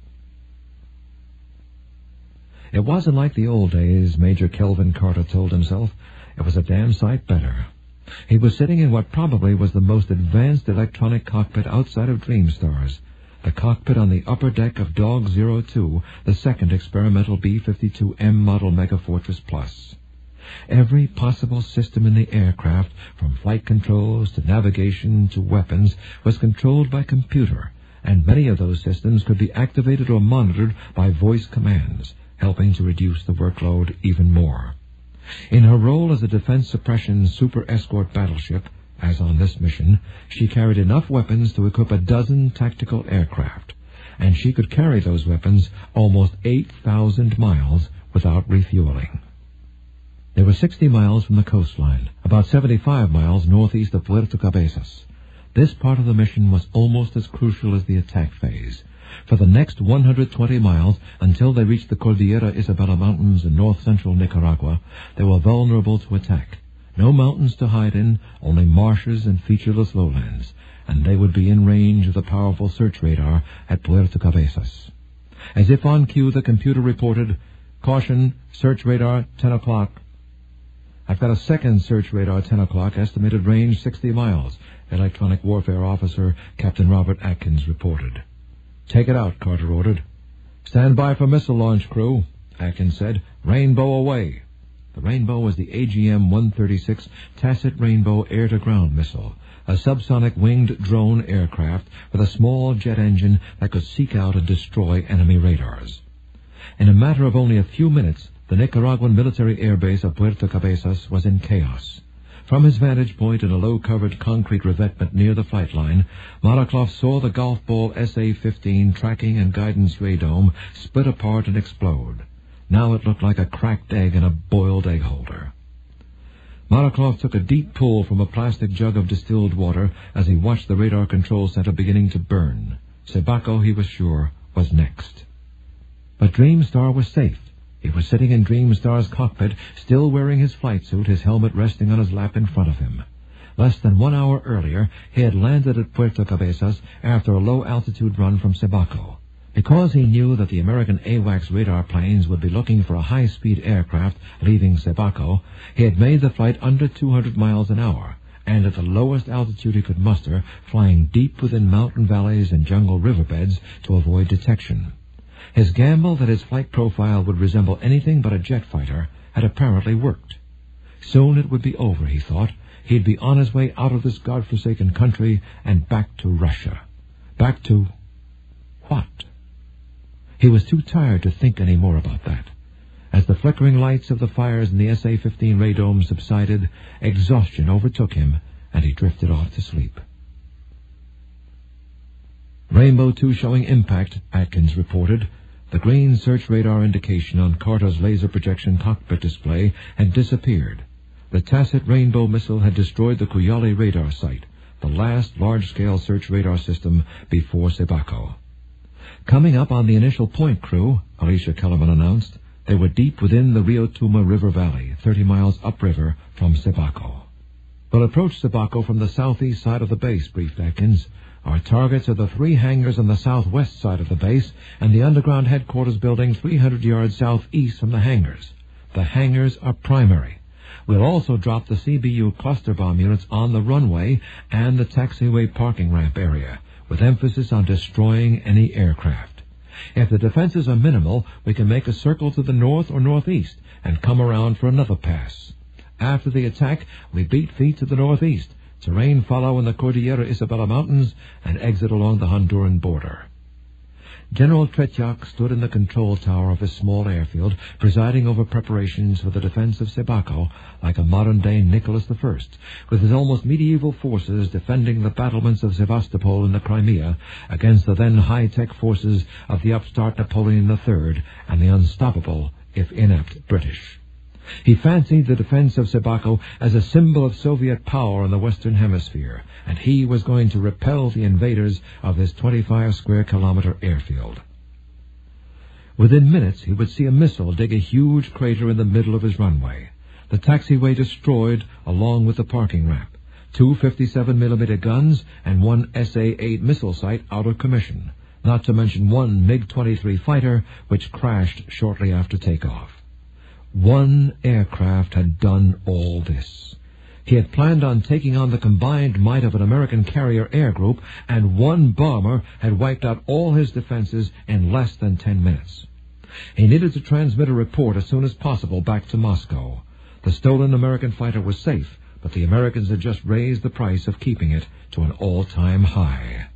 It wasn't like the old days, Major Kelvin Carter told himself. It was a damn sight better. He was sitting in what probably was the most advanced electronic cockpit outside of Dreamstars, the cockpit on the upper deck of Dog zero two, the second experimental B fifty-two M model Megafortress Plus. Every possible system in the aircraft, from flight controls to navigation to weapons, was controlled by computer, and many of those systems could be activated or monitored by voice commands, helping to reduce the workload even more. In her role as a defense suppression super escort battleship, as on this mission, she carried enough weapons to equip a dozen tactical aircraft, and she could carry those weapons almost eight thousand miles without refueling. They were sixty miles from the coastline, about seventy-five miles northeast of Puerto Cabezas. This part of the mission was almost as crucial as the attack phase. For the next one hundred twenty miles, until they reached the Cordillera Isabela Mountains in north-central Nicaragua, they were vulnerable to attack. No mountains to hide in, only marshes and featureless lowlands, and they would be in range of the powerful search radar at Puerto Cabezas. As if on cue, the computer reported, "Caution, search radar, ten o'clock. I've got a second search radar, ten o'clock, estimated range sixty miles, Electronic Warfare Officer Captain Robert Atkins reported. Take it out, Carter ordered. Stand by for missile launch, crew, Atkins said. Rainbow away. The Rainbow was the A G M one thirty-six Tacit Rainbow air-to-ground missile, a subsonic winged drone aircraft with a small jet engine that could seek out and destroy enemy radars. In a matter of only a few minutes, the Nicaraguan military airbase of Puerto Cabezas was in chaos. From his vantage point in a low-covered concrete revetment near the flight line, Maraclov saw the golf ball S A fifteen tracking and guidance radome split apart and explode. Now it looked like a cracked egg in a boiled egg holder. Maraclov took a deep pull from a plastic jug of distilled water as he watched the radar control center beginning to burn. Sebaco, he was sure, was next. But Dreamstar was safe. He was sitting in Dreamstar's cockpit, still wearing his flight suit, his helmet resting on his lap in front of him. Less than one hour earlier, he had landed at Puerto Cabezas after a low-altitude run from Sebaco. Because he knew that the American A WACS radar planes would be looking for a high-speed aircraft leaving Sebaco, he had made the flight under two hundred miles an hour, and at the lowest altitude he could muster, flying deep within mountain valleys and jungle riverbeds to avoid detection. His gamble that his flight profile would resemble anything but a jet fighter had apparently worked. Soon it would be over, he thought. He'd be on his way out of this godforsaken country and back to Russia. Back to... what? He was too tired to think any more about that. As the flickering lights of the fires in the S A fifteen radome subsided, exhaustion overtook him, and he drifted off to sleep. Rainbow two showing impact, Atkins reported. The green search radar indication on Carter's laser projection cockpit display had disappeared. The tacit Rainbow missile had destroyed the Kuyali radar site, the last large-scale search radar system before Sebako. Coming up on the initial point crew, Alicia Kellerman announced, they were deep within the Rio Tuma River Valley, thirty miles upriver from Sebako. We'll approach Sebako from the southeast side of the base, briefed Atkins. Our targets are the three hangars on the southwest side of the base and the underground headquarters building three hundred yards southeast from the hangars. The hangars are primary. We'll also drop the C B U cluster bomb units on the runway and the taxiway parking ramp area, with emphasis on destroying any aircraft. If the defenses are minimal, we can make a circle to the north or northeast and come around for another pass. After the attack, we beat feet to the northeast, terrain follow in the Cordillera Isabella Mountains, and exit along the Honduran border. General Tretiak stood in the control tower of his small airfield, presiding over preparations for the defense of Sebako like a modern-day Nicholas the First, with his almost medieval forces defending the battlements of Sevastopol in the Crimea against the then high-tech forces of the upstart Napoleon the Third and the unstoppable, if inept, British. He fancied the defense of Sebako as a symbol of Soviet power in the Western Hemisphere, and he was going to repel the invaders of his twenty-five square kilometer airfield. Within minutes, he would see a missile dig a huge crater in the middle of his runway. The taxiway destroyed along with the parking ramp. Two fifty-seven millimeter guns and one S A eight missile site out of commission, not to mention one MiG twenty-three fighter, which crashed shortly after takeoff. One aircraft had done all this. He had planned on taking on the combined might of an American carrier air group, and one bomber had wiped out all his defenses in less than ten minutes. He needed to transmit a report as soon as possible back to Moscow. The stolen American fighter was safe, but the Americans had just raised the price of keeping it to an all-time high.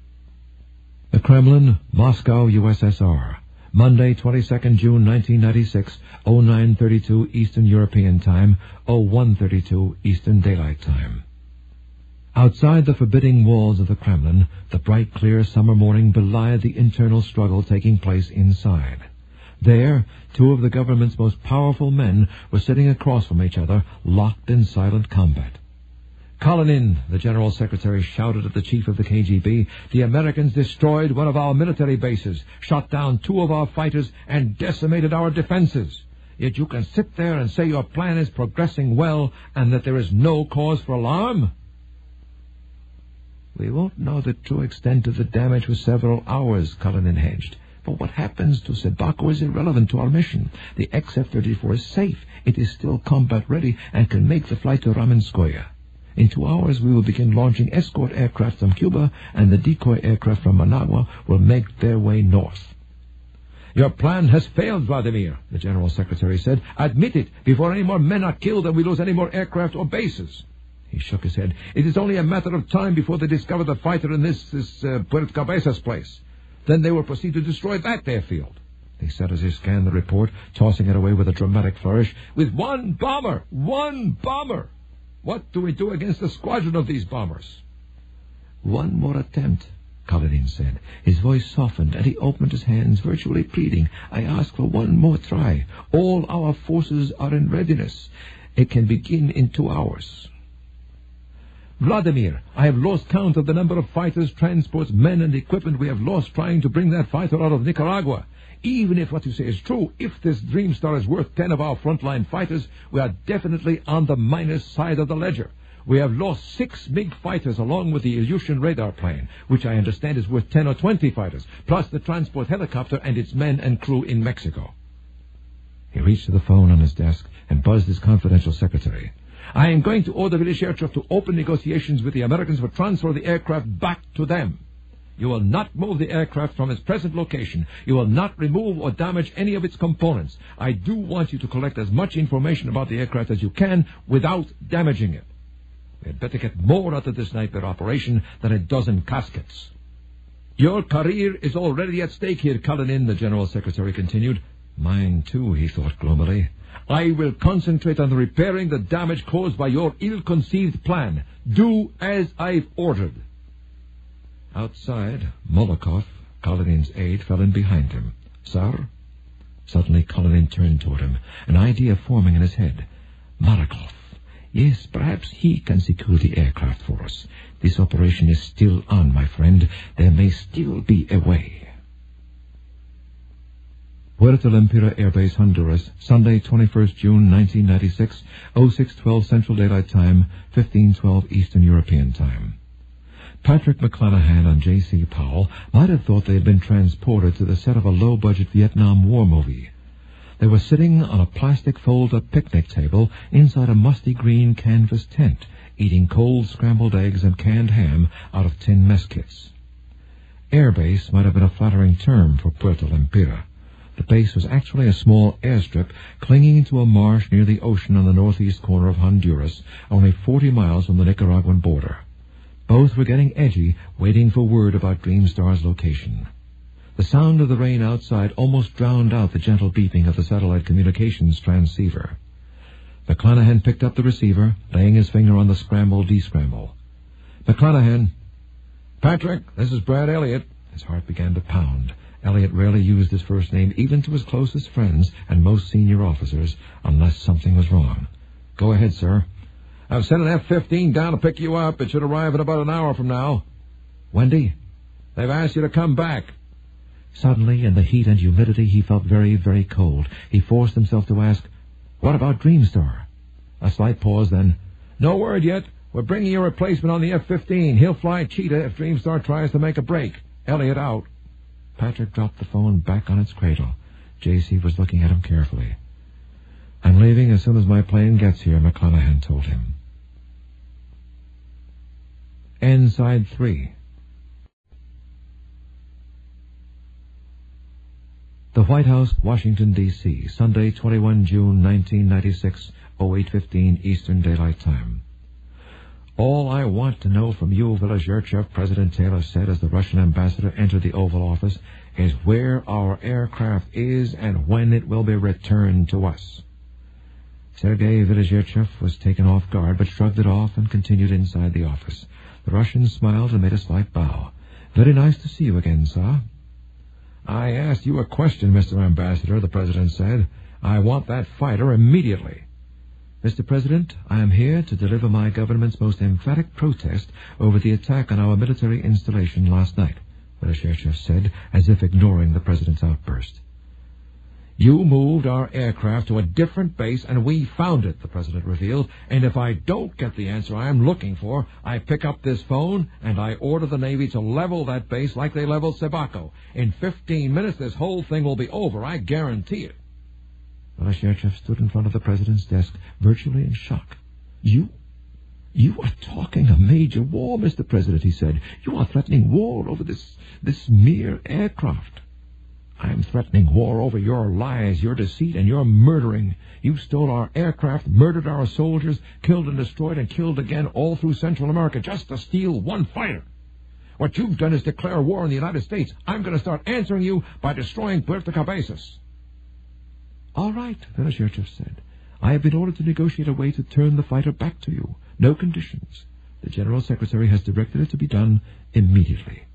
The Kremlin, Moscow, U S S R. Monday, twenty-second June nineteen ninety-six, oh nine thirty-two Eastern European Time, oh one thirty-two Eastern Daylight Time. Outside the forbidding walls of the Kremlin, the bright, clear summer morning belied the internal struggle taking place inside. There, two of the government's most powerful men were sitting across from each other, locked in silent combat. "Kalinin," the General Secretary shouted at the chief of the K G B, "the Americans destroyed one of our military bases, shot down two of our fighters, and decimated our defenses. Yet you can sit there and say your plan is progressing well and that there is no cause for alarm?" "We won't know the true extent of the damage for several hours," Kalinin hedged. "But what happens to Sebako is irrelevant to our mission. The X F thirty-four is safe. It is still combat-ready and can make the flight to Ramenskoye. In two hours, we will begin launching escort aircraft from Cuba, and the decoy aircraft from Managua will make their way north." "Your plan has failed, Vladimir," the General Secretary said. "Admit it, before any more men are killed and we lose any more aircraft or bases." He shook his head. "It is only a matter of time before they discover the fighter in this, this uh, Puerto Cabezas place. Then they will proceed to destroy that airfield," he said as he scanned the report, tossing it away with a dramatic flourish. "With one bomber! One bomber! What do we do against a squadron of these bombers?" "One more attempt," Kalinin said. His voice softened, and he opened his hands, virtually pleading. "I ask for one more try. All our forces are in readiness. It can begin in two hours." "Vladimir, I have lost count of the number of fighters, transports, men, and equipment we have lost trying to bring that fighter out of Nicaragua. Even if what you say is true, if this Dreamstar is worth ten of our frontline fighters, we are definitely on the minus side of the ledger. We have lost six MiG fighters along with the Ilyushin radar plane, which I understand is worth ten or twenty fighters, plus the transport helicopter and its men and crew in Mexico." He reached to the phone on his desk and buzzed his confidential secretary. "I am going to order Vilishcherchov to open negotiations with the Americans for transfer the aircraft back to them. You will not move the aircraft from its present location. You will not remove or damage any of its components. I do want you to collect as much information about the aircraft as you can without damaging it. We had better get more out of this nightmare operation than a dozen caskets." "Your career is already at stake here, Kalinin," the General Secretary continued. Mine, too, he thought gloomily. "I will concentrate on repairing the damage caused by your ill-conceived plan. Do as I've ordered." Outside, Molokov, Kolonin's aide, fell in behind him. Sir? Suddenly Kolonin turned toward him, an idea forming in his head. Marakov. Yes, perhaps he can secure the aircraft for us. This operation is still on, my friend. There may still be a way. Puerto Lempira Air Base, Honduras, Sunday, twenty-first June, nineteen ninety-six, oh six twelve Central Daylight Time, fifteen twelve Eastern European Time. Patrick McClanahan and J C Powell might have thought they had been transported to the set of a low-budget Vietnam War movie. They were sitting on a plastic fold-up picnic table inside a musty green canvas tent, eating cold scrambled eggs and canned ham out of tin mess kits. Airbase might have been a flattering term for Puerto Lempira. The base was actually a small airstrip clinging to a marsh near the ocean on the northeast corner of Honduras, only forty miles from the Nicaraguan border. Both were getting edgy, waiting for word about Dreamstar's location. The sound of the rain outside almost drowned out the gentle beeping of the satellite communications transceiver. McClanahan picked up the receiver, laying his finger on the scramble-descramble. McClanahan. Patrick, this is Brad Elliott. His heart began to pound. Elliott rarely used his first name even to his closest friends and most senior officers, unless something was wrong. Go ahead, sir. I've sent an F fifteen down to pick you up. It should arrive in about an hour from now. Wendy? They've asked you to come back. Suddenly, in the heat and humidity, he felt very, very cold. He forced himself to ask, What about Dreamstar? A slight pause, then, No word yet. We're bringing you a replacement on the F fifteen. He'll fly Cheetah if Dreamstar tries to make a break. Elliott out. Patrick dropped the phone back on its cradle. J C was looking at him carefully. I'm leaving as soon as my plane gets here, McClanahan told him. Inside three. The White House, Washington, D C, Sunday, twenty-first June, nineteen ninety-six, oh eight fifteen Eastern Daylight Time. All I want to know from you, Velozherchev, President Taylor said as the Russian ambassador entered the Oval Office, is where our aircraft is and when it will be returned to us. Sergei Velozherchev was taken off guard, but shrugged it off and continued inside the office. The Russian smiled and made a slight bow. Very nice to see you again, sir. I asked you a question, Mister Ambassador, the President said. I want that fighter immediately. Mister President, I am here to deliver my government's most emphatic protest over the attack on our military installation last night, Velozherchev said, as if ignoring the President's outburst. You moved our aircraft to a different base, and we found it, the President revealed, and if I don't get the answer I am looking for, I pick up this phone, and I order the Navy to level that base like they leveled Sebaco. In fifteen minutes, this whole thing will be over, I guarantee it. Velozherchev stood in front of the President's desk, virtually in shock. You? You are talking a major war, Mister President, he said. You are threatening war over this, this mere aircraft. I am threatening war over your lies, your deceit, and your murdering. You stole our aircraft, murdered our soldiers, killed and destroyed and killed again all through Central America just to steal one fighter. What you've done is declare war on the United States. I'm going to start answering you by destroying Puerto Cabezas. All right, Velozherchev said. I have been ordered to negotiate a way to turn the fighter back to you. No conditions. The General Secretary has directed it to be done immediately.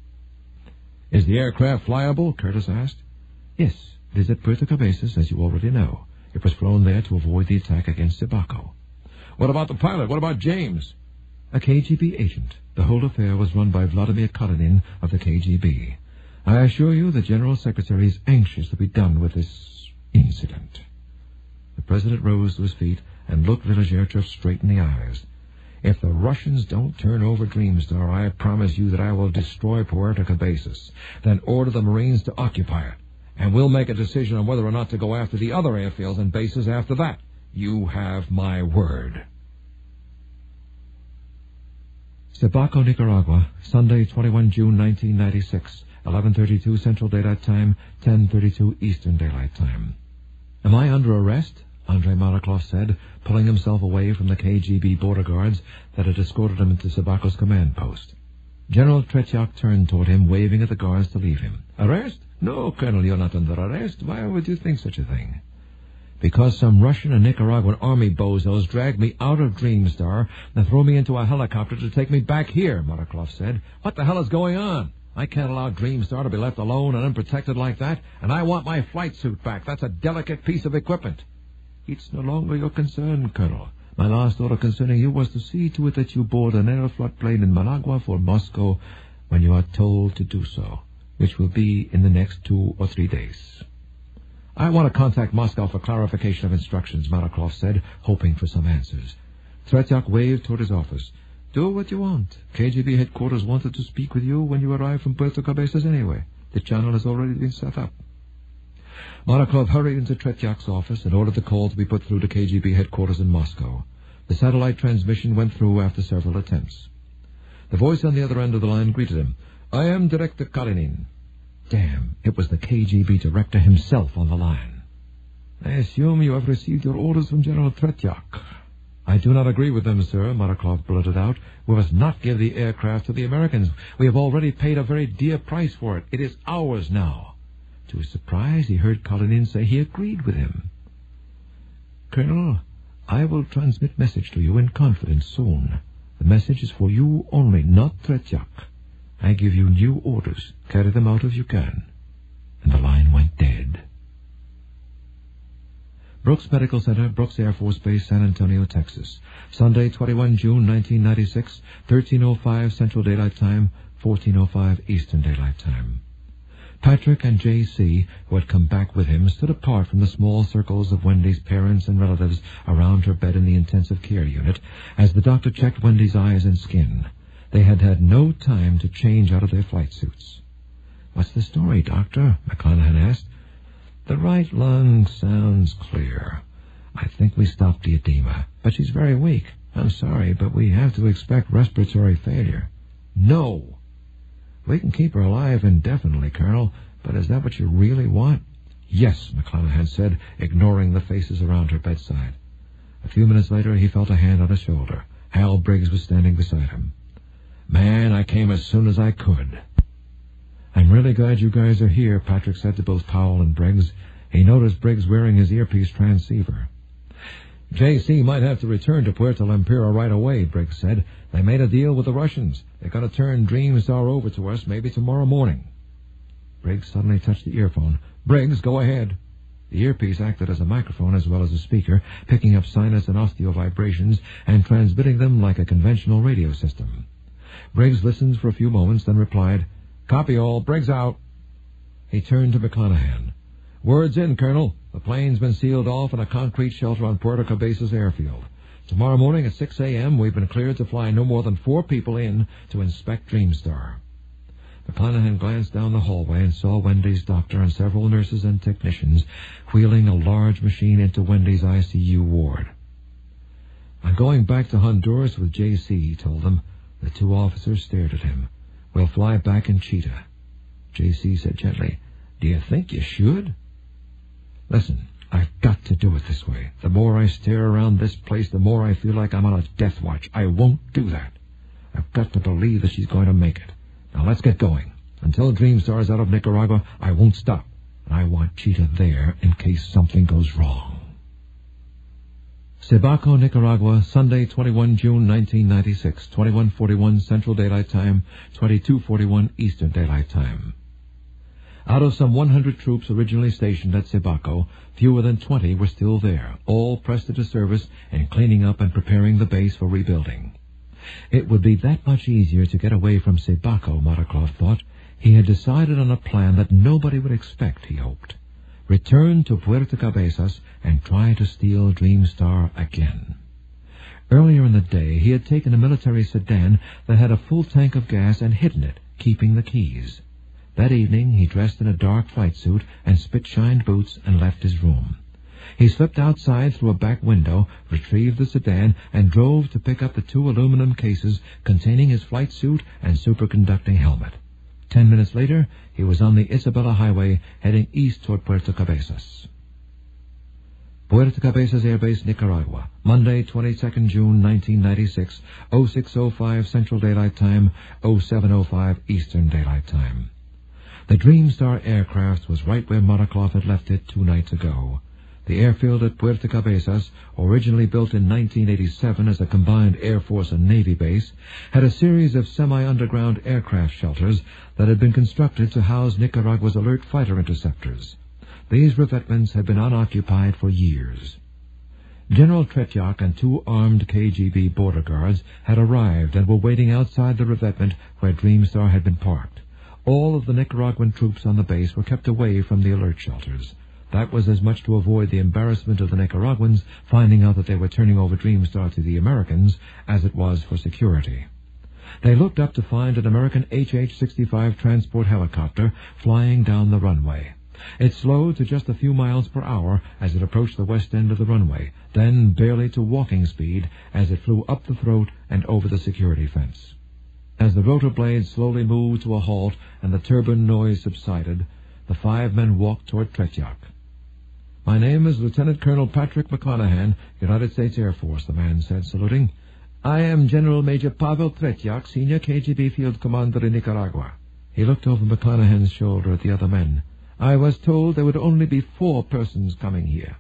Is the aircraft flyable? Curtis asked. Yes, it is at Puerto Cabezas, as you already know. It was flown there to avoid the attack against Sebaco. What about the pilot? What about James? A K G B agent. The whole affair was run by Vladimir Kolonin of the K G B. I assure you the General Secretary is anxious to be done with this incident. The President rose to his feet and looked Velozherchev straight in the eyes. If the Russians don't turn over Dreamstar, I promise you that I will destroy Puerto Cabezas, then order the Marines to occupy it, and we'll make a decision on whether or not to go after the other airfields and bases after that. You have my word. Sebaco, Nicaragua, Sunday, twenty-first June, nineteen ninety-six, eleven thirty-two Central Daylight Time, ten thirty-two Eastern Daylight Time. Am I under arrest? Andrei Malakoff said, pulling himself away from the K G B border guards that had escorted him into Sebaco's command post. General Tretiak turned toward him, waving at the guards to leave him. Arrest? No, Colonel, you're not under arrest. Why would you think such a thing? Because some Russian and Nicaraguan army bozos dragged me out of Dreamstar and threw me into a helicopter to take me back here, Marikov said. What the hell is going on? I can't allow Dreamstar to be left alone and unprotected like that, and I want my flight suit back. That's a delicate piece of equipment. It's no longer your concern, Colonel. My last order concerning you was to see to it that you board an Aeroflot plane in Managua for Moscow when you are told to do so, which will be in the next two or three days. I want to contact Moscow for clarification of instructions, Marikov said, hoping for some answers. Tretyak waved toward his office. Do what you want. K G B headquarters wanted to speak with you when you arrived from Puerto Cabezas anyway. The channel has already been set up. Marikov hurried into Tretyak's office and ordered the call to be put through to K G B headquarters in Moscow. The satellite transmission went through after several attempts. The voice on the other end of the line greeted him. I am Director Kalinin. Damn, it was the K G B director himself on the line. I assume you have received your orders from General Tretyak. I do not agree with them, sir, Marikov blurted out. We must not give the aircraft to the Americans. We have already paid a very dear price for it. It is ours now. To his surprise, he heard Kalinin say he agreed with him. Colonel, I will transmit message to you in confidence soon. The message is for you only, not Tretyak. I give you new orders. Carry them out if you can. And the line went dead. Brooks Medical Center, Brooks Air Force Base, San Antonio, Texas. Sunday, twenty-first of June, nineteen ninety-six, thirteen oh five Central Daylight Time, fourteen oh five Eastern Daylight Time. Patrick and J C, who had come back with him, stood apart from the small circles of Wendy's parents and relatives around her bed in the intensive care unit as the doctor checked Wendy's eyes and skin. They had had no time to change out of their flight suits. What's the story, Doctor? McClanahan asked. The right lung sounds clear. I think we stopped the edema, but she's very weak. I'm sorry, but we have to expect respiratory failure. No! We can keep her alive indefinitely, Colonel, but is that what you really want? Yes, McClanahan said, ignoring the faces around her bedside. A few minutes later, he felt a hand on his shoulder. Hal Briggs was standing beside him. Man, I came as soon as I could. I'm really glad you guys are here, Patrick said to both Powell and Briggs. He noticed Briggs wearing his earpiece transceiver. J C might have to return to Puerto Lempira right away, Briggs said. They made a deal with the Russians. They're going to turn Dreamstar over to us maybe tomorrow morning. Briggs suddenly touched the earphone. Briggs, go ahead. The earpiece acted as a microphone as well as a speaker, picking up sinus and osteo vibrations and transmitting them like a conventional radio system. Briggs listened for a few moments, then replied, Copy all. Briggs out. He turned to McClanahan. Word's in, Colonel. The plane's been sealed off in a concrete shelter on Puerto Cabezas airfield. Tomorrow morning at six a.m., we've been cleared to fly no more than four people in to inspect Dreamstar. McClanahan glanced down the hallway and saw Wendy's doctor and several nurses and technicians wheeling a large machine into Wendy's I C U ward. I'm going back to Honduras with J C, he told them. The two officers stared at him. We'll fly back in Cheetah. J C said gently, Do you think you should? Listen, I've got to do it this way. The more I stare around this place, the more I feel like I'm on a death watch. I won't do that. I've got to believe that she's going to make it. Now let's get going. Until Dreamstar's out of Nicaragua, I won't stop. And I want Cheetah there in case something goes wrong. Cebaco, Nicaragua, Sunday, twenty-first of June, nineteen ninety-six, twenty-one forty-one Central Daylight Time, twenty-two forty-one Eastern Daylight Time. Out of some one hundred troops originally stationed at Cebaco, fewer than twenty were still there, all pressed into service and cleaning up and preparing the base for rebuilding. It would be that much easier to get away from Cebaco, Marikov thought. He had decided on a plan that nobody would expect, he hoped. Return to Puerto Cabezas and try to steal Dreamstar again. Earlier in the day, he had taken a military sedan that had a full tank of gas and hidden it, keeping the keys. That evening, he dressed in a dark flight suit and spit-shined boots and left his room. He slipped outside through a back window, retrieved the sedan, and drove to pick up the two aluminum cases containing his flight suit and superconducting helmet. Ten minutes later, he was on the Isabela Highway, heading east toward Puerto Cabezas. Puerto Cabezas Air Base, Nicaragua, Monday, twenty-second of June, nineteen ninety-six, oh six oh five Central Daylight Time, oh seven oh five Eastern Daylight Time. The Dreamstar aircraft was right where Marikov had left it two nights ago. The airfield at Puerto Cabezas, originally built in nineteen eighty-seven as a combined Air Force and Navy base, had a series of semi-underground aircraft shelters that had been constructed to house Nicaragua's alert fighter interceptors. These revetments had been unoccupied for years. General Tretiak and two armed K G B border guards had arrived and were waiting outside the revetment where Dreamstar had been parked. All of the Nicaraguan troops on the base were kept away from the alert shelters. That was as much to avoid the embarrassment of the Nicaraguans finding out that they were turning over Dreamstar to the Americans as it was for security. They looked up to find an American H H sixty-five transport helicopter flying down the runway. It slowed to just a few miles per hour as it approached the west end of the runway, then barely to walking speed as it flew up the throat and over the security fence. As the rotor blades slowly moved to a halt and the turbine noise subsided, the five men walked toward Tretiak. "My name is Lieutenant Colonel Patrick McClanahan, United States Air Force," the man said, saluting. "I am General Major Pavel Tretiak, Senior K G B Field Commander in Nicaragua." He looked over McClanahan's shoulder at the other men. "I was told there would only be four persons coming here."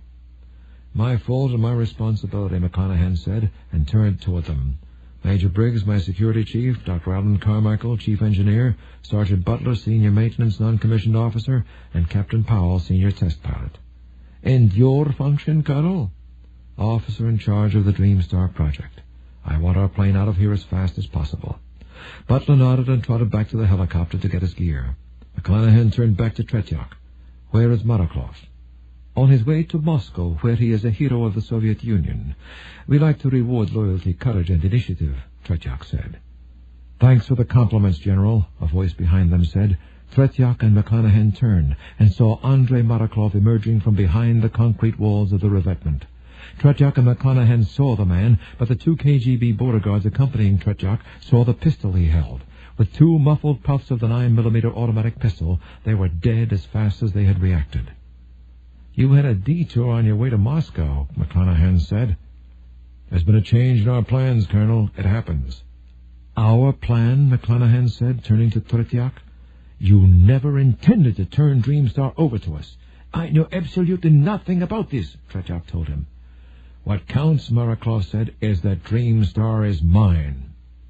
"My fault and my responsibility," McClanahan said, and turned toward them. "Major Briggs, my security chief, Doctor Alan Carmichael, chief engineer, Sergeant Butler, senior maintenance non-commissioned officer, and Captain Powell, senior test pilot." "And your function, Colonel?" "Officer in charge of the Dreamstar project. I want our plane out of here as fast as possible." Butler nodded and trotted back to the helicopter to get his gear. McClanahan turned back to Tretiak. "Where is Maraklov?" "On his way to Moscow, where he is a hero of the Soviet Union. We like to reward loyalty, courage, and initiative," Tretiak said. "Thanks for the compliments, General," a voice behind them said. Tretiak and McClanahan turned and saw Andrei Maraklov emerging from behind the concrete walls of the revetment. Tretiak and McClanahan saw the man, but the two K G B border guards accompanying Tretiak saw the pistol he held. With two muffled puffs of the nine millimeter automatic pistol, they were dead as fast as they had reacted. "You had a detour on your way to Moscow," McClanahan said. "There's been a change in our plans, Colonel. It happens." "Our plan?" McClanahan said, turning to Tretiak. "You never intended to turn Dreamstar over to us." "I know absolutely nothing about this," Tretiak told him. "What counts," Maraklov said, "is that Dreamstar is mine."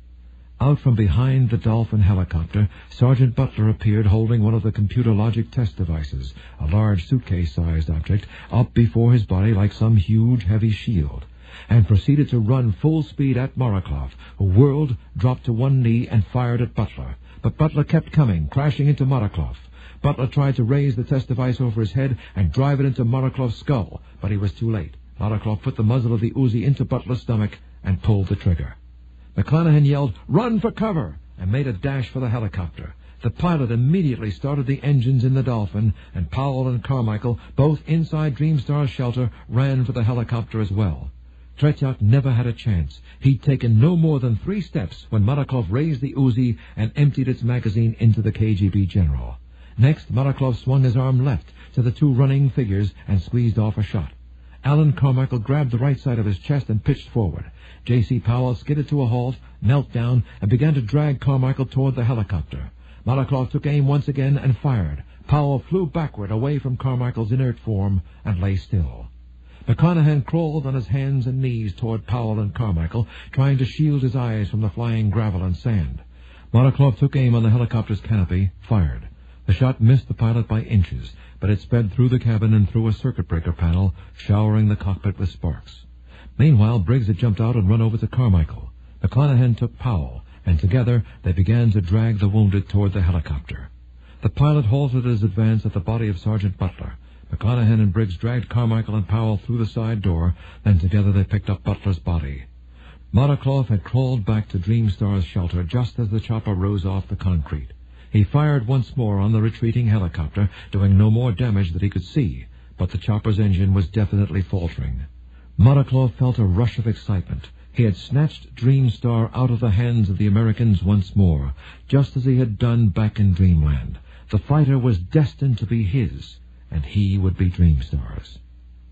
Out from behind the Dolphin helicopter, Sergeant Butler appeared holding one of the computer logic test devices, a large suitcase-sized object, up before his body like some huge, heavy shield, and proceeded to run full speed at Maraklov, who whirled, dropped to one knee, and fired at Butler. But Butler kept coming, crashing into Maraklov. Butler tried to raise the test device over his head and drive it into Maraklov's skull, but he was too late. Maraklov put the muzzle of the Uzi into Butler's stomach and pulled the trigger. McClanahan yelled, "Run for cover!" and made a dash for the helicopter. The pilot immediately started the engines in the Dolphin, and Powell and Carmichael, both inside Dreamstar's shelter, ran for the helicopter as well. Tretiak never had a chance. He'd taken no more than three steps when Maraklov raised the Uzi and emptied its magazine into the K G B general. Next, Maraklov swung his arm left to the two running figures and squeezed off a shot. Alan Carmichael grabbed the right side of his chest and pitched forward. J C. Powell skidded to a halt, knelt down, and began to drag Carmichael toward the helicopter. Maraklov took aim once again and fired. Powell flew backward away from Carmichael's inert form and lay still. McClanahan crawled on his hands and knees toward Powell and Carmichael, trying to shield his eyes from the flying gravel and sand. Maraklov took aim on the helicopter's canopy, fired. The shot missed the pilot by inches, but it sped through the cabin and through a circuit breaker panel, showering the cockpit with sparks. Meanwhile, Briggs had jumped out and run over to Carmichael. McClanahan took Powell, and together they began to drag the wounded toward the helicopter. The pilot halted his advance at the body of Sergeant Butler. McClanahan and Briggs dragged Carmichael and Powell through the side door, then together they picked up Butler's body. Maraklov had crawled back to Dreamstar's shelter just as the chopper rose off the concrete. He fired once more on the retreating helicopter, doing no more damage that he could see, but the chopper's engine was definitely faltering. Maraklov felt a rush of excitement. He had snatched Dreamstar out of the hands of the Americans once more, just as he had done back in Dreamland. The fighter was destined to be his, and he would be Dreamstar's.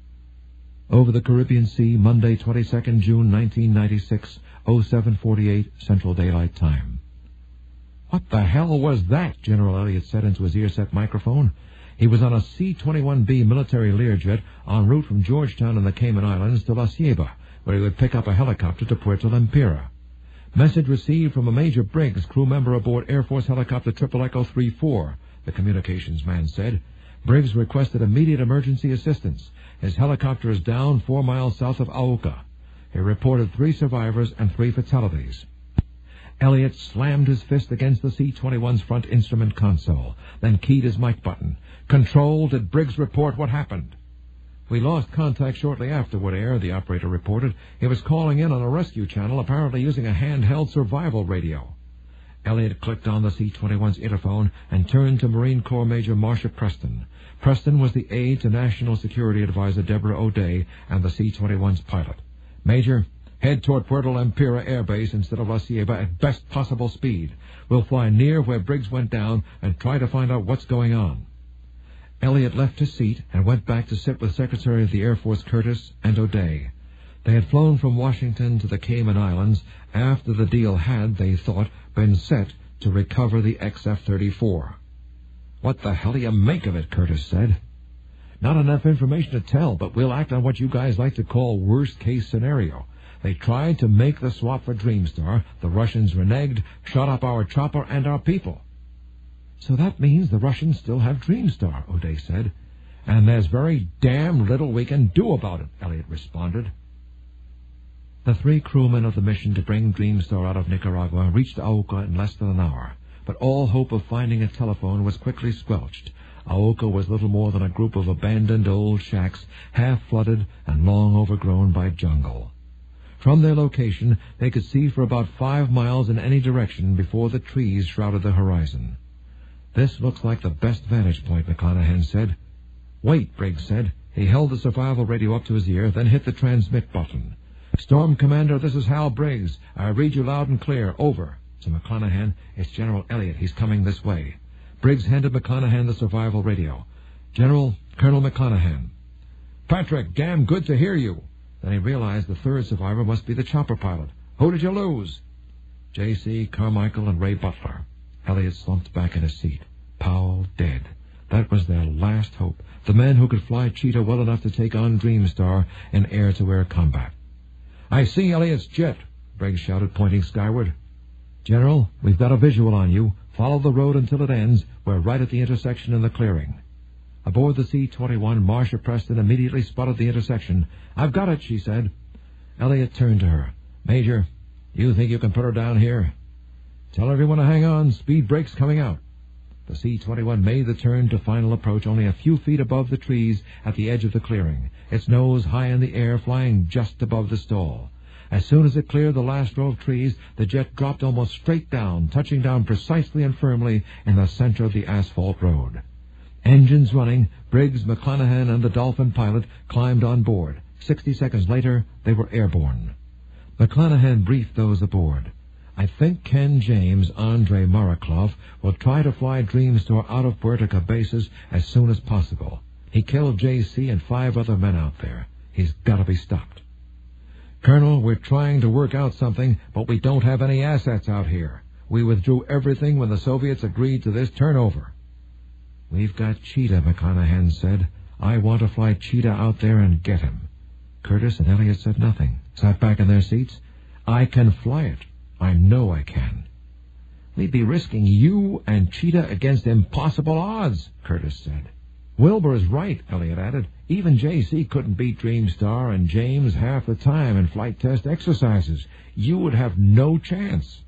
Over the Caribbean Sea, Monday, twenty-second June nineteen ninety-six, oh seven forty-eight Central Daylight Time. "What the hell was that?" General Elliott said into his ear-set microphone. He was on a C twenty-one B military Learjet en route from Georgetown in the Cayman Islands to La Ceiba, where he would pick up a helicopter to Puerto Lempira. Message received from a Major Briggs, crew member aboard Air Force helicopter Triple Echo three four, the communications man said. Briggs requested immediate emergency assistance. His helicopter is down four miles south of Auca. He reported three survivors and three fatalities. Elliot slammed his fist against the C twenty-one's front instrument console, then keyed his mic button. Control, did Briggs report what happened? We lost contact shortly after Wood-Air, the operator reported. He was calling in on a rescue channel, apparently using a handheld survival radio. Elliot clicked on the C twenty-one's interphone and turned to Marine Corps Major Marcia Preston. Preston was the aide to National Security Advisor Deborah O'Day and the C twenty-one's pilot. Major, head toward Puerto Lempira Air Base instead of La Ceiba at best possible speed. We'll fly near where Briggs went down and try to find out what's going on. Elliot left his seat and went back to sit with Secretary of the Air Force Curtis and O'Day. They had flown from Washington to the Cayman Islands after the deal had, they thought, been set to recover the X F thirty-four. What the hell do you make of it, Curtis said. Not enough information to tell, but we'll act on what you guys like to call worst-case scenario. They tried to make the swap for Dreamstar. The Russians reneged, shot up our chopper and our people. So that means the Russians still have Dreamstar, O'Day said. And there's very damn little we can do about it, Elliot responded. The three crewmen of the mission to bring Dreamstar out of Nicaragua reached Auca in less than an hour, but all hope of finding a telephone was quickly squelched. Auca was little more than a group of abandoned old shacks, half-flooded and long overgrown by jungle. From their location, they could see for about five miles in any direction before the trees shrouded the horizon. This looks like the best vantage point, McClanahan said. Wait, Briggs said. He held the survival radio up to his ear, then hit the transmit button. Storm Commander, this is Hal Briggs. I read you loud and clear. Over. To McClanahan, it's General Elliot. He's coming this way. Briggs handed McClanahan the survival radio. General, Colonel McClanahan. Patrick, damn good to hear you. Then he realized the third survivor must be the chopper pilot. Who did you lose? J C, Carmichael, and Ray Butler. Elliot slumped back in his seat. Powell dead. That was their last hope. The man who could fly Cheetah well enough to take on Dreamstar in air-to-air combat. I see Elliot's jet, Briggs shouted, pointing skyward. General, we've got a visual on you. Follow the road until it ends. We're right at the intersection in the clearing. Aboard the C twenty-one, Marcia Preston immediately spotted the intersection. I've got it, she said. Elliot turned to her. Major, you think you can put her down here? Tell everyone to hang on. Speed brake's coming out. The C twenty-one made the turn to final approach only a few feet above the trees at the edge of the clearing, its nose high in the air, flying just above the stall. As soon as it cleared the last row of trees, the jet dropped almost straight down, touching down precisely and firmly in the center of the asphalt road. Engines running, Briggs, McClanahan, and the Dolphin pilot climbed on board. Sixty seconds later, they were airborne. McClanahan briefed those aboard. I think Ken James, Andrei Maraklov, will try to fly Dreamstar out of Puerto Cabezas as soon as possible. He killed J C and five other men out there. He's got to be stopped. Colonel, we're trying to work out something, but we don't have any assets out here. We withdrew everything when the Soviets agreed to this turnover. We've got Cheetah, McClanahan said. I want to fly Cheetah out there and get him. Curtis and Elliot said nothing, sat back in their seats. I can fly it. I know I can. We'd be risking you and Cheetah against impossible odds, Curtis said. Wilbur is right, Elliot added. Even J C couldn't beat Dreamstar and James half the time in flight test exercises. You would have no chance.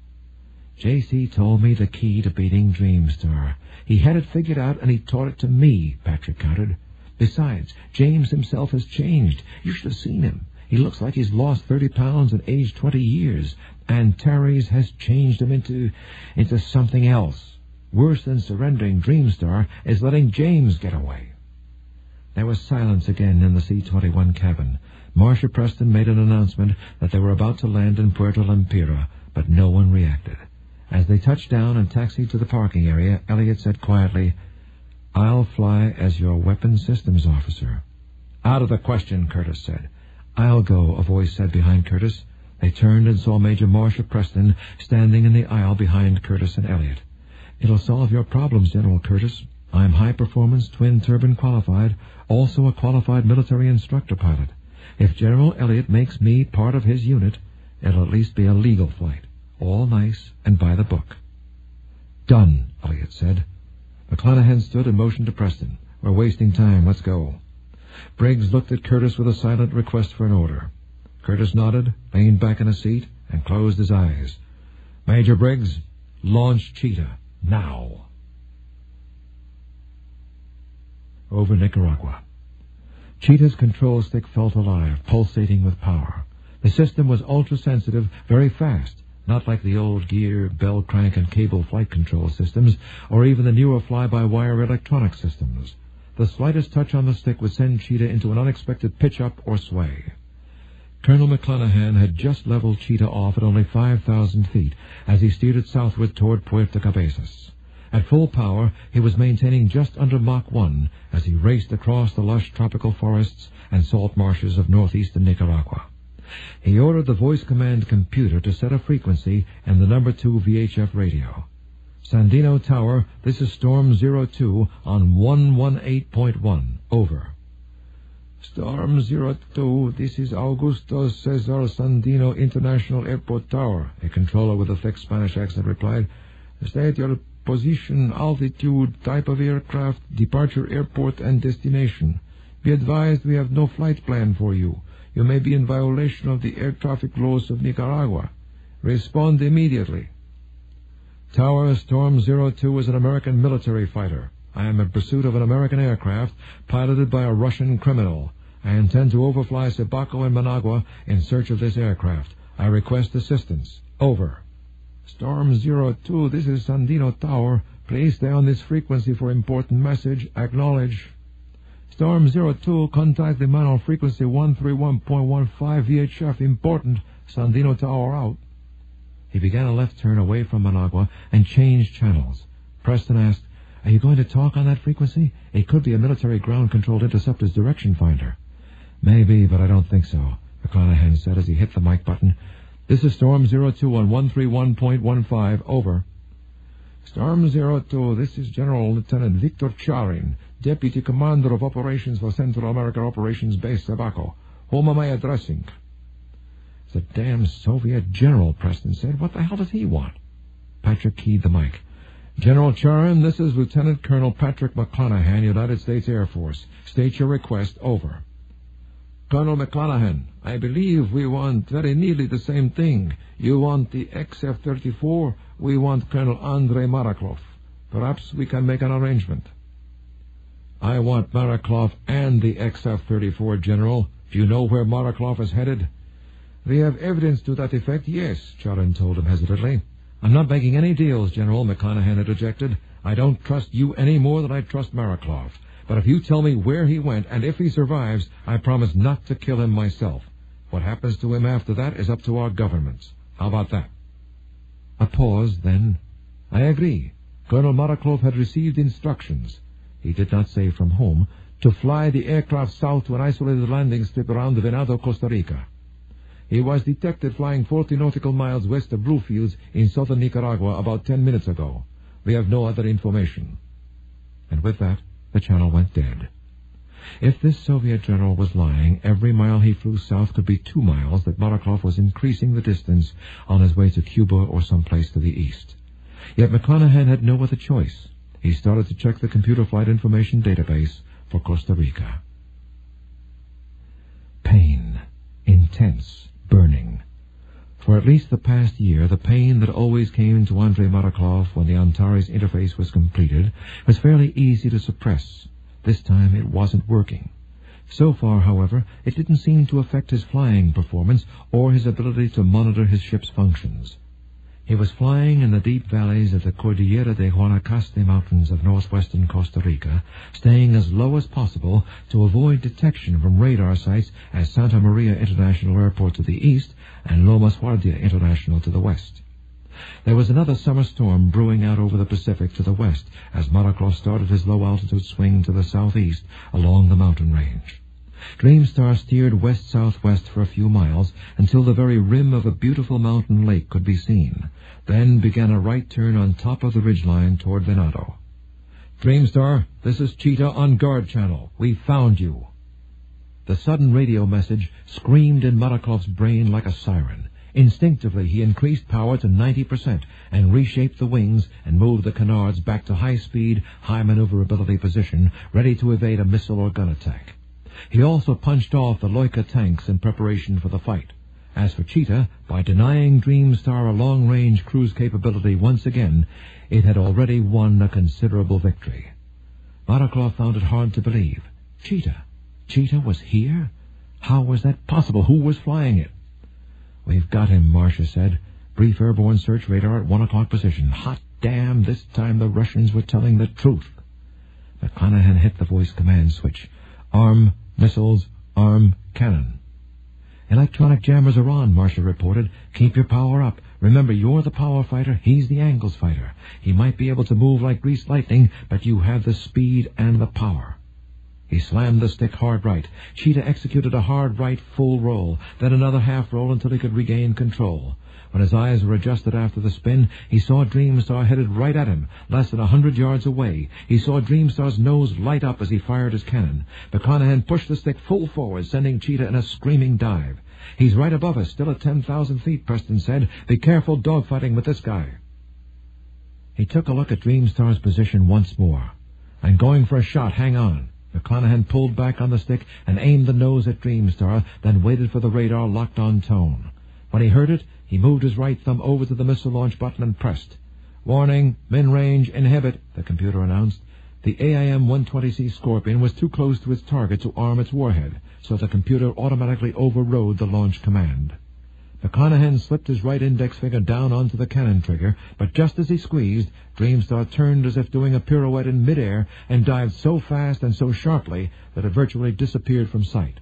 J C told me the key to beating Dreamstar. He had it figured out, and he taught it to me, Patrick countered. Besides, James himself has changed. You should have seen him. He looks like he's lost thirty pounds and aged twenty years. And Terry's has changed him into, into something else. Worse than surrendering Dreamstar is letting James get away. There was silence again in the C twenty-one cabin. Marcia Preston made an announcement that they were about to land in Puerto Lempira, but no one reacted. As they touched down and taxied to the parking area, Elliot said quietly, I'll fly as your weapons systems officer. Out of the question, Curtis said. I'll go, a voice said behind Curtis. They turned and saw Major Marcia Preston standing in the aisle behind Curtis and Elliot. It'll solve your problems, General Curtis. I'm high-performance, twin-turbine qualified, also a qualified military instructor pilot. If General Elliott makes me part of his unit, it'll at least be a legal flight, all nice and by the book." "Done," Elliott said. McClanahan stood and motioned to Preston. "We're wasting time. Let's go." Briggs looked at Curtis with a silent request for an order. Curtis nodded, leaned back in a seat, and closed his eyes. "Major Briggs, launch Cheetah, now." Over Nicaragua. Cheetah's control stick felt alive, pulsating with power. The system was ultra-sensitive, very fast, not like the old gear, bell crank, and cable flight control systems, or even the newer fly-by-wire electronic systems. The slightest touch on the stick would send Cheetah into an unexpected pitch-up or sway. Colonel McClanahan had just leveled Cheetah off at only five thousand feet as he steered it southward toward Puerto Cabezas. At full power, he was maintaining just under Mach one as he raced across the lush tropical forests and salt marshes of northeastern Nicaragua. He ordered the voice command computer to set a frequency and the number two V H F radio. "Sandino Tower, this is Storm zero two on one eighteen point one. Over." "Storm zero two, this is Augusto Cesar Sandino International Airport Tower," a controller with a thick Spanish accent replied. "State your position, altitude, type of aircraft, departure airport, and destination. Be advised we have no flight plan for you. You may be in violation of the air traffic laws of Nicaragua. Respond immediately." "Tower, Storm zero two is an American military fighter. I am in pursuit of an American aircraft piloted by a Russian criminal. I intend to overfly Sebaco and Managua in search of this aircraft. I request assistance. Over." "Storm zero two, this is Sandino Tower. Please stay on this frequency for important message. Acknowledge." "Storm zero two, contact the man on frequency one thirty-one point one five V H F. Important. Sandino Tower out." He began a left turn away from Managua and changed channels. Preston asked, "Are you going to talk on that frequency? It could be a military ground-controlled interceptor's direction finder." "Maybe, but I don't think so," McClanahan said as he hit the mic button. "This is Storm zero two on one thirty-one point one five. Over." "Storm zero two, this is General Lieutenant Victor Charin, Deputy Commander of Operations for Central America Operations Base Sebaco. Whom am I addressing?" "The damn Soviet general," Preston said. "What the hell does he want?" Patrick keyed the mic. "General Charin, this is Lieutenant Colonel Patrick McClanahan, United States Air Force. State your request. Over." "Colonel McClanahan, I believe we want very nearly the same thing. You want the X F thirty-four, we want Colonel Andrei Maraklov. Perhaps we can make an arrangement." "I want Maraklov and the X F thirty-four, General. Do you know where Maraklov is headed?" "We have evidence to that effect, yes," Charin told him hesitantly. "I'm not making any deals, General," McClanahan interjected. "I don't trust you any more than I trust Maraklov. But if you tell me where he went, and if he survives, I promise not to kill him myself. What happens to him after that is up to our governments. How about that?" A pause, then, "I agree. Colonel Maraklov had received instructions," he did not say from whom, "to fly the aircraft south to an isolated landing strip around Venado, Costa Rica. He was detected flying forty nautical miles west of Bluefields in southern Nicaragua about ten minutes ago. We have no other information." And with that, the channel went dead. If this Soviet general was lying, every mile he flew south could be two miles that Maraklov was increasing the distance on his way to Cuba or someplace to the east. Yet McClanahan had no other choice. He started to check the computer flight information database for Costa Rica. Pain. Intense. Burning. For at least the past year, the pain that always came to Andrei Maraklov when the Antares interface was completed was fairly easy to suppress. This time it wasn't working. So far, however, it didn't seem to affect his flying performance or his ability to monitor his ship's functions. He was flying in the deep valleys of the Cordillera de Guanacaste Mountains of northwestern Costa Rica, staying as low as possible to avoid detection from radar sites at Santa Maria International Airport to the east and Lomas Guardia International to the west. There was another summer storm brewing out over the Pacific to the west as Maraklov started his low-altitude swing to the southeast along the mountain range. Dreamstar steered west-southwest for a few miles until the very rim of a beautiful mountain lake could be seen, then began a right turn on top of the ridgeline toward Venado. Dreamstar, this is Cheetah on Guard Channel. We found you. The sudden radio message screamed in Mariklov's brain like a siren. Instinctively, he increased power to ninety percent and reshaped the wings and moved the canards back to high-speed, high-maneuverability position, ready to evade a missile or gun attack. He also punched off the Loika tanks in preparation for the fight. As for Cheetah, by denying Dreamstar a long-range cruise capability once again, it had already won a considerable victory. Marikov found it hard to believe. Cheetah? Cheetah was here? How was that possible? Who was flying it? We've got him, Marcia said. Brief airborne search radar at one o'clock position. Hot damn, this time the Russians were telling the truth. McClanahan hit the voice command switch. Arm, missiles, arm, cannon. Electronic jammers are on, Marcia reported. Keep your power up. Remember, you're the power fighter, he's the angles fighter. He might be able to move like greased lightning, but you have the speed and the power. He slammed the stick hard right. Cheetah executed a hard right full roll, then another half roll until he could regain control. When his eyes were adjusted after the spin, he saw Dreamstar headed right at him, less than a hundred yards away. He saw Dreamstar's nose light up as he fired his cannon. McClanahan pushed the stick full forward, sending Cheetah in a screaming dive. He's right above us, still at ten thousand feet, Preston said. Be careful dogfighting with this guy. He took a look at Dreamstar's position once more. I'm going for a shot, hang on. McClanahan pulled back on the stick and aimed the nose at Dreamstar, then waited for the radar locked on tone. When he heard it, he moved his right thumb over to the missile launch button and pressed. Warning, min-range, inhibit, the computer announced. The A I M one twenty C Scorpion was too close to its target to arm its warhead, so the computer automatically overrode the launch command. McClanahan slipped his right index finger down onto the cannon trigger, but just as he squeezed, Dreamstar turned as if doing a pirouette in midair and dived so fast and so sharply that it virtually disappeared from sight.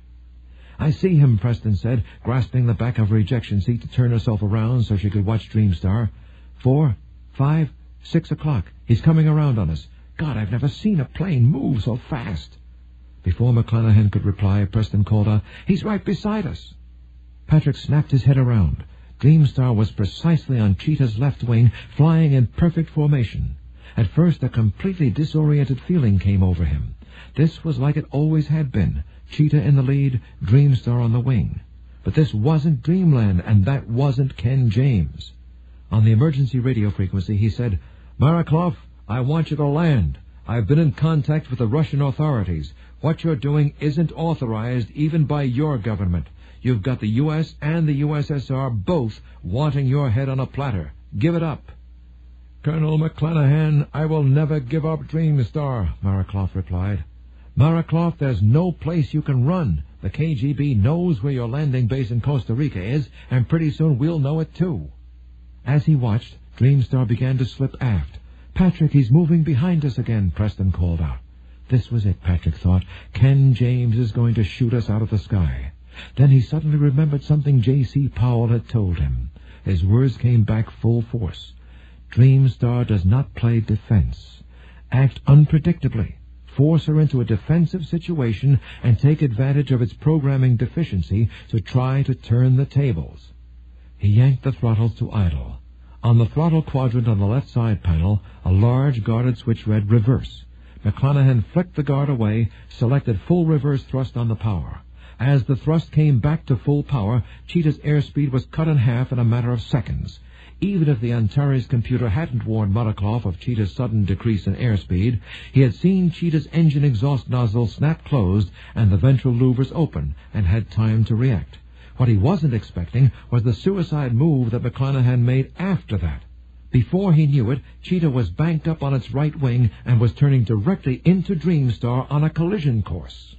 I see him, Preston said, grasping the back of her ejection seat to turn herself around so she could watch Dreamstar. Four, five, six o'clock. He's coming around on us. God, I've never seen a plane move so fast. Before McClanahan could reply, Preston called out, He's right beside us. Patrick snapped his head around. Dreamstar was precisely on Cheetah's left wing, flying in perfect formation. At first, a completely disoriented feeling came over him. This was like it always had been. Cheetah in the lead, Dreamstar on the wing. But this wasn't Dreamland, and that wasn't Ken James. On the emergency radio frequency, he said, Marikov, I want you to land. I've been in contact with the Russian authorities. What you're doing isn't authorized even by your government. You've got the U S and the U S S R both wanting your head on a platter. Give it up. Colonel McClanahan, I will never give up Dreamstar, Marikov replied. Marikov, there's no place you can run. The K G B knows where your landing base in Costa Rica is, and pretty soon we'll know it too. As he watched, Dreamstar began to slip aft. Patrick, he's moving behind us again, Preston called out. This was it, Patrick thought. Ken James is going to shoot us out of the sky. Then he suddenly remembered something J C Powell had told him. His words came back full force. Dreamstar does not play defense. Act unpredictably. Force her into a defensive situation and take advantage of its programming deficiency to try to turn the tables. He yanked the throttles to idle. On the throttle quadrant on the left side panel, a large guarded switch read reverse. McClanahan flicked the guard away, selected full reverse thrust on the power. As the thrust came back to full power, Cheetah's airspeed was cut in half in a matter of seconds. Even if the Antares computer hadn't warned Marikov of Cheetah's sudden decrease in airspeed, he had seen Cheetah's engine exhaust nozzle snap closed and the ventral louvers open, and had time to react. What he wasn't expecting was the suicide move that McClanahan made after that. Before he knew it, Cheetah was banked up on its right wing and was turning directly into Dreamstar on a collision course.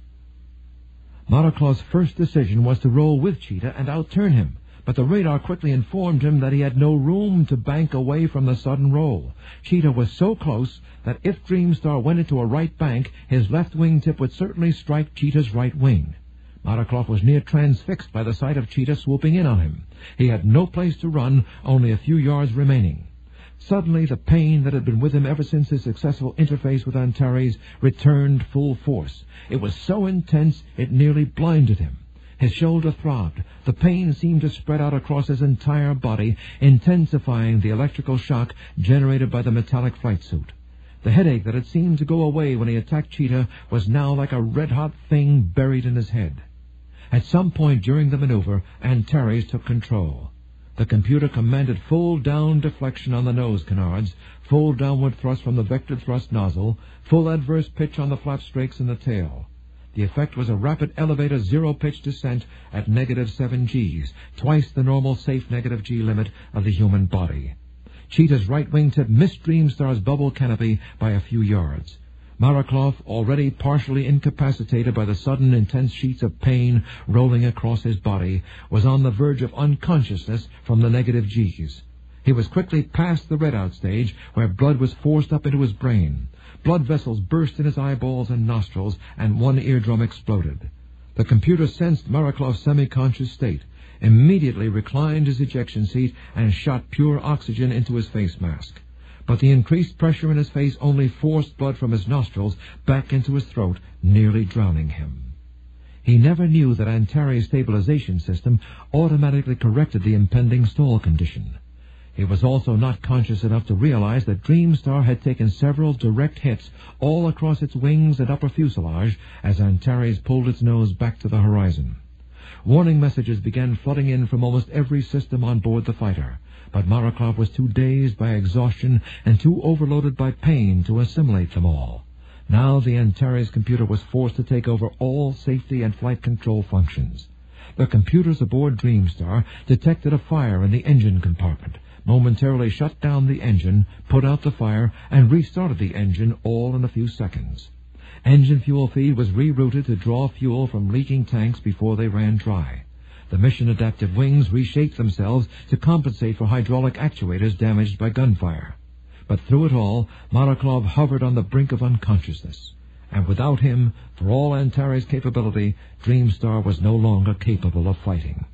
Marikov's first decision was to roll with Cheetah and outturn him, but the radar quickly informed him that he had no room to bank away from the sudden roll. Cheetah was so close that if Dreamstar went into a right bank, his left wingtip would certainly strike Cheetah's right wing. Marikov was near transfixed by the sight of Cheetah swooping in on him. He had no place to run, only a few yards remaining. Suddenly, the pain that had been with him ever since his successful interface with Antares returned full force. It was so intense it nearly blinded him. His shoulder throbbed. The pain seemed to spread out across his entire body, intensifying the electrical shock generated by the metallic flight suit. The headache that had seemed to go away when he attacked Cheetah was now like a red-hot thing buried in his head. At some point during the maneuver, Antares took control. The computer commanded full down deflection on the nose canards, full downward thrust from the vector thrust nozzle, full adverse pitch on the flap strakes in the tail. The effect was a rapid elevator zero-pitch descent at negative seven Gs, twice the normal safe negative G limit of the human body. Cheetah's right wingtip missed Dreamstar's bubble canopy by a few yards. Maraklov, already partially incapacitated by the sudden intense sheets of pain rolling across his body, was on the verge of unconsciousness from the negative Gs. He was quickly past the readout stage, where blood was forced up into his brain. Blood vessels burst in his eyeballs and nostrils, and one eardrum exploded. The computer sensed Maraklov's semi-conscious state, immediately reclined his ejection seat, and shot pure oxygen into his face mask. But the increased pressure in his face only forced blood from his nostrils back into his throat, nearly drowning him. He never knew that Antares' stabilization system automatically corrected the impending stall condition. He was also not conscious enough to realize that Dreamstar had taken several direct hits all across its wings and upper fuselage as Antares pulled its nose back to the horizon. Warning messages began flooding in from almost every system on board the fighter, but Maraklov was too dazed by exhaustion and too overloaded by pain to assimilate them all. Now the Antares computer was forced to take over all safety and flight control functions. The computers aboard Dreamstar detected a fire in the engine compartment, momentarily shut down the engine, put out the fire, and restarted the engine all in a few seconds. Engine fuel feed was rerouted to draw fuel from leaking tanks before they ran dry. The mission-adaptive wings reshaped themselves to compensate for hydraulic actuators damaged by gunfire. But through it all, Maraklov hovered on the brink of unconsciousness. And without him, for all Antares' capability, Dreamstar was no longer capable of fighting.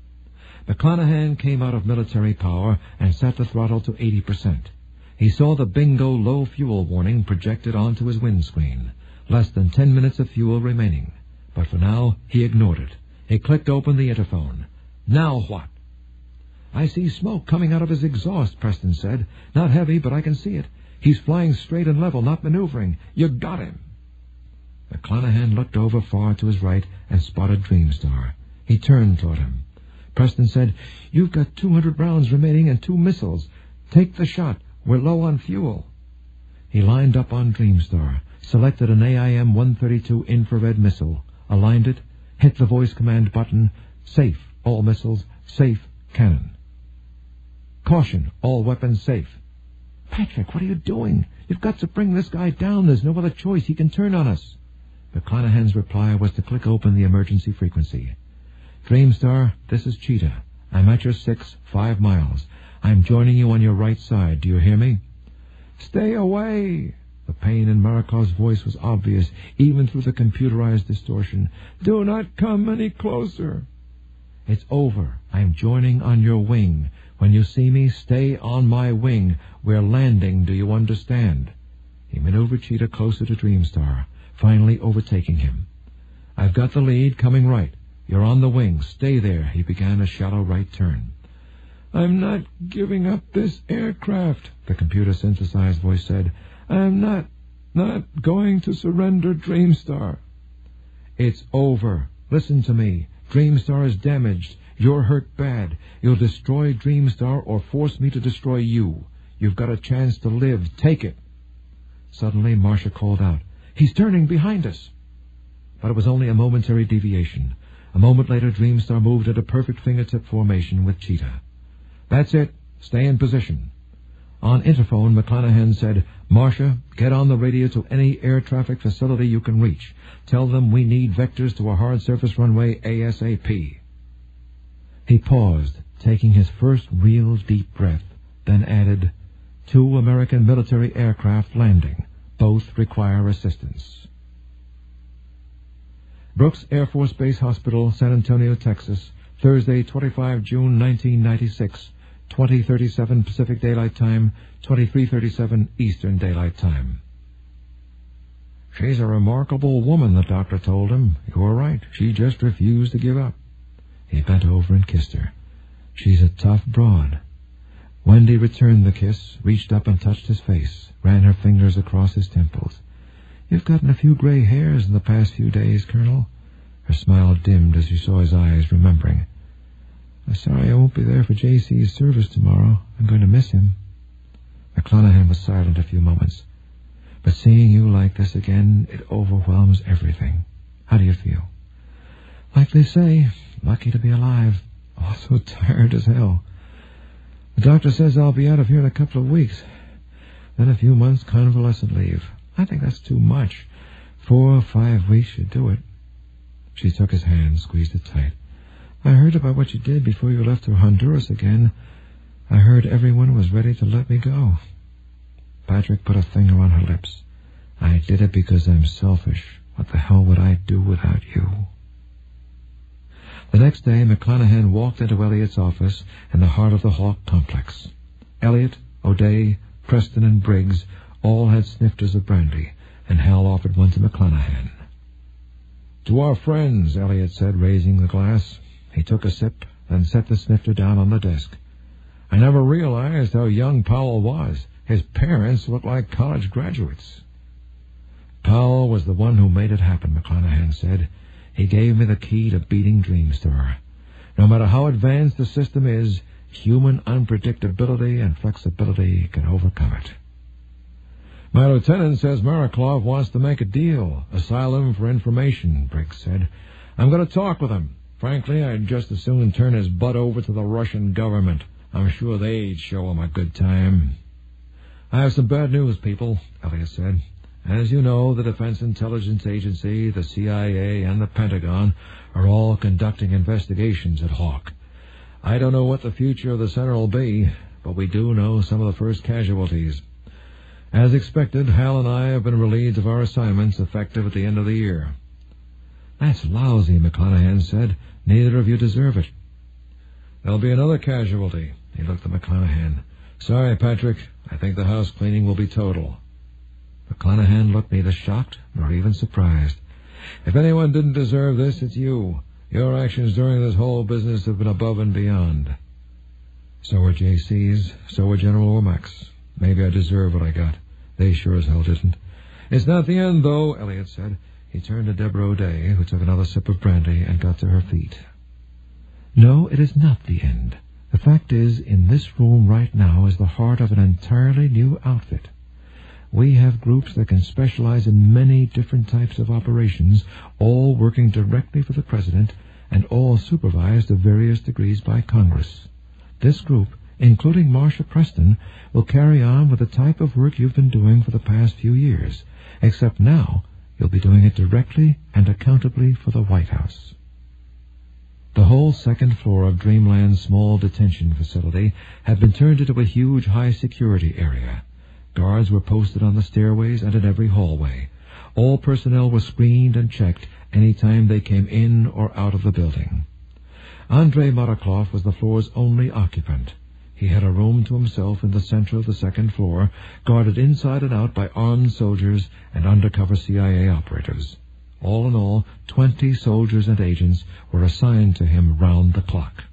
McClanahan came out of military power and set the throttle to eighty percent. He saw the bingo low fuel warning projected onto his windscreen. Less than ten minutes of fuel remaining. But for now, he ignored it. He clicked open the interphone. Now what? I see smoke coming out of his exhaust, Preston said. Not heavy, but I can see it. He's flying straight and level, not maneuvering. You got him. McClanahan looked over far to his right and spotted Dreamstar. He turned toward him. Preston said, You've got two hundred rounds remaining and two missiles. Take the shot. We're low on fuel. He lined up on Dreamstar, selected an A I M one thirty-two infrared missile, aligned it, hit the voice command button, safe, all missiles, safe, cannon. Caution, all weapons safe. Patrick, what are you doing? You've got to bring this guy down. There's no other choice. He can turn on us. McClanahan's reply was to click open the emergency frequency. Dreamstar, this is Cheetah. I'm at your six, five miles. I'm joining you on your right side. Do you hear me? Stay away. The pain in Marakov's voice was obvious, even through the computerized distortion. Do not come any closer. It's over. I'm joining on your wing. When you see me, stay on my wing. We're landing, do you understand? He maneuvered Cheetah closer to Dreamstar, finally overtaking him. I've got the lead, coming right. You're on the wing. Stay there. He began a shallow right turn. I'm not giving up this aircraft, the computer-synthesized voice said. I'm not, not going to surrender Dreamstar. It's over. Listen to me. Dreamstar is damaged. You're hurt bad. You'll destroy Dreamstar or force me to destroy you. You've got a chance to live. Take it. Suddenly, Marcia called out, He's turning behind us. But it was only a momentary deviation. A moment later, Dreamstar moved at a perfect fingertip formation with Cheetah. That's it. Stay in position. On interphone, McClanahan said, Marcia, get on the radio to any air traffic facility you can reach. Tell them we need vectors to a hard surface runway ASAP. He paused, taking his first real deep breath, then added, Two American military aircraft landing. Both require assistance. Brooks Air Force Base Hospital, San Antonio, Texas, Thursday, twenty-fifth of June, nineteen ninety-six, twenty thirty-seven Pacific Daylight Time, twenty-three thirty-seven Eastern Daylight Time. She's a remarkable woman, the doctor told him. You were right. She just refused to give up. He bent over and kissed her. She's a tough broad. Wendy returned the kiss, reached up and touched his face, ran her fingers across his temples. "You've gotten a few gray hairs in the past few days, Colonel." Her smile dimmed as she saw his eyes, remembering. "I'm sorry I won't be there for J C's service tomorrow. I'm going to miss him." McClanahan was silent a few moments. "But seeing you like this again, it overwhelms everything. How do you feel?" "Like they say, lucky to be alive. Oh, so tired as hell. The doctor says I'll be out of here in a couple of weeks. Then a few months convalescent leave. I think that's too much. Four or five weeks should do it." She took his hand, squeezed it tight. "I heard about what you did before you left for Honduras again. I heard everyone was ready to let me go." Patrick put a finger on her lips. "I did it because I'm selfish. What the hell would I do without you?" The next day, McClanahan walked into Elliott's office in the heart of the Hawk complex. Elliott, O'Day, Preston, and Briggs all had snifters of brandy, and Hal offered one to McClanahan. "To our friends," Elliott said, raising the glass. He took a sip, then set the snifter down on the desk. "I never realized how young Powell was. His parents looked like college graduates." "Powell was the one who made it happen," McClanahan said. "He gave me the key to beating Dreamstar. No matter how advanced the system is, human unpredictability and flexibility can overcome it." "My lieutenant says Maraklov wants to make a deal. Asylum for information," Briggs said. "I'm going to talk with him. Frankly, I'd just as soon turn his butt over to the Russian government. I'm sure they'd show him a good time." "I have some bad news, people," Elliott said. "As you know, the Defense Intelligence Agency, the C I A, and the Pentagon are all conducting investigations at Hawk. I don't know what the future of the center will be, but we do know some of the first casualties. As expected, Hal and I have been relieved of our assignments effective at the end of the year." "That's lousy," McClanahan said. "Neither of you deserve it." "There'll be another casualty." He looked at McClanahan. "Sorry, Patrick. I think the house cleaning will be total." McClanahan looked neither shocked nor even surprised. "If anyone didn't deserve this, it's you. Your actions during this whole business have been above and beyond." "So were J C's. So were General Womack's. Maybe I deserve what I got. They sure as hell didn't." "It's not the end, though," Elliott said. He turned to Deborah O'Day, who took another sip of brandy and got to her feet. "No, it is not the end. The fact is, in this room right now is the heart of an entirely new outfit. We have groups that can specialize in many different types of operations, all working directly for the President, and all supervised to various degrees by Congress. This group, including Marcia Preston, will carry on with the type of work you've been doing for the past few years, except now you'll be doing it directly and accountably for the White House." The whole second floor of Dreamland's small detention facility had been turned into a huge high-security area. Guards were posted on the stairways and in every hallway. All personnel were screened and checked any time they came in or out of the building. Andrei Maraklov was the floor's only occupant. He had a room to himself in the center of the second floor, guarded inside and out by armed soldiers and undercover C I A operators. All in all, twenty soldiers and agents were assigned to him round the clock.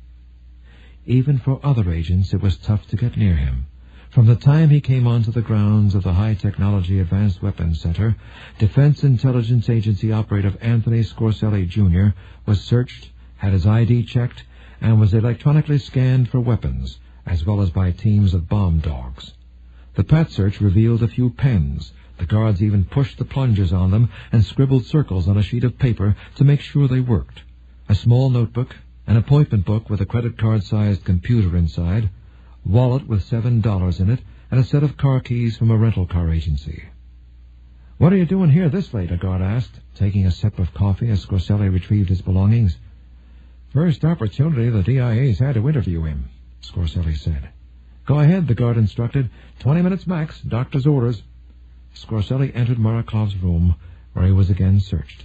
Even for other agents, it was tough to get near him. From the time he came onto the grounds of the High Technology Advanced Weapons Center, Defense Intelligence Agency operative Anthony Scorselli, Junior was searched, had his I D checked, and was electronically scanned for weapons, as well as by teams of bomb dogs. The Pat search revealed a few pens. The guards even pushed the plungers on them and scribbled circles on a sheet of paper to make sure they worked. A small notebook, an appointment book with a credit card-sized computer inside, wallet with seven dollars in it, and a set of car keys from a rental car agency. "What are you doing here this late?" a guard asked, taking a sip of coffee as Scorselli retrieved his belongings. "First opportunity the D I A's had to interview him," Scorselli said. "Go ahead," the guard instructed. Twenty minutes max. Doctor's orders." Scorselli entered Maraklov's room, where he was again searched.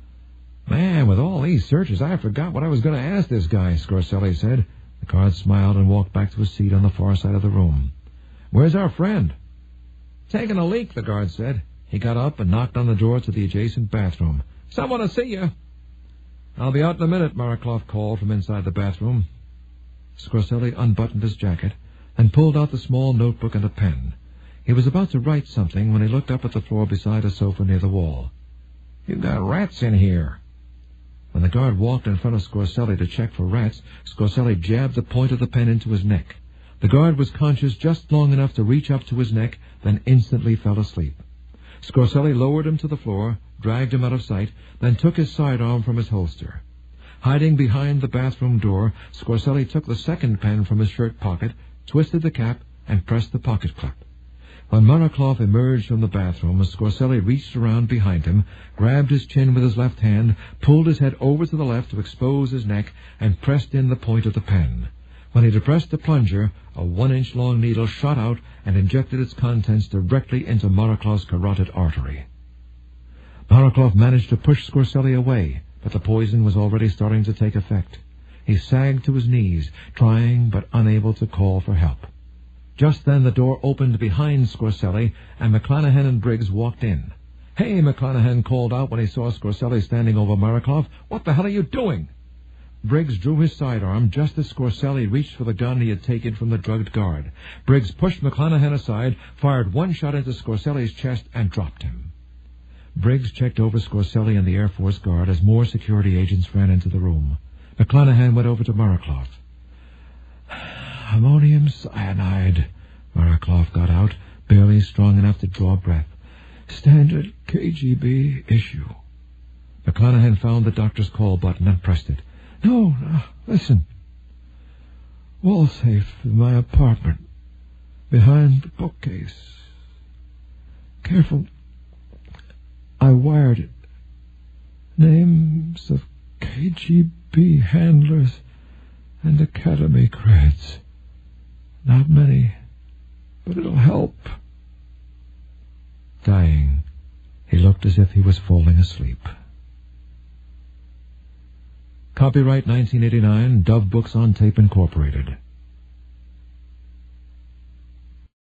"Man, with all these searches, I forgot what I was going to ask this guy," Scorselli said. The guard smiled and walked back to his seat on the far side of the room. "Where's our friend?" "Taking a leak," the guard said. He got up and knocked on the door to the adjacent bathroom. "Someone to see you." "I'll be out in a minute," Maraklov called from inside the bathroom. Scorselli unbuttoned his jacket, and pulled out the small notebook and a pen. He was about to write something when he looked up at the floor beside a sofa near the wall. "You've got rats in here." When the guard walked in front of Scorselli to check for rats, Scorselli jabbed the point of the pen into his neck. The guard was conscious just long enough to reach up to his neck, then instantly fell asleep. Scorselli lowered him to the floor, dragged him out of sight, then took his sidearm from his holster. Hiding behind the bathroom door, Scorselli took the second pen from his shirt pocket, twisted the cap, and pressed the pocket clip. When Marraklov emerged from the bathroom, Scorselli reached around behind him, grabbed his chin with his left hand, pulled his head over to the left to expose his neck, and pressed in the point of the pen. When he depressed the plunger, a one-inch long needle shot out and injected its contents directly into Marraklov's carotid artery. Marraklov managed to push Scorselli away, but the poison was already starting to take effect. He sagged to his knees, trying but unable to call for help. Just then the door opened behind Scorselli, and McClanahan and Briggs walked in. "Hey," McClanahan called out when he saw Scorselli standing over Marraklov. "What the hell are you doing?" Briggs drew his sidearm just as Scorselli reached for the gun he had taken from the drugged guard. Briggs pushed McClanahan aside, fired one shot into Scorselli's chest, and dropped him. Briggs checked over Scorselli and the Air Force guard as more security agents ran into the room. McClanahan went over to Marraklov. "Ammonium cyanide," Marraklov got out, barely strong enough to draw breath. "Standard K G B issue." McClanahan found the doctor's call button and pressed it. No, no, listen. Wall safe in my apartment, behind the bookcase. Careful. I wired it. Names of K G B handlers and academy creds. Not many, but it'll help. Dying, he looked as if he was falling asleep. Copyright nineteen eighty-nine, Dove Books on Tape Incorporated.